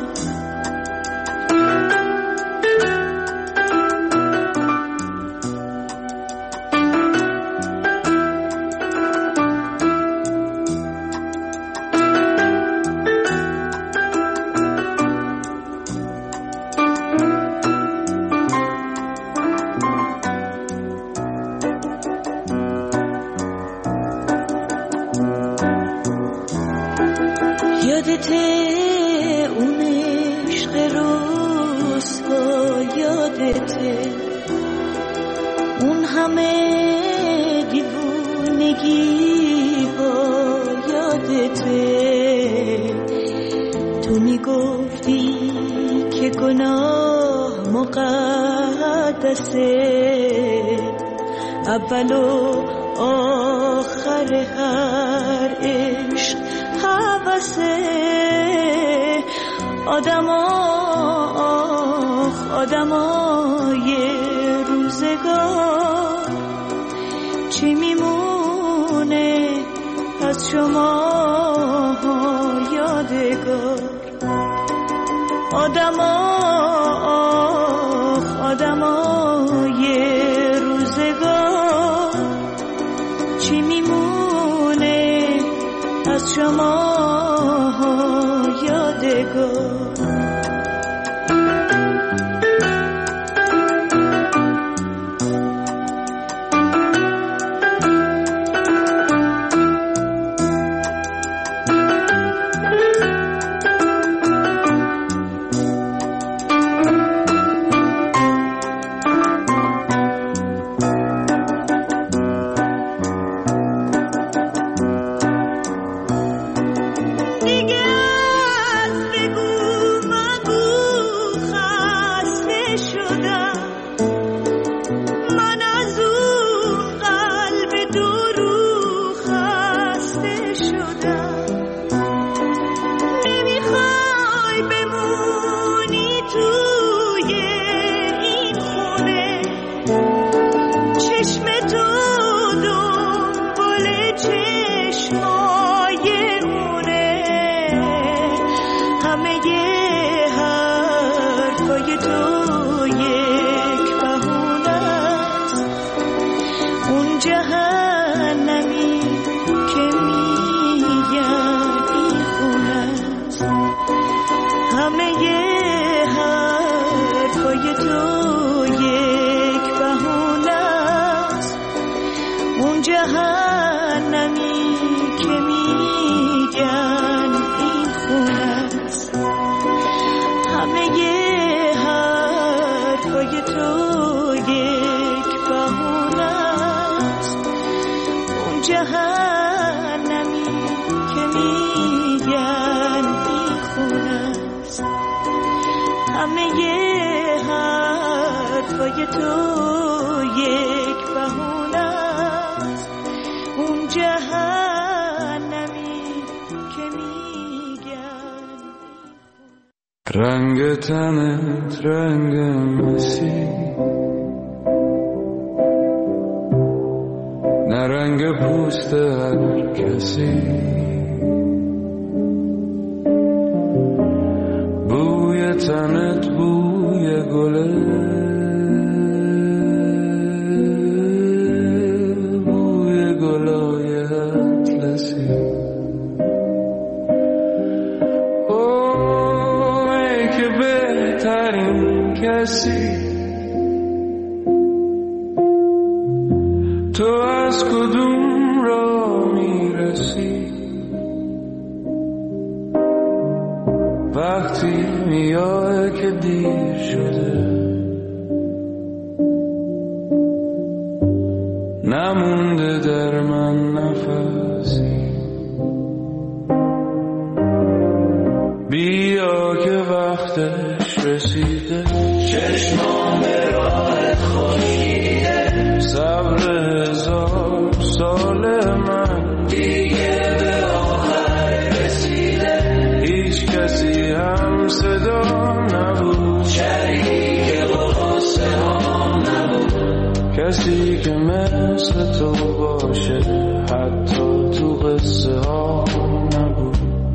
یادته اون عشق رسوا، یادته اون همه دیوونگی با، یادته تو میگفتی که گناه مقدسه، اول و آخر هر عشق هوسه. آدما آخ آدمای روزگار، چی میمونه از شما یادگار؟ آدما آخ آدمای روزگار، چی میمونه از شما یادگار؟ رنگ تنت رنگ مسی، نه رنگ پوست هر کسی. بوی تنت بوی گله، بوی گلای اطلسی. کسی تو از کدوم را میرسی؟ وقتی میای که دیر شده، نمونده در من نفسی. بیا که وقتش رسیده، چشمان به راهت خشکیده. صبر هزار سال من دیگه به آخر رسیده. هیچ کسی هم صدا نبود، شریک آسمان نبود. کسی که مثل تو باشه حتی تو قصه ها نبود.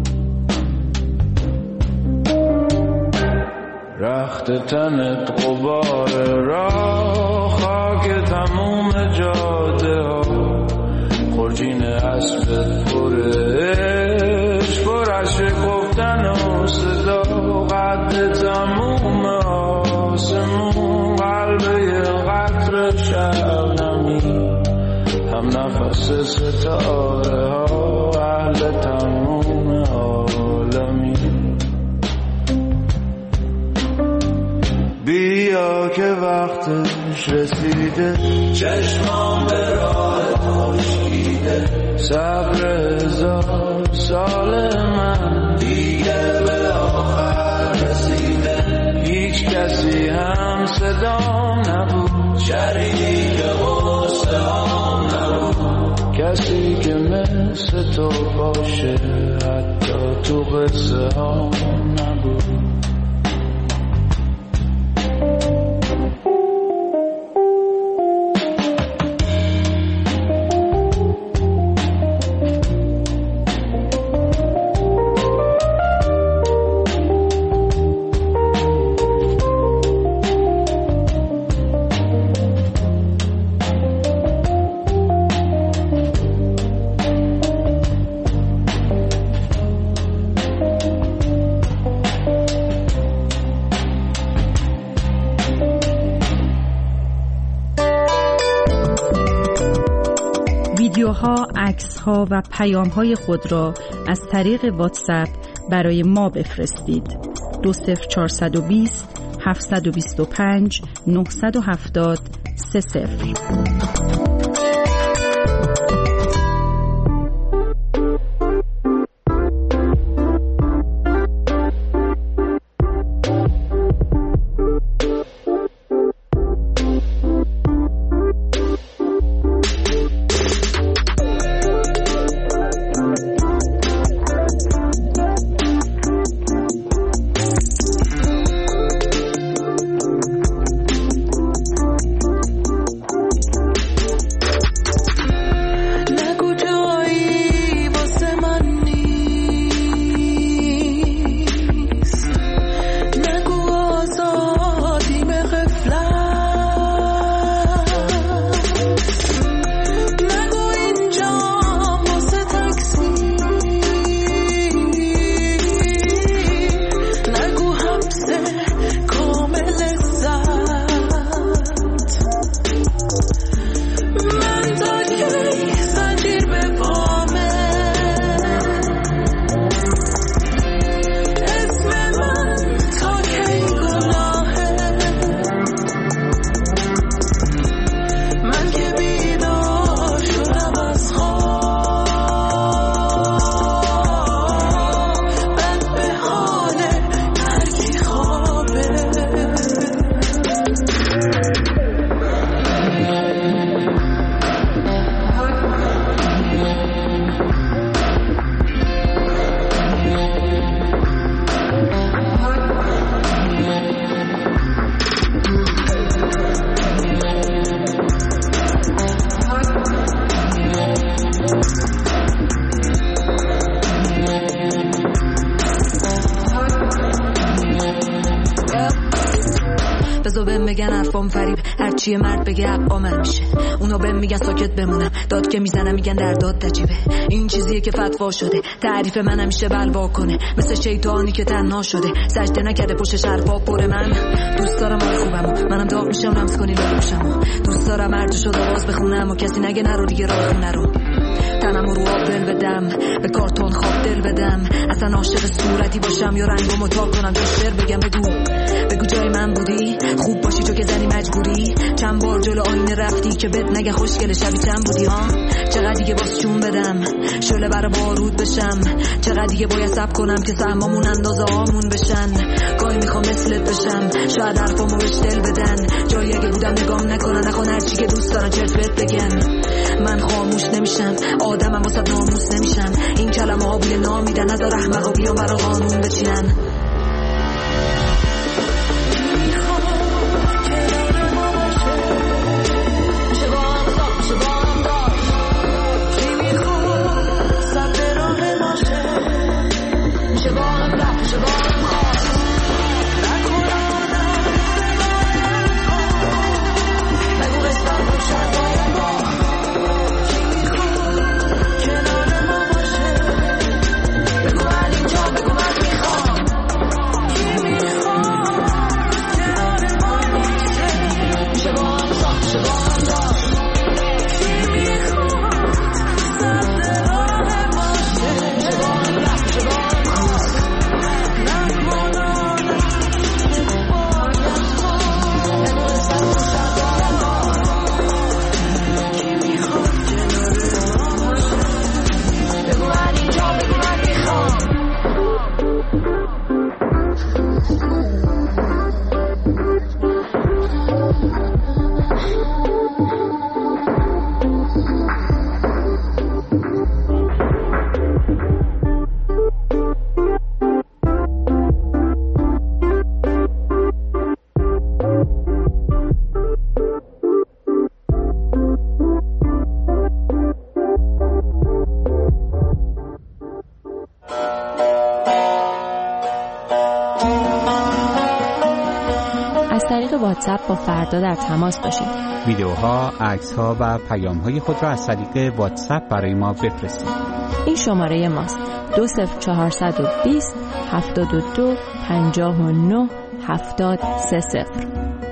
رخت تنت غبار راه، خاک تموم جاده ها. خورجین اسبت پر عشق، پر شکفتن و صدا. قد تموم آسمون، قلب یه قطر شبنمی. هم نفس ستاره ها، اهل تموم عالمی. بیا که وقتش رسیده، چشمان به راهت خشکیده. صبر هزار سال من دیگه به آخر رسیده. صدام نبود، شریک غصه هم نبود، کسی که مثل تو باشه حتی تو قصه هم نبود. ویدیوها، عکس‌ها و پیام‌های خود را از طریق واتساپ برای ما بفرستید. دو صفر چهار دو صفر هفت دو پنج نه هفت صفر سه صفر. بگن حرفام فریب، هرچی مرد بگه حقا من میشه. اونا بهم میگن ساکت بمونم، داد که میزنم میگن در داد تجیبه. این چیزیه که فتوا شده، تعریف من همیشه بلوا کنه، مثل شیطانی که تنها شده، سجده نکرده پشت شرفا پره. من دوست دارم حال خوبمو، منم داغ میشم لمس کنی لبوشمو. دوست دارم مرد شد آواز بخونم و کسی نگه نرو دیگه راه خونه رو. تنمو رو آب دل بدم، به کارتون خواب دل بدم، اصلا عاشق صورتی باشم یا رنگمو تا کنم تو شعر بگم. بگو بگو جای من بودی، خوب باشی تو که زنی مجبوری. چند بار جلو آینه رفتی که بد نگه خوشگل شبی چند بودی ها. چقدر دیگه باز چون بدم، شعله برا بارود بشم. چقدر دیگه باید صبر کنم که سهمامون اندازه هامون بشن. گاهی میخوام مثلت بشم، شاید حرفامو بهش دل بدن. جایی اگه بودم نگام نکنن، نکن هرچی که دوست دارن چرت بهت بگن. من خاموش نمیشم، آدمم واسه ناموس نمیشم. این کلمه ها بوی نام میدن، نذار احمقا بیان برا قانون بچینن. از طریق واتساپ با فردا در تماس باشید. ویدیوها، عکس‌ها و پیام‌های خود را از طریق واتساپ برای ما بفرستید. این شماره ماست: دو صفر چهارصد و بیست هفتاد و دو پنجاه و نه هفتاد سه صفر.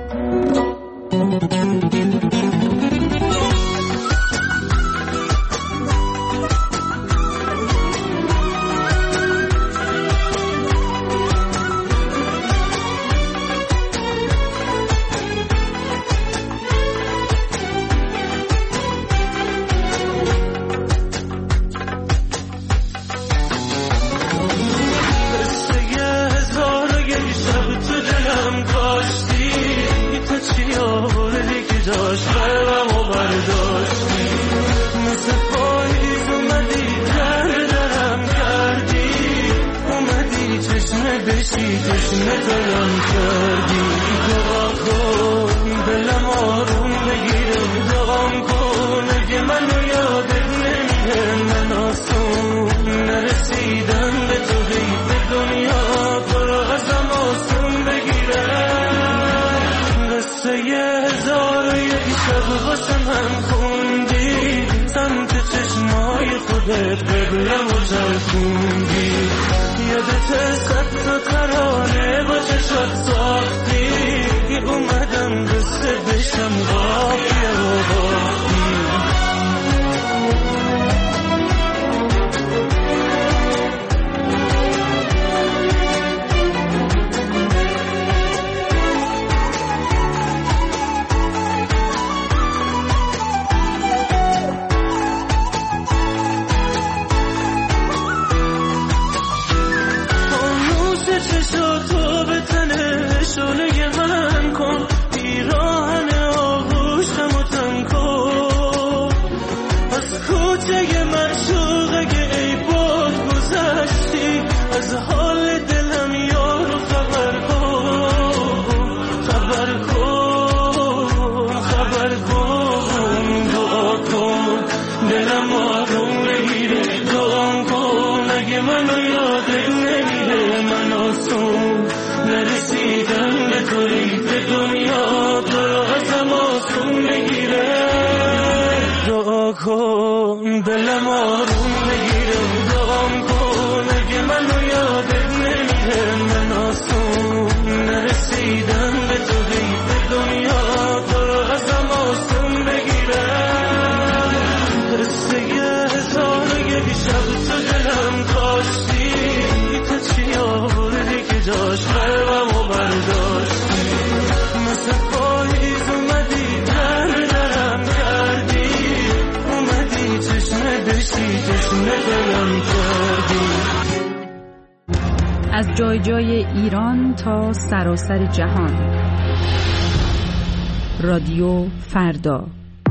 از جای جای ایران تا سراسر جهان، رادیو فردا.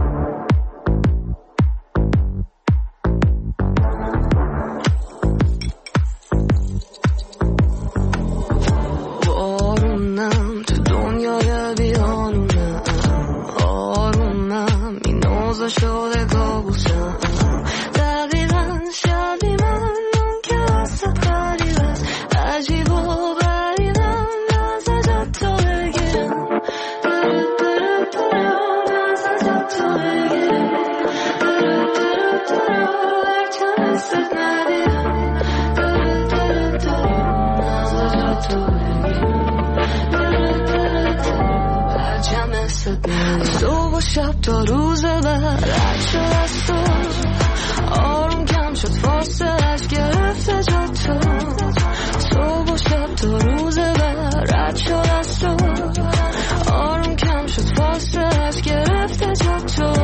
بارونم تو دنیای بیانونم، آرومم این اوضاع شده کابوسم. دقیقا شبی من اون که وسط غریب است، عجیب و غریبم، نزدت تو بگیرم، برد برد برد نزدت تو بگیرم، برد برد برد هرچم استت ندیرم، برد برد برد نزدت تو بگیرم، برد برد برد هرچم استت ندیرم. صبح و شب تا روز بعد رد شد از تو، آروم کم شد فاصلش گرفته جا تو. صبح و شب تا روز بعد رد شد از تو، آروم کم شد فاصلش گرفته جا تو.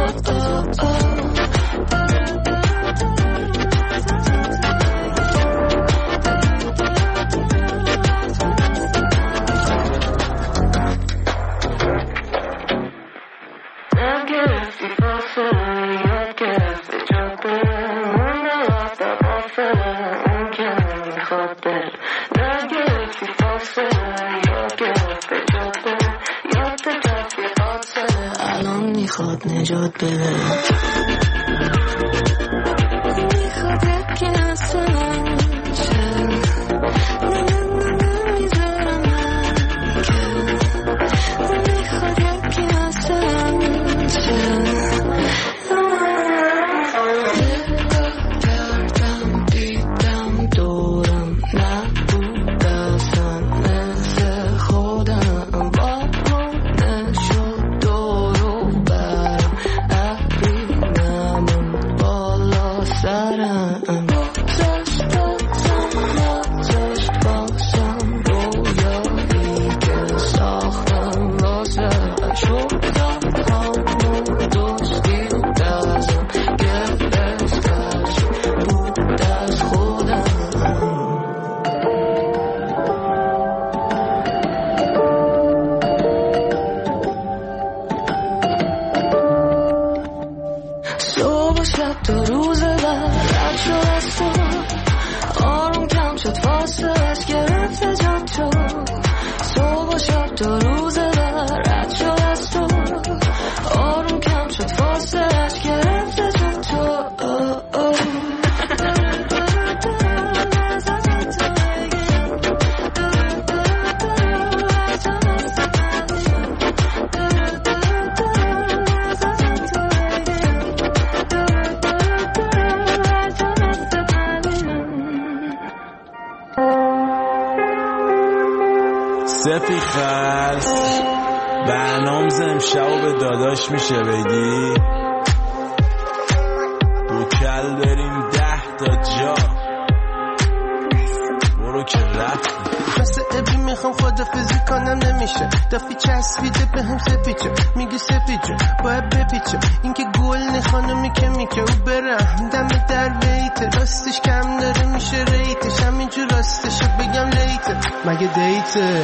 میخواد نجات بده، میخواد یکی از من چه نه نه نه نمیذارم من که سپی خلص برنامز امشب به داداش میشه بگی رو کل بریم ده تا جا برو که رفتی مثل ابی میخوام خدافزی کنم نمیشه دافی چسبیده به هم سپیچه میگه سپیچه باید بپیچه این که گل نخانمی که میکه او برم دم در بیته راستش کم داره میشه ریتش همینجور راستشو بگم لیته مگه دیته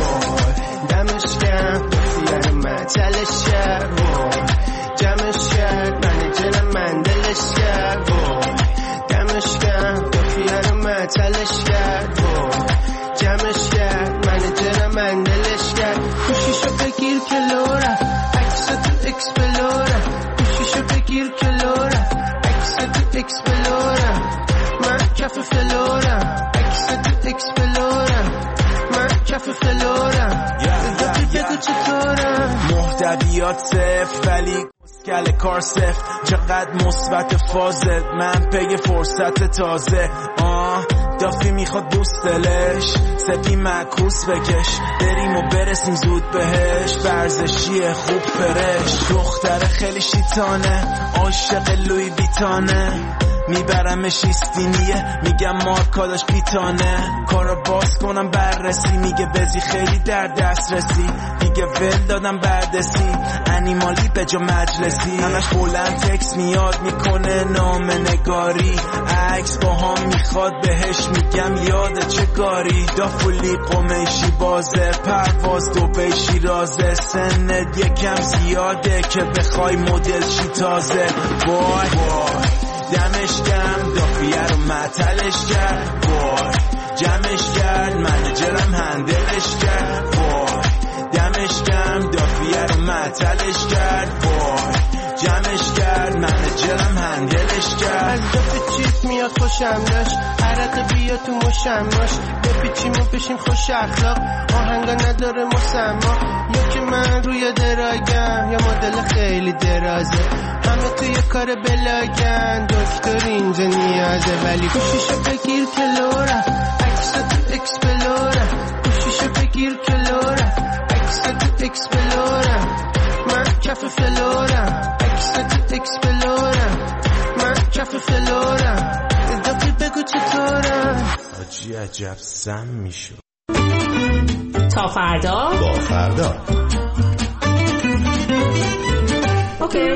وای دمش کم یعنی مطلش کرد وای جمعش کرد منیجرم مندلش کرد وای دمش کم یعنی مطلش کرد وای جمعش کرد منیجرم مندلش کرد گوشیشو بگیر که لورا عکس تو اکسپلورا گوشیشو بگیر که لورا عکس تو اکسپلورا من کف فلورا عکس تو اکسپلورا من کف فلورا بگو چطورم محتویات صفر ولی کل کار صفر چقدر مثبت فازت من پی فرصت تازه آه دافی میخواد بوست دلش سپی معکوس بکش بریم و برسیم زود بهش ورزشی خوب فرش دختر خیلی شیطانه عاشق لوی ویتانه میبرمش ایستینیه میگم مارکاداش پیتانه کارو باز کنم بررسی میگه بزی خیلی در دست رسی دیگه ول دادم بردسی انیمالی به جا مجلسی همش بلند تکس میاد میکنه نام نگاری عکس با هم میخواد بهش میگم یاده چه کاری دافولی قمیشی بازه پرواز دو بیشی رازه سنت یکم زیاده که بخوای مدل شی تازه وای وای دمش کم دافیه رو معطلش کرد وای جمعش کرد منیجرم هندلش کرد وای دمش کم دافیه رو معطلش کرد وای جمعش کرد منیجرم هندلش کرد از دافی چیز میاد خوشم داشت عرق بیا تو مشم باش بپیچیم و بشیم خوش اخلاق آهنگا نداره مسما یا که من روی دراگم یا مدل خیلی درازه همه توی کار بلاگن دکتر اینجا نیازه ولی گوشیشو بگیر که لورا عکس تو اکسپلورا گوشیشو بگیر که لورا عکس تو اکسپلورا من کف فلورا عکس تو اکسپلورا من کف فلورا دافی بگو چطورم آجی عجب سم میشو تا فردا با فردا اوکی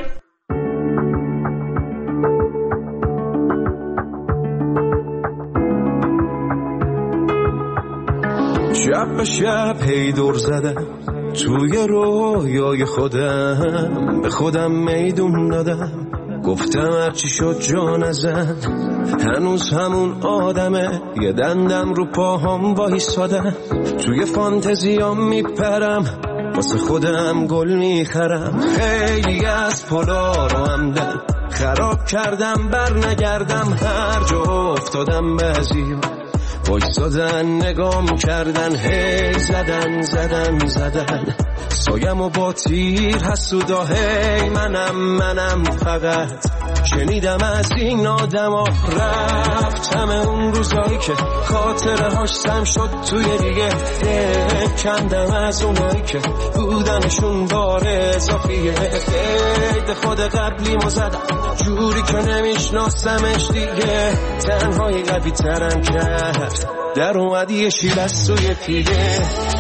شب به شب هی دور زدم توی رویای خودم به خودم میدون دادم گفتم هرچی شد جا نزن هنوز همون آدمه یه دندم رو پاهم وایسادم توی فانتزیام میپرم واسه خودم گل میخرم خیلی از پلا رو همدن خراب کردم بر نگردم هر جا افتادم بعضی وایسادن نگام کردن هی زدن زدن زدن سایم و با تیر حسودا هی منم منم فقط شنیدم از این آدم ها رفتم اون روزایی که خاطره هاش سم شد توی دیگه کندم از اونایی که بودنشون بار اضافیه قید خود قبلی ما زدم جوری که نمیشناسمش دیگه تنهایی قوی ترم کرد در اومدی یه شیل از سوی پیگه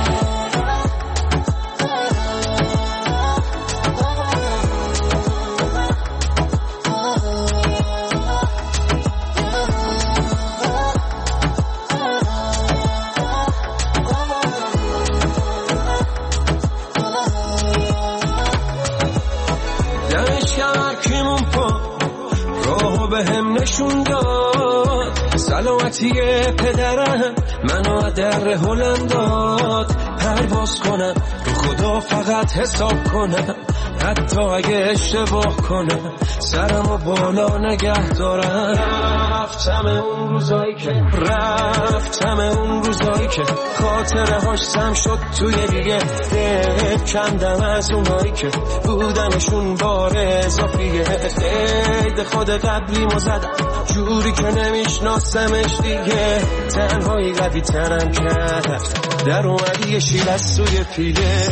نشون داد سلامتی پدرم منو در هلند داد پرواز کنم رو خدا فقط حساب کنم حتی اگه اشتباه کنه سرمو بالا نگه دارم. رفتم اون روزایی که رفتم اون روزایی که خاطره هاش سم شد توی دیگه دل کندم از اونایی که بودنشون بار اضافیه. قید خود قبلی مو زدم جوری که نمیشناسمش دیگه. تنهایی قوی تنم کرد در اومدی یه شیل از سوی پیله.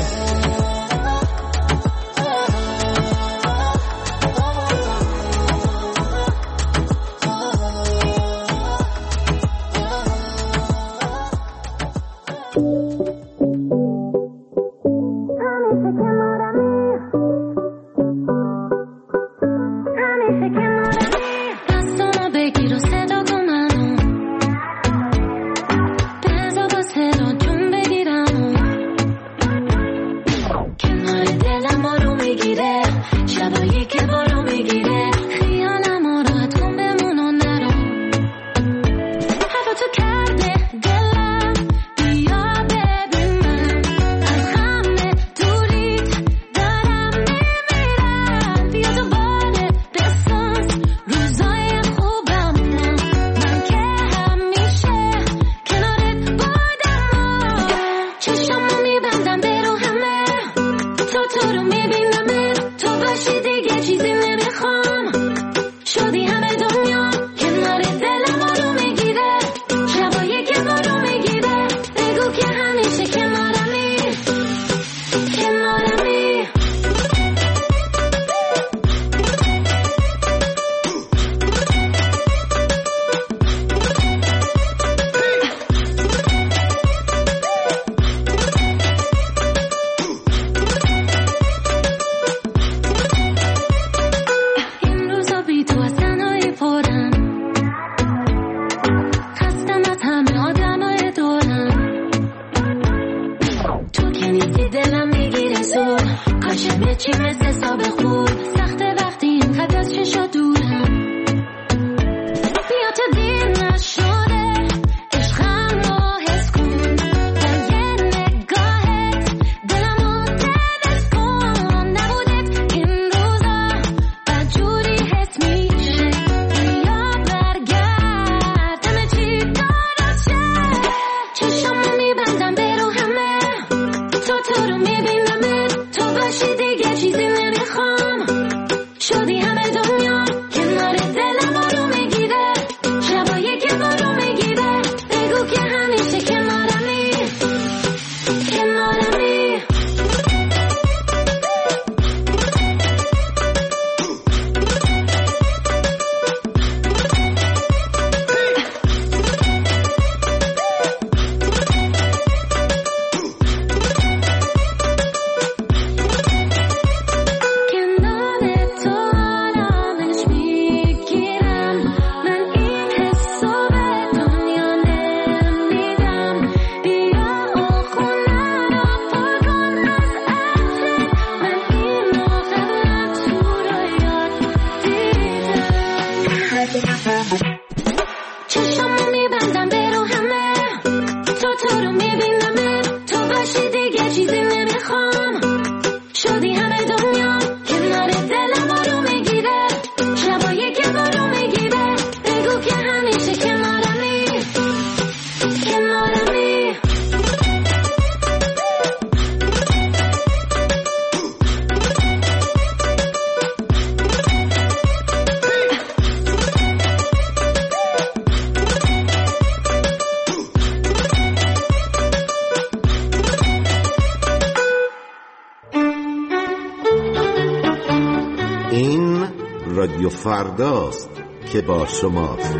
رادیو فرداست که با شماست.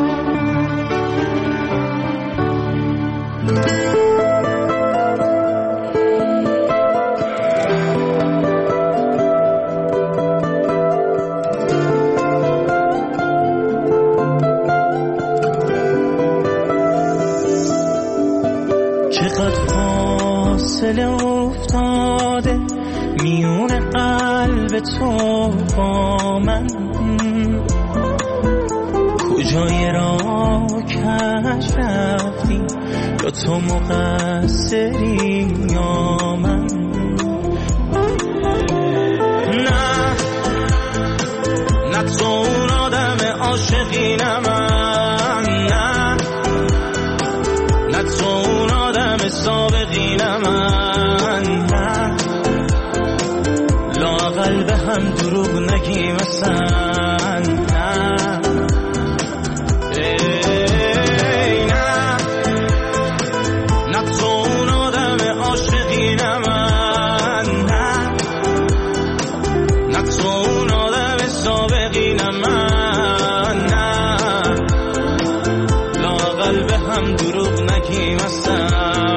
چقدر فاصله افتاده میون قلب تو با من، کجای راه کش رفتی یا تو مقصری یا من. اصلا نه ای نه نه تو اون آدم عاشقینم من نه نه تو اون آدم سابقینم من نه لااقل به هم دروغ نگیم اصلا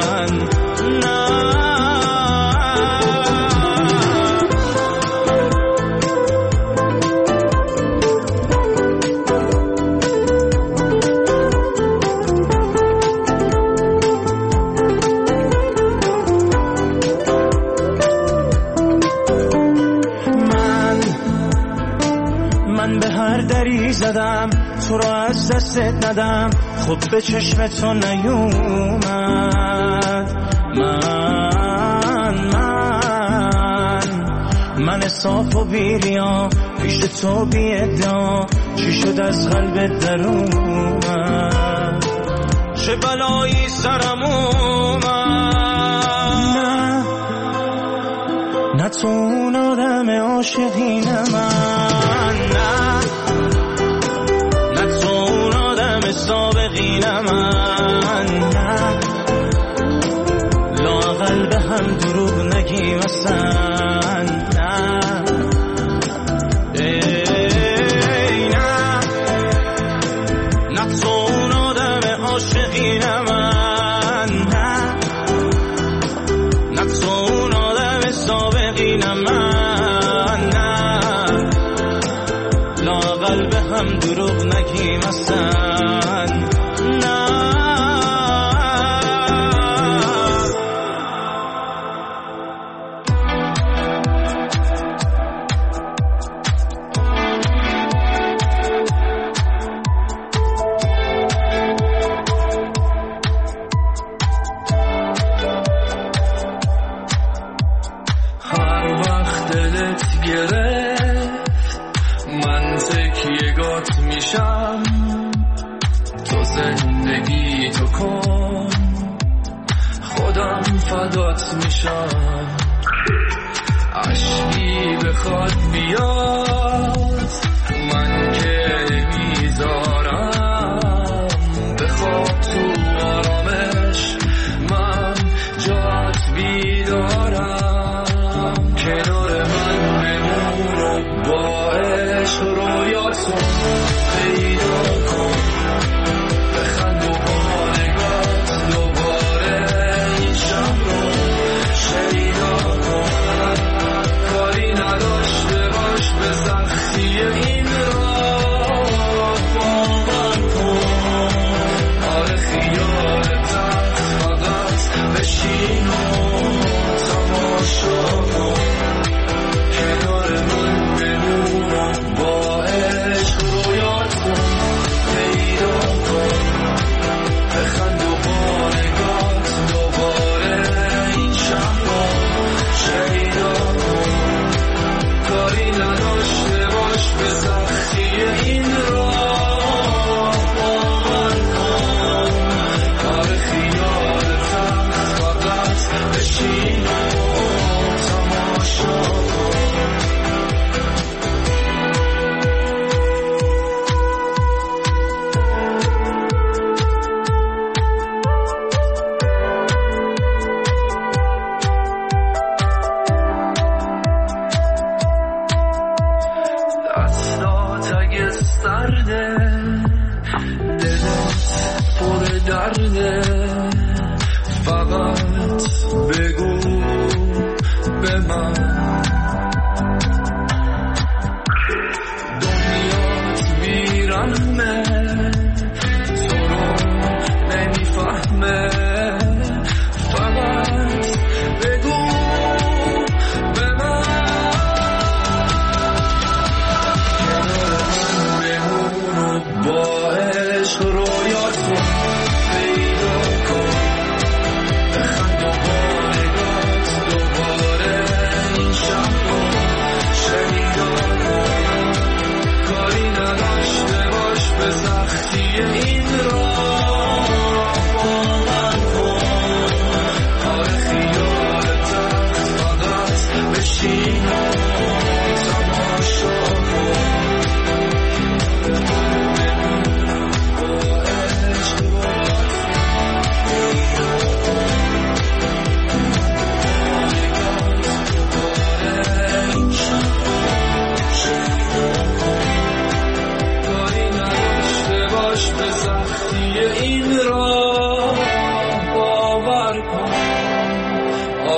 زدم تو رو از دستت ندم خب به چشم تو نیومد من من من صاف و بیریا پیش تو بی ادعا چی شد از قلبت در اومد چه بلایی سرم اومد نه نه تو اون آدم عاشقین من نه سابقین من نه لااقل به هم دروغ نگیم اصلا نه ای نه نه تو اون آدم عاشقین من نه نه تو اون آدم سابقین من نه لااقل به هم دروغ نگیم اصلا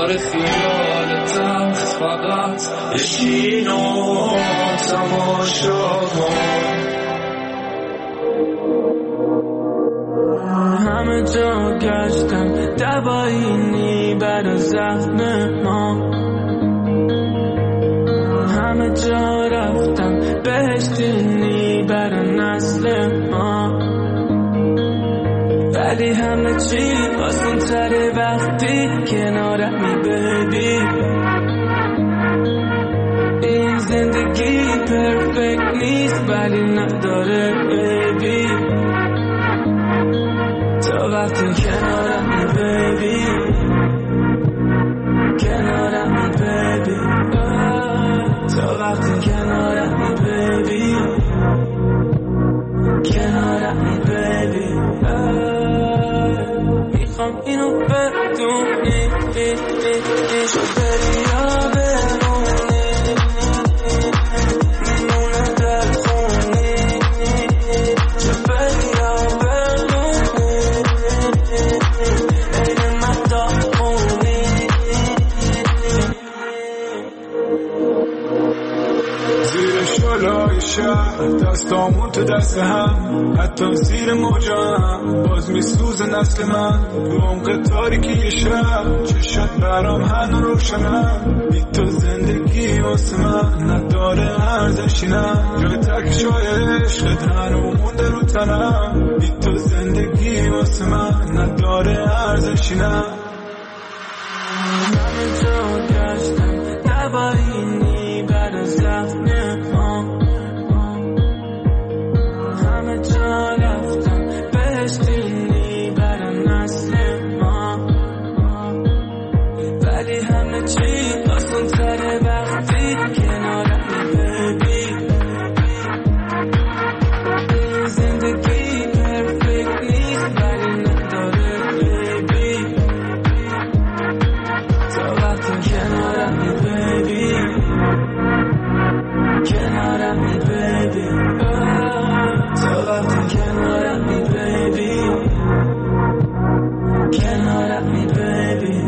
دوباره خیالتم فقط بشین و تماشا کن. همه جا گشتم دوایی برای زخم ما، همه جا رفتم بهشتینی برای نسل ما، ولی همه چی آسان تره وقتی کنارمی ببی. این زندگی پرفکت نیست ولی نداره ببی، تا وقتی کنارمی ببی، کنارمی ببی، تا وقتی کنارمی ببی، کنارمی ببی. میخوام اینو بدونی چه بری یا بمونی، میمونه در خونی، چه بری یا بمونی، این من داخونی. زیر شلای شهر دستامون تو دست هم، حتی زیر موجا هم باز میسوز نسل من. تو عمق تاریکی شب چشات برام هنو روشنم، بی تو زندگی واسه من نداره ارزشی نه، جای تکشای عشقت هنو مونده رو تنم، بی تو زندگی واسه من نداره ارزشی نه. همه جا گشتم دوایی برای زخم ما، همه جا رفتم بهشتینی برای نسل ما، ولی همه چی آسان تره وقتی کنارمی ببی. این زندگی پرفکت نیست ولی نداره ببی، تا وقتی کنارمی ببی، کنارمی ببی، تا وقتی کنارمی ببی، کنارمی ببی.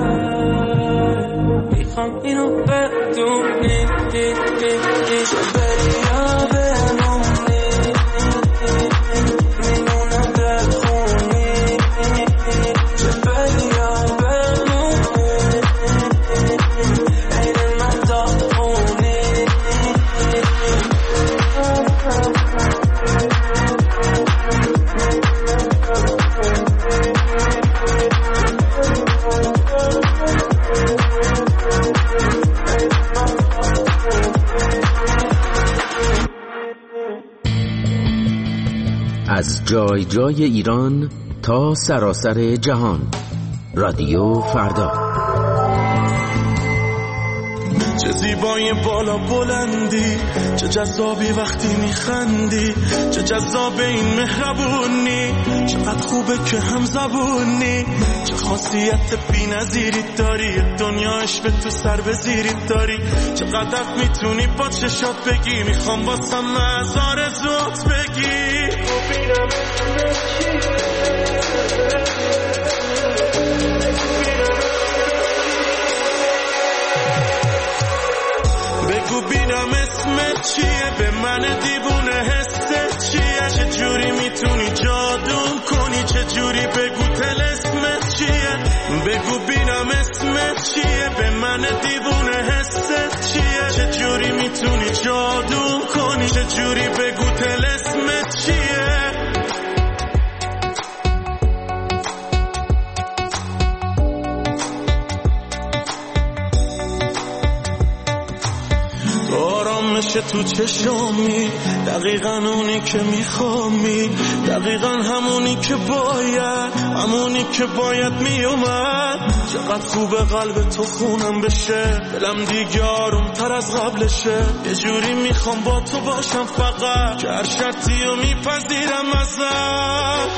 میخوام اینو بدونی چه بری یا بمونی، میمونه در خونی، چه بری یا بمونی، این من داخونی. از جای جای ایران تا سراسر جهان، رادیو فردا. چه زیبای بالا بلندی، چه جذابی وقتی میخندی، چه جذاب این مهربونی، چقدر خوبه که هم زبونی، چه خاصیت بی نظیری داری، دنیاش به تو سر بزیری داری، چقدر میتونی با چشات بگی، میخوام واسم از آرزوات بگی. بگو بینم اسمت چیه، به من دیوونه حست چیه، چه جوری میتونی جادو کنی، چه جوری بگو طلسمت چیه، بگو بینم اسمت چیه، به من دیوونه حست چیه، چه جوری میتونی جادو کنی، چه جوری بگو طلسمت چیه. آرامش تو چشامی، دقیقا اونی که میخوامی، دقیقا همونی که باید، همونی که باید میومد. چقدر خوبه قلب تو خونم بشه، دلم دیگه آروم تر از قبلشه، یه جوری میخوام با تو باشم فقط، که هر شرطی رو میپذیرم ازت.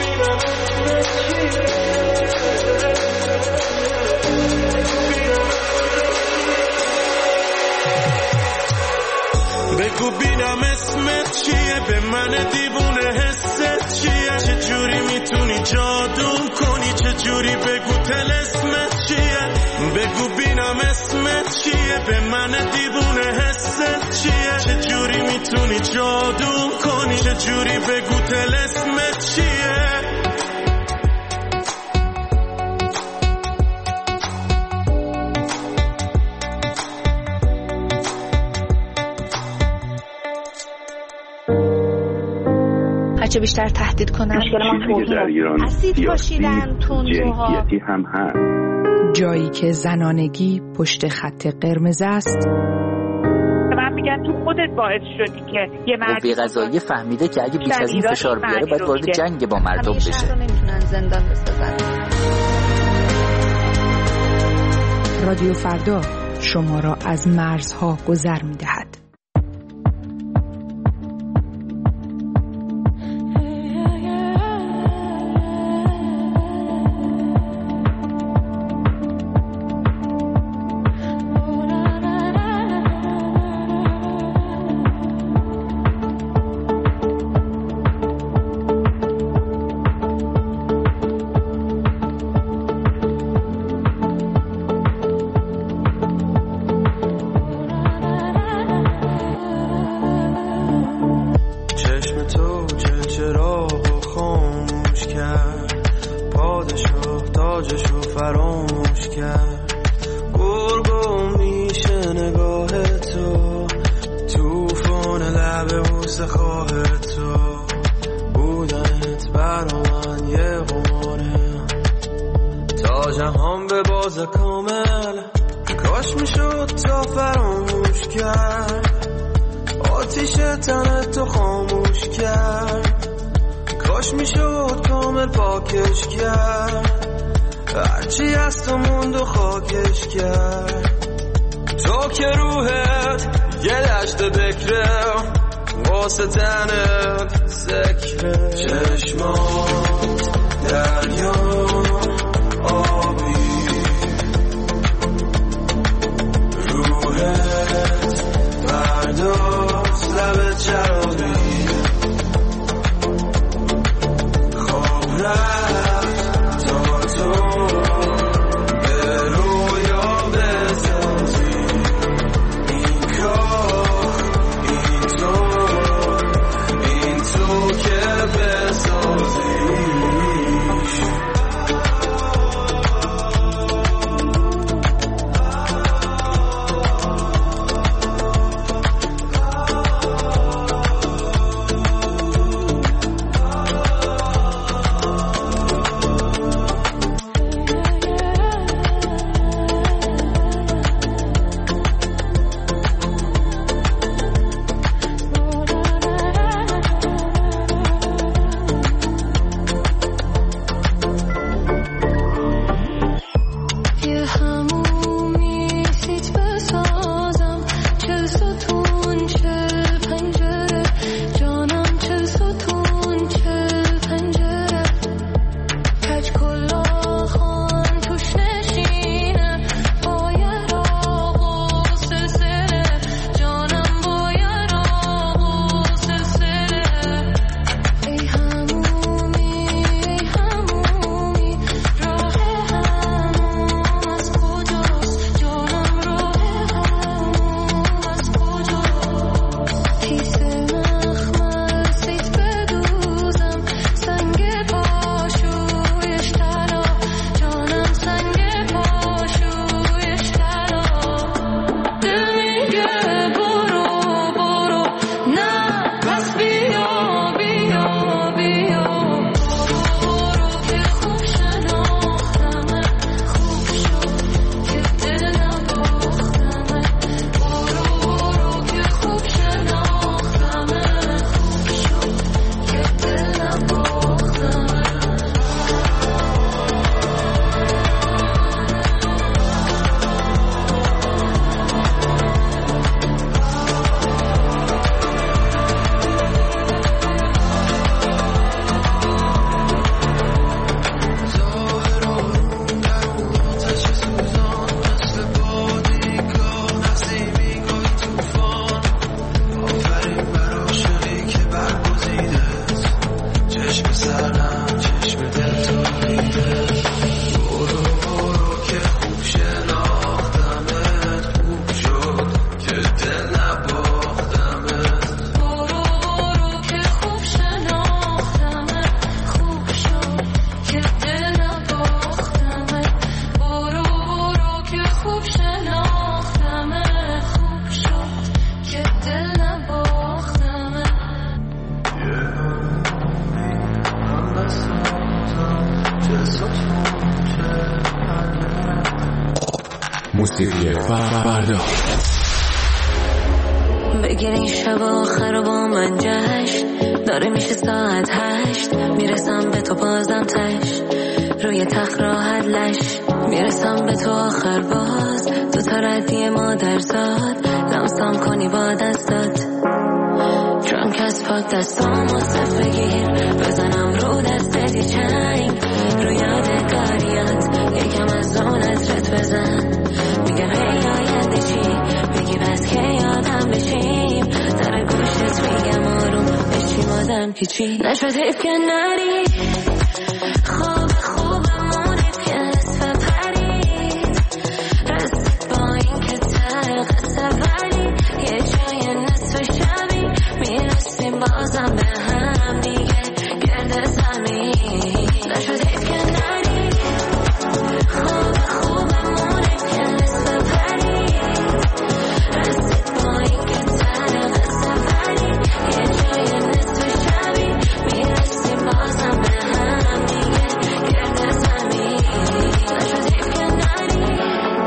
بگو بینم اسمت چیه، به من دیوونه حست چیه، چه جوری میتونی جادو کنی، چه جوری بگو طلسمت چیه، بگو بینم اسمت چیه، به من دیوونه حست چیه، چه جوری میتونی جادو کنی، چه جوری بگو طلسمت چیه. هرچه بیشتر تهدید کنن مشکل ما در ایران اسید پاشیدن، تندروها، جنسیتی هم هست. جایی که زنانگی پشت خط قرمز است. من میگم تو خودت باعث شدی که یه مرد قوه قضاییه فهمیده که اگه بیش از این فشار بیاره باید وارد جنگ با مردم بشه. شهر رو نمیتونن زندان بسازن. رادیو فردا شما را از مرزها گذر میدهد. خوب شناختمه خوب شد که دل نباختمه موسیقی فردا بگیرین شب آخر با من جشن داره میشه ساعت هشت میرسم به تو بازم تش روی تخت راحت لش میرسم به تو آخر باز تو تا ردی مادر زاد لمسم کنی با دستات درانک از پاک دستامو صف بگیر بزنم رو دستت یه چنگ رو یادگاریات یکم از اون عطرت بزن میگم هی آینده چی بگی بس که یادم بشیم در گوشت میگم آروم بشیم آدم هیچی نشد حیف که نری خواب خوبمونید که نصف پرید رسید با این که تره قصه ولی یه جای نصف شبی میرسیم بازم به هم دیگه گرد زمین نشد حیف که نری خواب خوبمونید که نصف پرید رسید با این که تره قصه ولی یه جای نصف شبی میرسیم بازم به هم دیگه گرد زمین نشد حیف که نری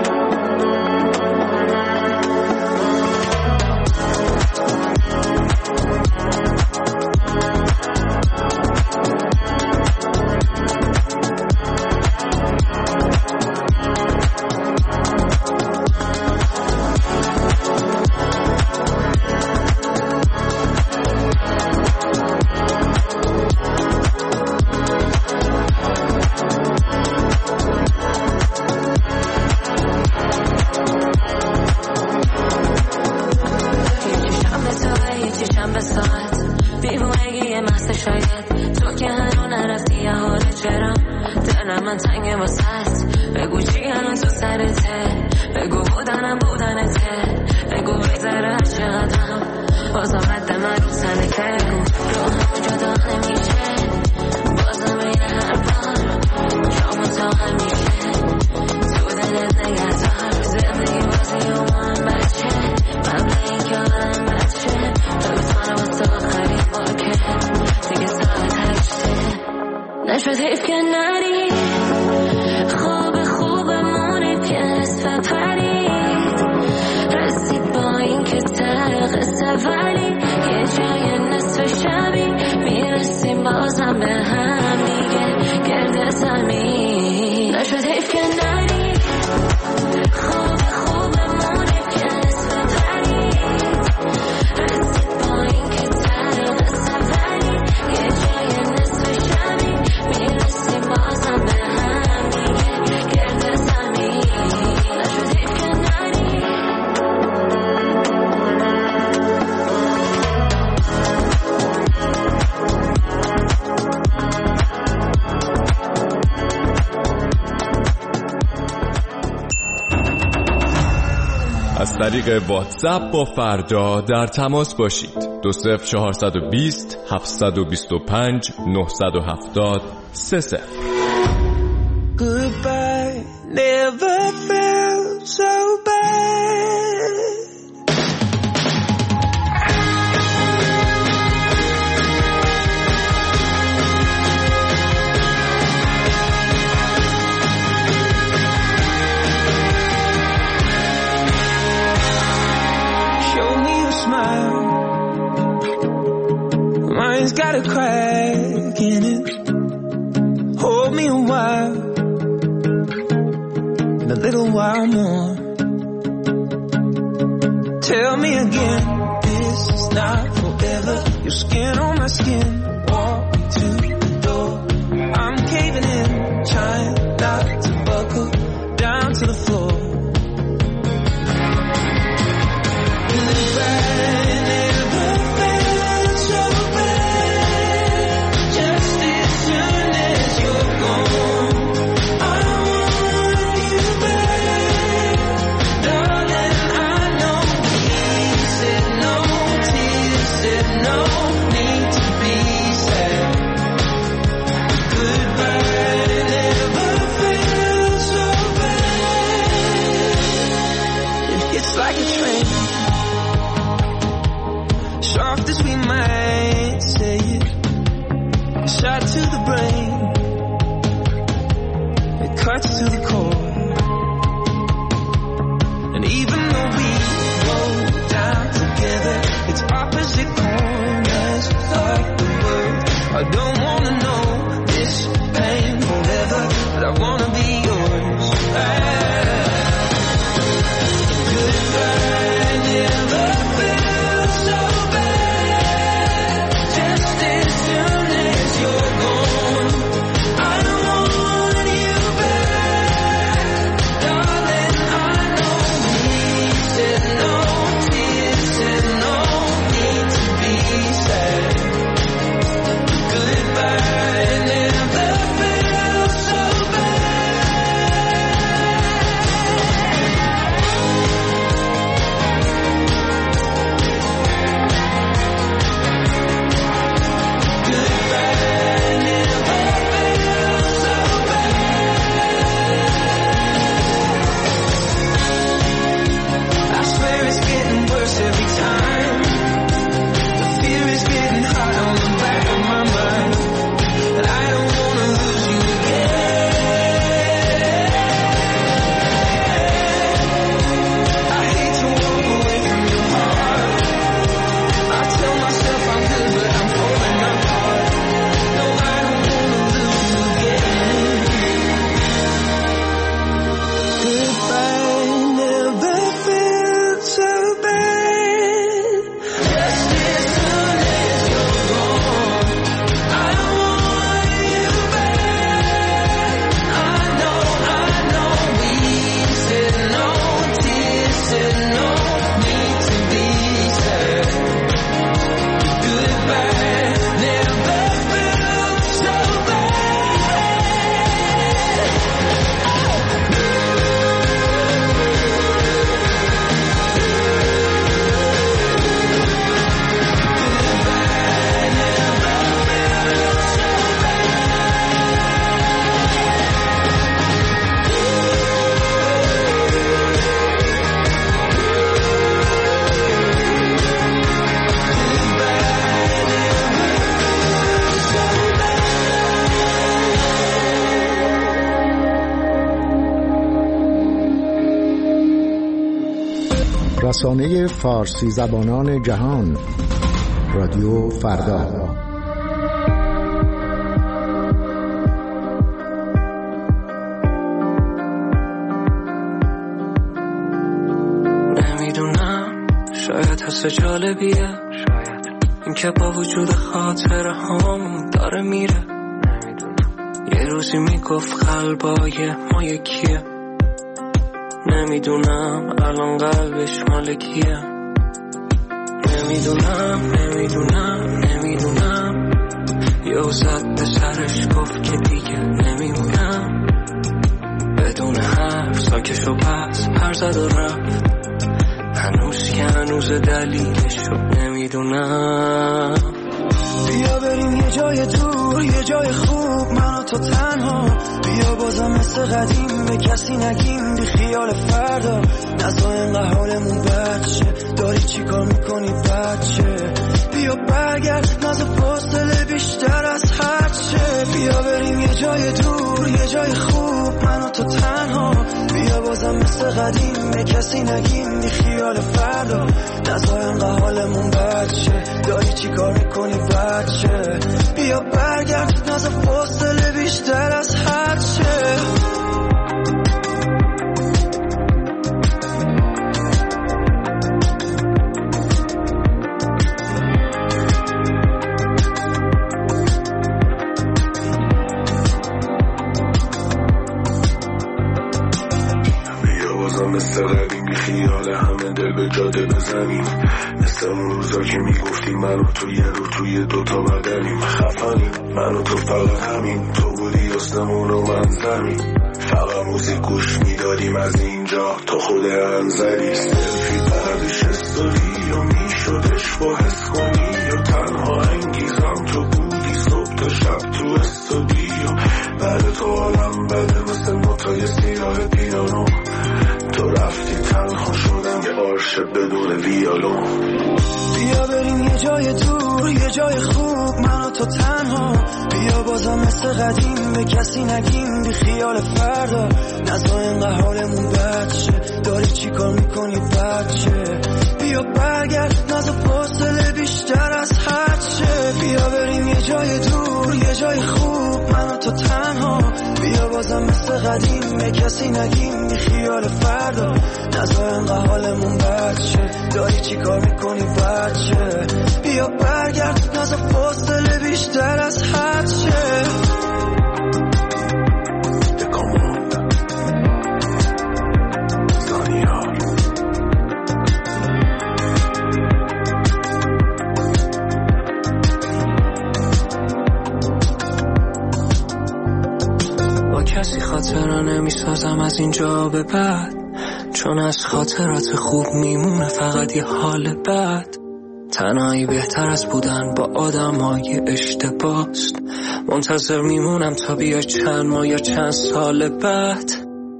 از طریق واتساپ با فردا در تماس باشید. دو صفر چهارصد و بیست هفتصد و بیست و پنج نهصد و هفتاد سه صفر. Goodbye never felt so bad. Mine's got a crack in it. Hold me a while, and a little while more. Tell me again, this is not forever. Your skin on my skin, walk me to the door. I'm caving in, trying not to buckle down to the floor. like a train. Soft as we might say it, a shot to the brain. It cuts to the core. And even though we go down together, it's opposite corners of the world. I don't wanna know this pain forever, but I wanna be yours. Goodbye never felt so bad. Just as soon as you're gone, I don't want you back, darling. I know we said no tears and no need to be sad. Goodbye never felt so every time. The fear is getting hot on the back of my mind, and I don't wanna lose you again. I hate to walk away from your heart. I tell myself I'm good, but I'm falling apart. No, I don't wanna lose you again. Goodbye never felt so bad. Just as soon as you're gone, I don't want you back. I know, I know we said no tears, said no need to be sad. Goodbye never felt so رسانه فارسی زبانان جهان، رادیو فردا. نمیدونم، شاید حس جالبیه، شاید این که با وجود خاطره هامون داره میره. نمیدونم، یه روزی میگفت قلبای ما یکیه. نمیدونم الان قلبش مال کیه. نمیدونم نمیدونم نمیدونم یه زد به سرش گفت که دیگه نمیمونم. بدون حرف ساکش و پس پر زد و رفت. هنوز که هنوز دلیلشو نمیدونم. بیا بریم یه جای دور، یه جای خوب، من و تو تنها. بیا بازم مثل قدیم به کسی نگیم، بی خیال فردا. نزا اینقدر حالمون بچه، داری چی کار میکنی بچه؟ بیا برگرد، نزا فاصله بیشتر از حدشه. بیا بریم یه جای دور، یه جای خوب، من و تو تنها. بیا بازم مثل قدیم به کسی نگیم، بی خیال فردا. نزا اینقدر حالمون بچه، داری چی کار میکنی بچه؟ بیا برگرد، نزا فاصله بیشتر از حدشه. مثل قدیم بی خیال همه دل به جاده بزنیم. مثل اون روزا که میگفتی من و تو یه رو توی دوتا بدنیم. خفنیم من و تو فقط همین، تو بودی آسمون و من زمین. فقط موزیک گوش میدادیم از اینجا تا خود انظری. سلفی بعدش استوری و میشدش با حس کنی و تنها انگیزم تو بودی صبح تا شب تو استودیو. بعد تو عالم بده مثل نوتای سیاه پیانو. تو رفتی تنها شدم، یه باشه بدون ویولون. بیا بریم یه جای دور، یه جای خوب، من و تو تنها. بیا بازم مثل قدیم به کسی نگیم بی خیال فردا. نزا اینقدر حالمون بد شه، داری چی کار میکنی بچه؟ بیا برگرد، نزا فاصله بیشتر از حد شه. بیا بریم یه جای دور، یه جای خوب، من و تو تنها. بیا بازم مثل قدیم به کسی نگیم بی خیال فردا. نزا اینقدر حالمون بد شه، داری چی کار میکنی بچه؟ بیا برگرد، نزا فاصله بیشتر از حد شه. کسی خاطره نمیسازم از اینجا به بعد، چون از خاطرات خوب میمونه فقط یه حال بد. تنهایی بهتر از بودن با آدم های اشتباست. منتظر میمونم تا بیای چند ماه یا چند سال بعد.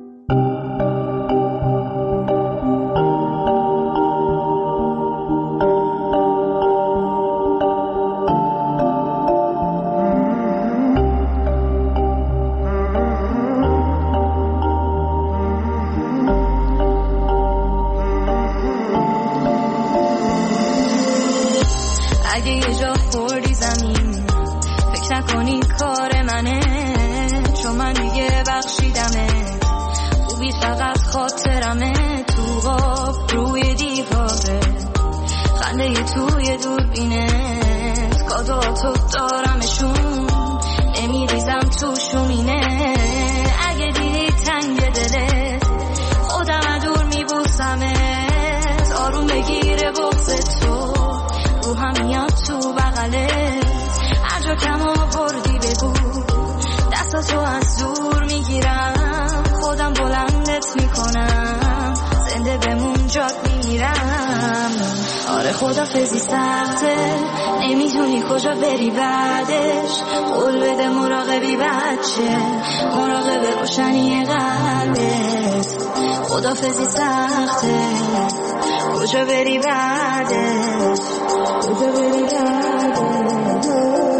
خدافزی سخته، نمیدونی کجا بری بعدش. قول بده مراقبی بچه، مراقب روشنی قلبت. خدافزی سخته، کجا بری بعدش، کجا بری بعدش.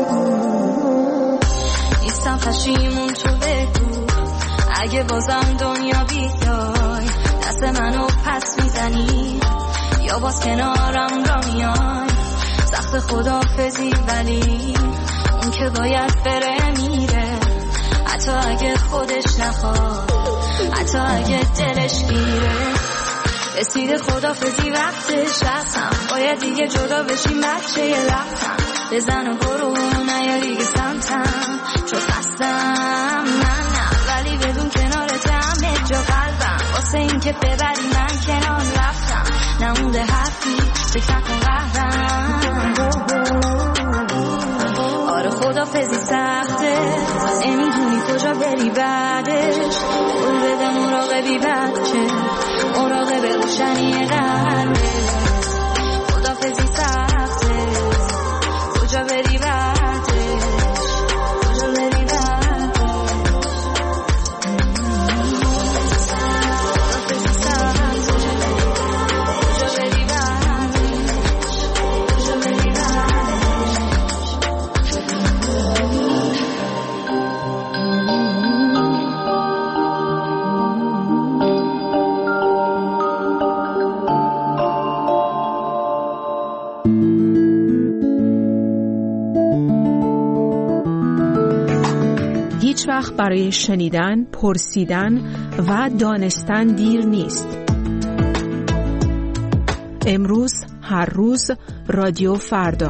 نیستم پشیمون تو بگو، اگه بازم دنیا بیای دست منو پس میزنی یا باز کنارم را میای. سخت خدافزی ولی اون که باید بره میره، حتی اگه خودش نخواد، حتی اگه دلش گیره. رسیده خدافزی وقتش، رفتم باید دیگه جدا بشیم بچه یه لفتم. بزن و برو نیا دیگه سمتم، چون خستم من نه، ولی بدون کنارت همه جا قلبم. واسه این که ببری من کنار رفتم، نمونده حرفی فکر نکن قهرم. آره خدافزی سخته، نمیدونی کجا بری بعدش. قول بده مراقبی بچه، مراقب روشنی قلبت. خدافزی سخته، کجا بری بعدش، کجا بری بعدش. هیچ وقت برای شنیدن، پرسیدن و دانستن دیر نیست. امروز، هر روز، رادیو فردا.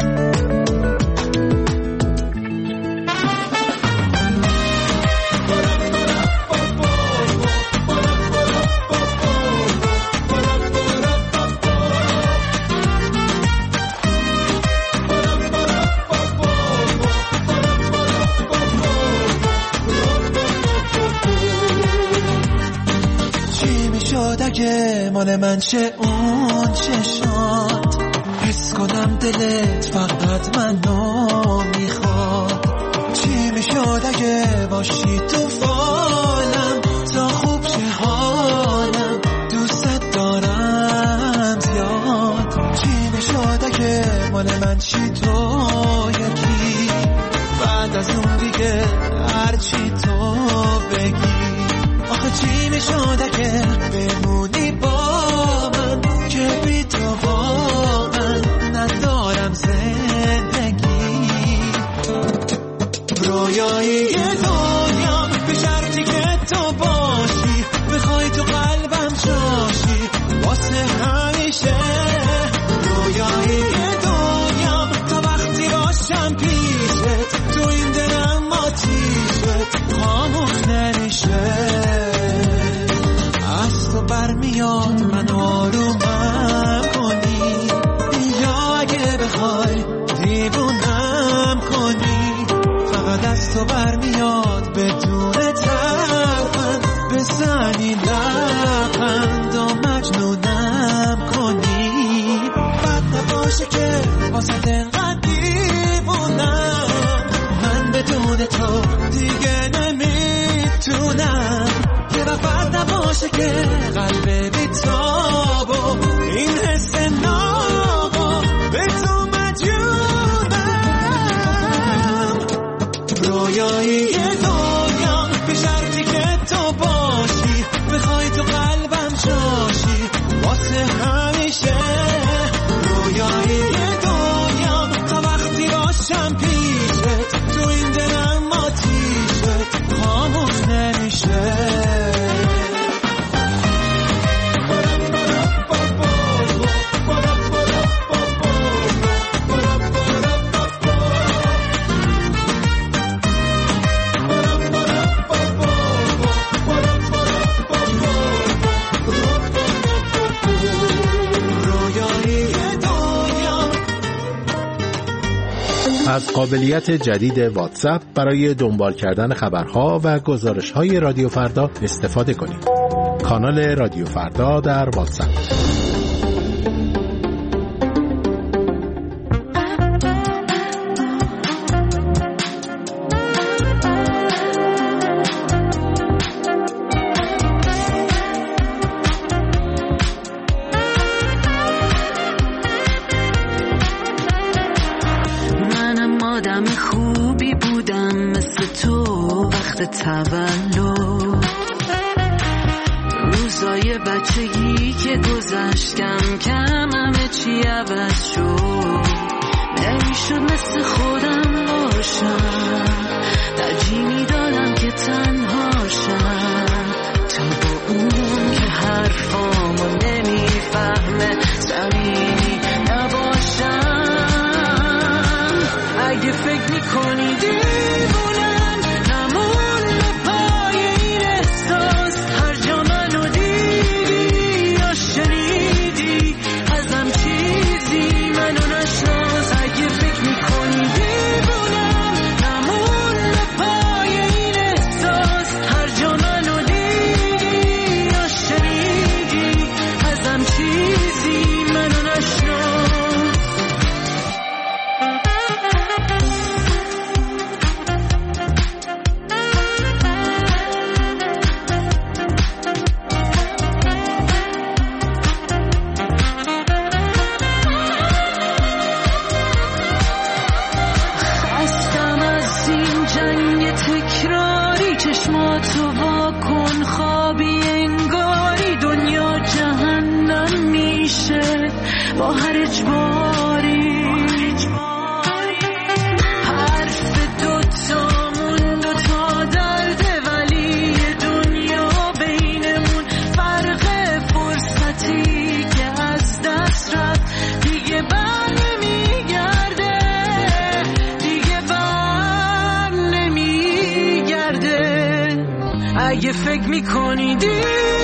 اگه مال من چه اون چشات، حس کنم دلت فقط منو میخواد. چی میشد اگه باشی تو فالم، تا خوب چه حالم، دوست دارم چی میشد اگه بمونی با من که بی تو واقعا ندارم زندگی. رویایی دنیام به شرطی که تو باشی، بخوای تو قلبم جاشی واسه همیشه. رویایی دنیام تا وقتی باشم پیشت، تو این دلم آتیشت خاموش نمیشه. از تو برمیاد من آرومم کنی، یا اگه بخوای دیوونم کنی. فقط از تو برمیاد بدون ترفند بزنی لبخند و مجنونم کنی. بد نباشه که واسه دلقدر دیوونم، من بدون تو دیگه نمیتونم. یه وقت نباشه که قلب بیتاب و این حس نابا به تو مجنونم. رویایی دنیا به شرطی که تو باشی، بخوای تو قلبم جاشی واسه همیشه. رویایی دنیا تا وقتی باشم پیشت، تو این دلم آتیشت خاموش نمیشه. از قابلیت جدید واتساپ برای دنبال کردن خبرها و گزارش‌های رادیو فردا استفاده کنید. کانال رادیو فردا در واتساپ. تولد روزای بچگی که گذشت کم کم همه چی عوض شد. نمیشد مثل خودم باشم، ترجیح میدادم که تنهاشم تا با اون که حرفامو نمیفهمه صمیمی نباشم. اگه فکر میکنی دیوونم نمون به پای این احساس، هر جا منو دیدی یا شنیدی ازم چیزی منو نشناس. اگه فکر میکنی دیوونم نمون به پای این احساس، هر جا منو دیدی یا شنیدی ازم چیزی منو نشناس. خستم از این جنگ تکراری، چشماتو واکن خوابی انگاری دنیا جهنم میشه با هر اجباری. حرف دوتامون دوتا درده ولی دنیا بینمون فرق فرصتی که از دست رفت دیگه بر نمیگرده، دیگه بر نمیگرده. اگه فکر میکنی دی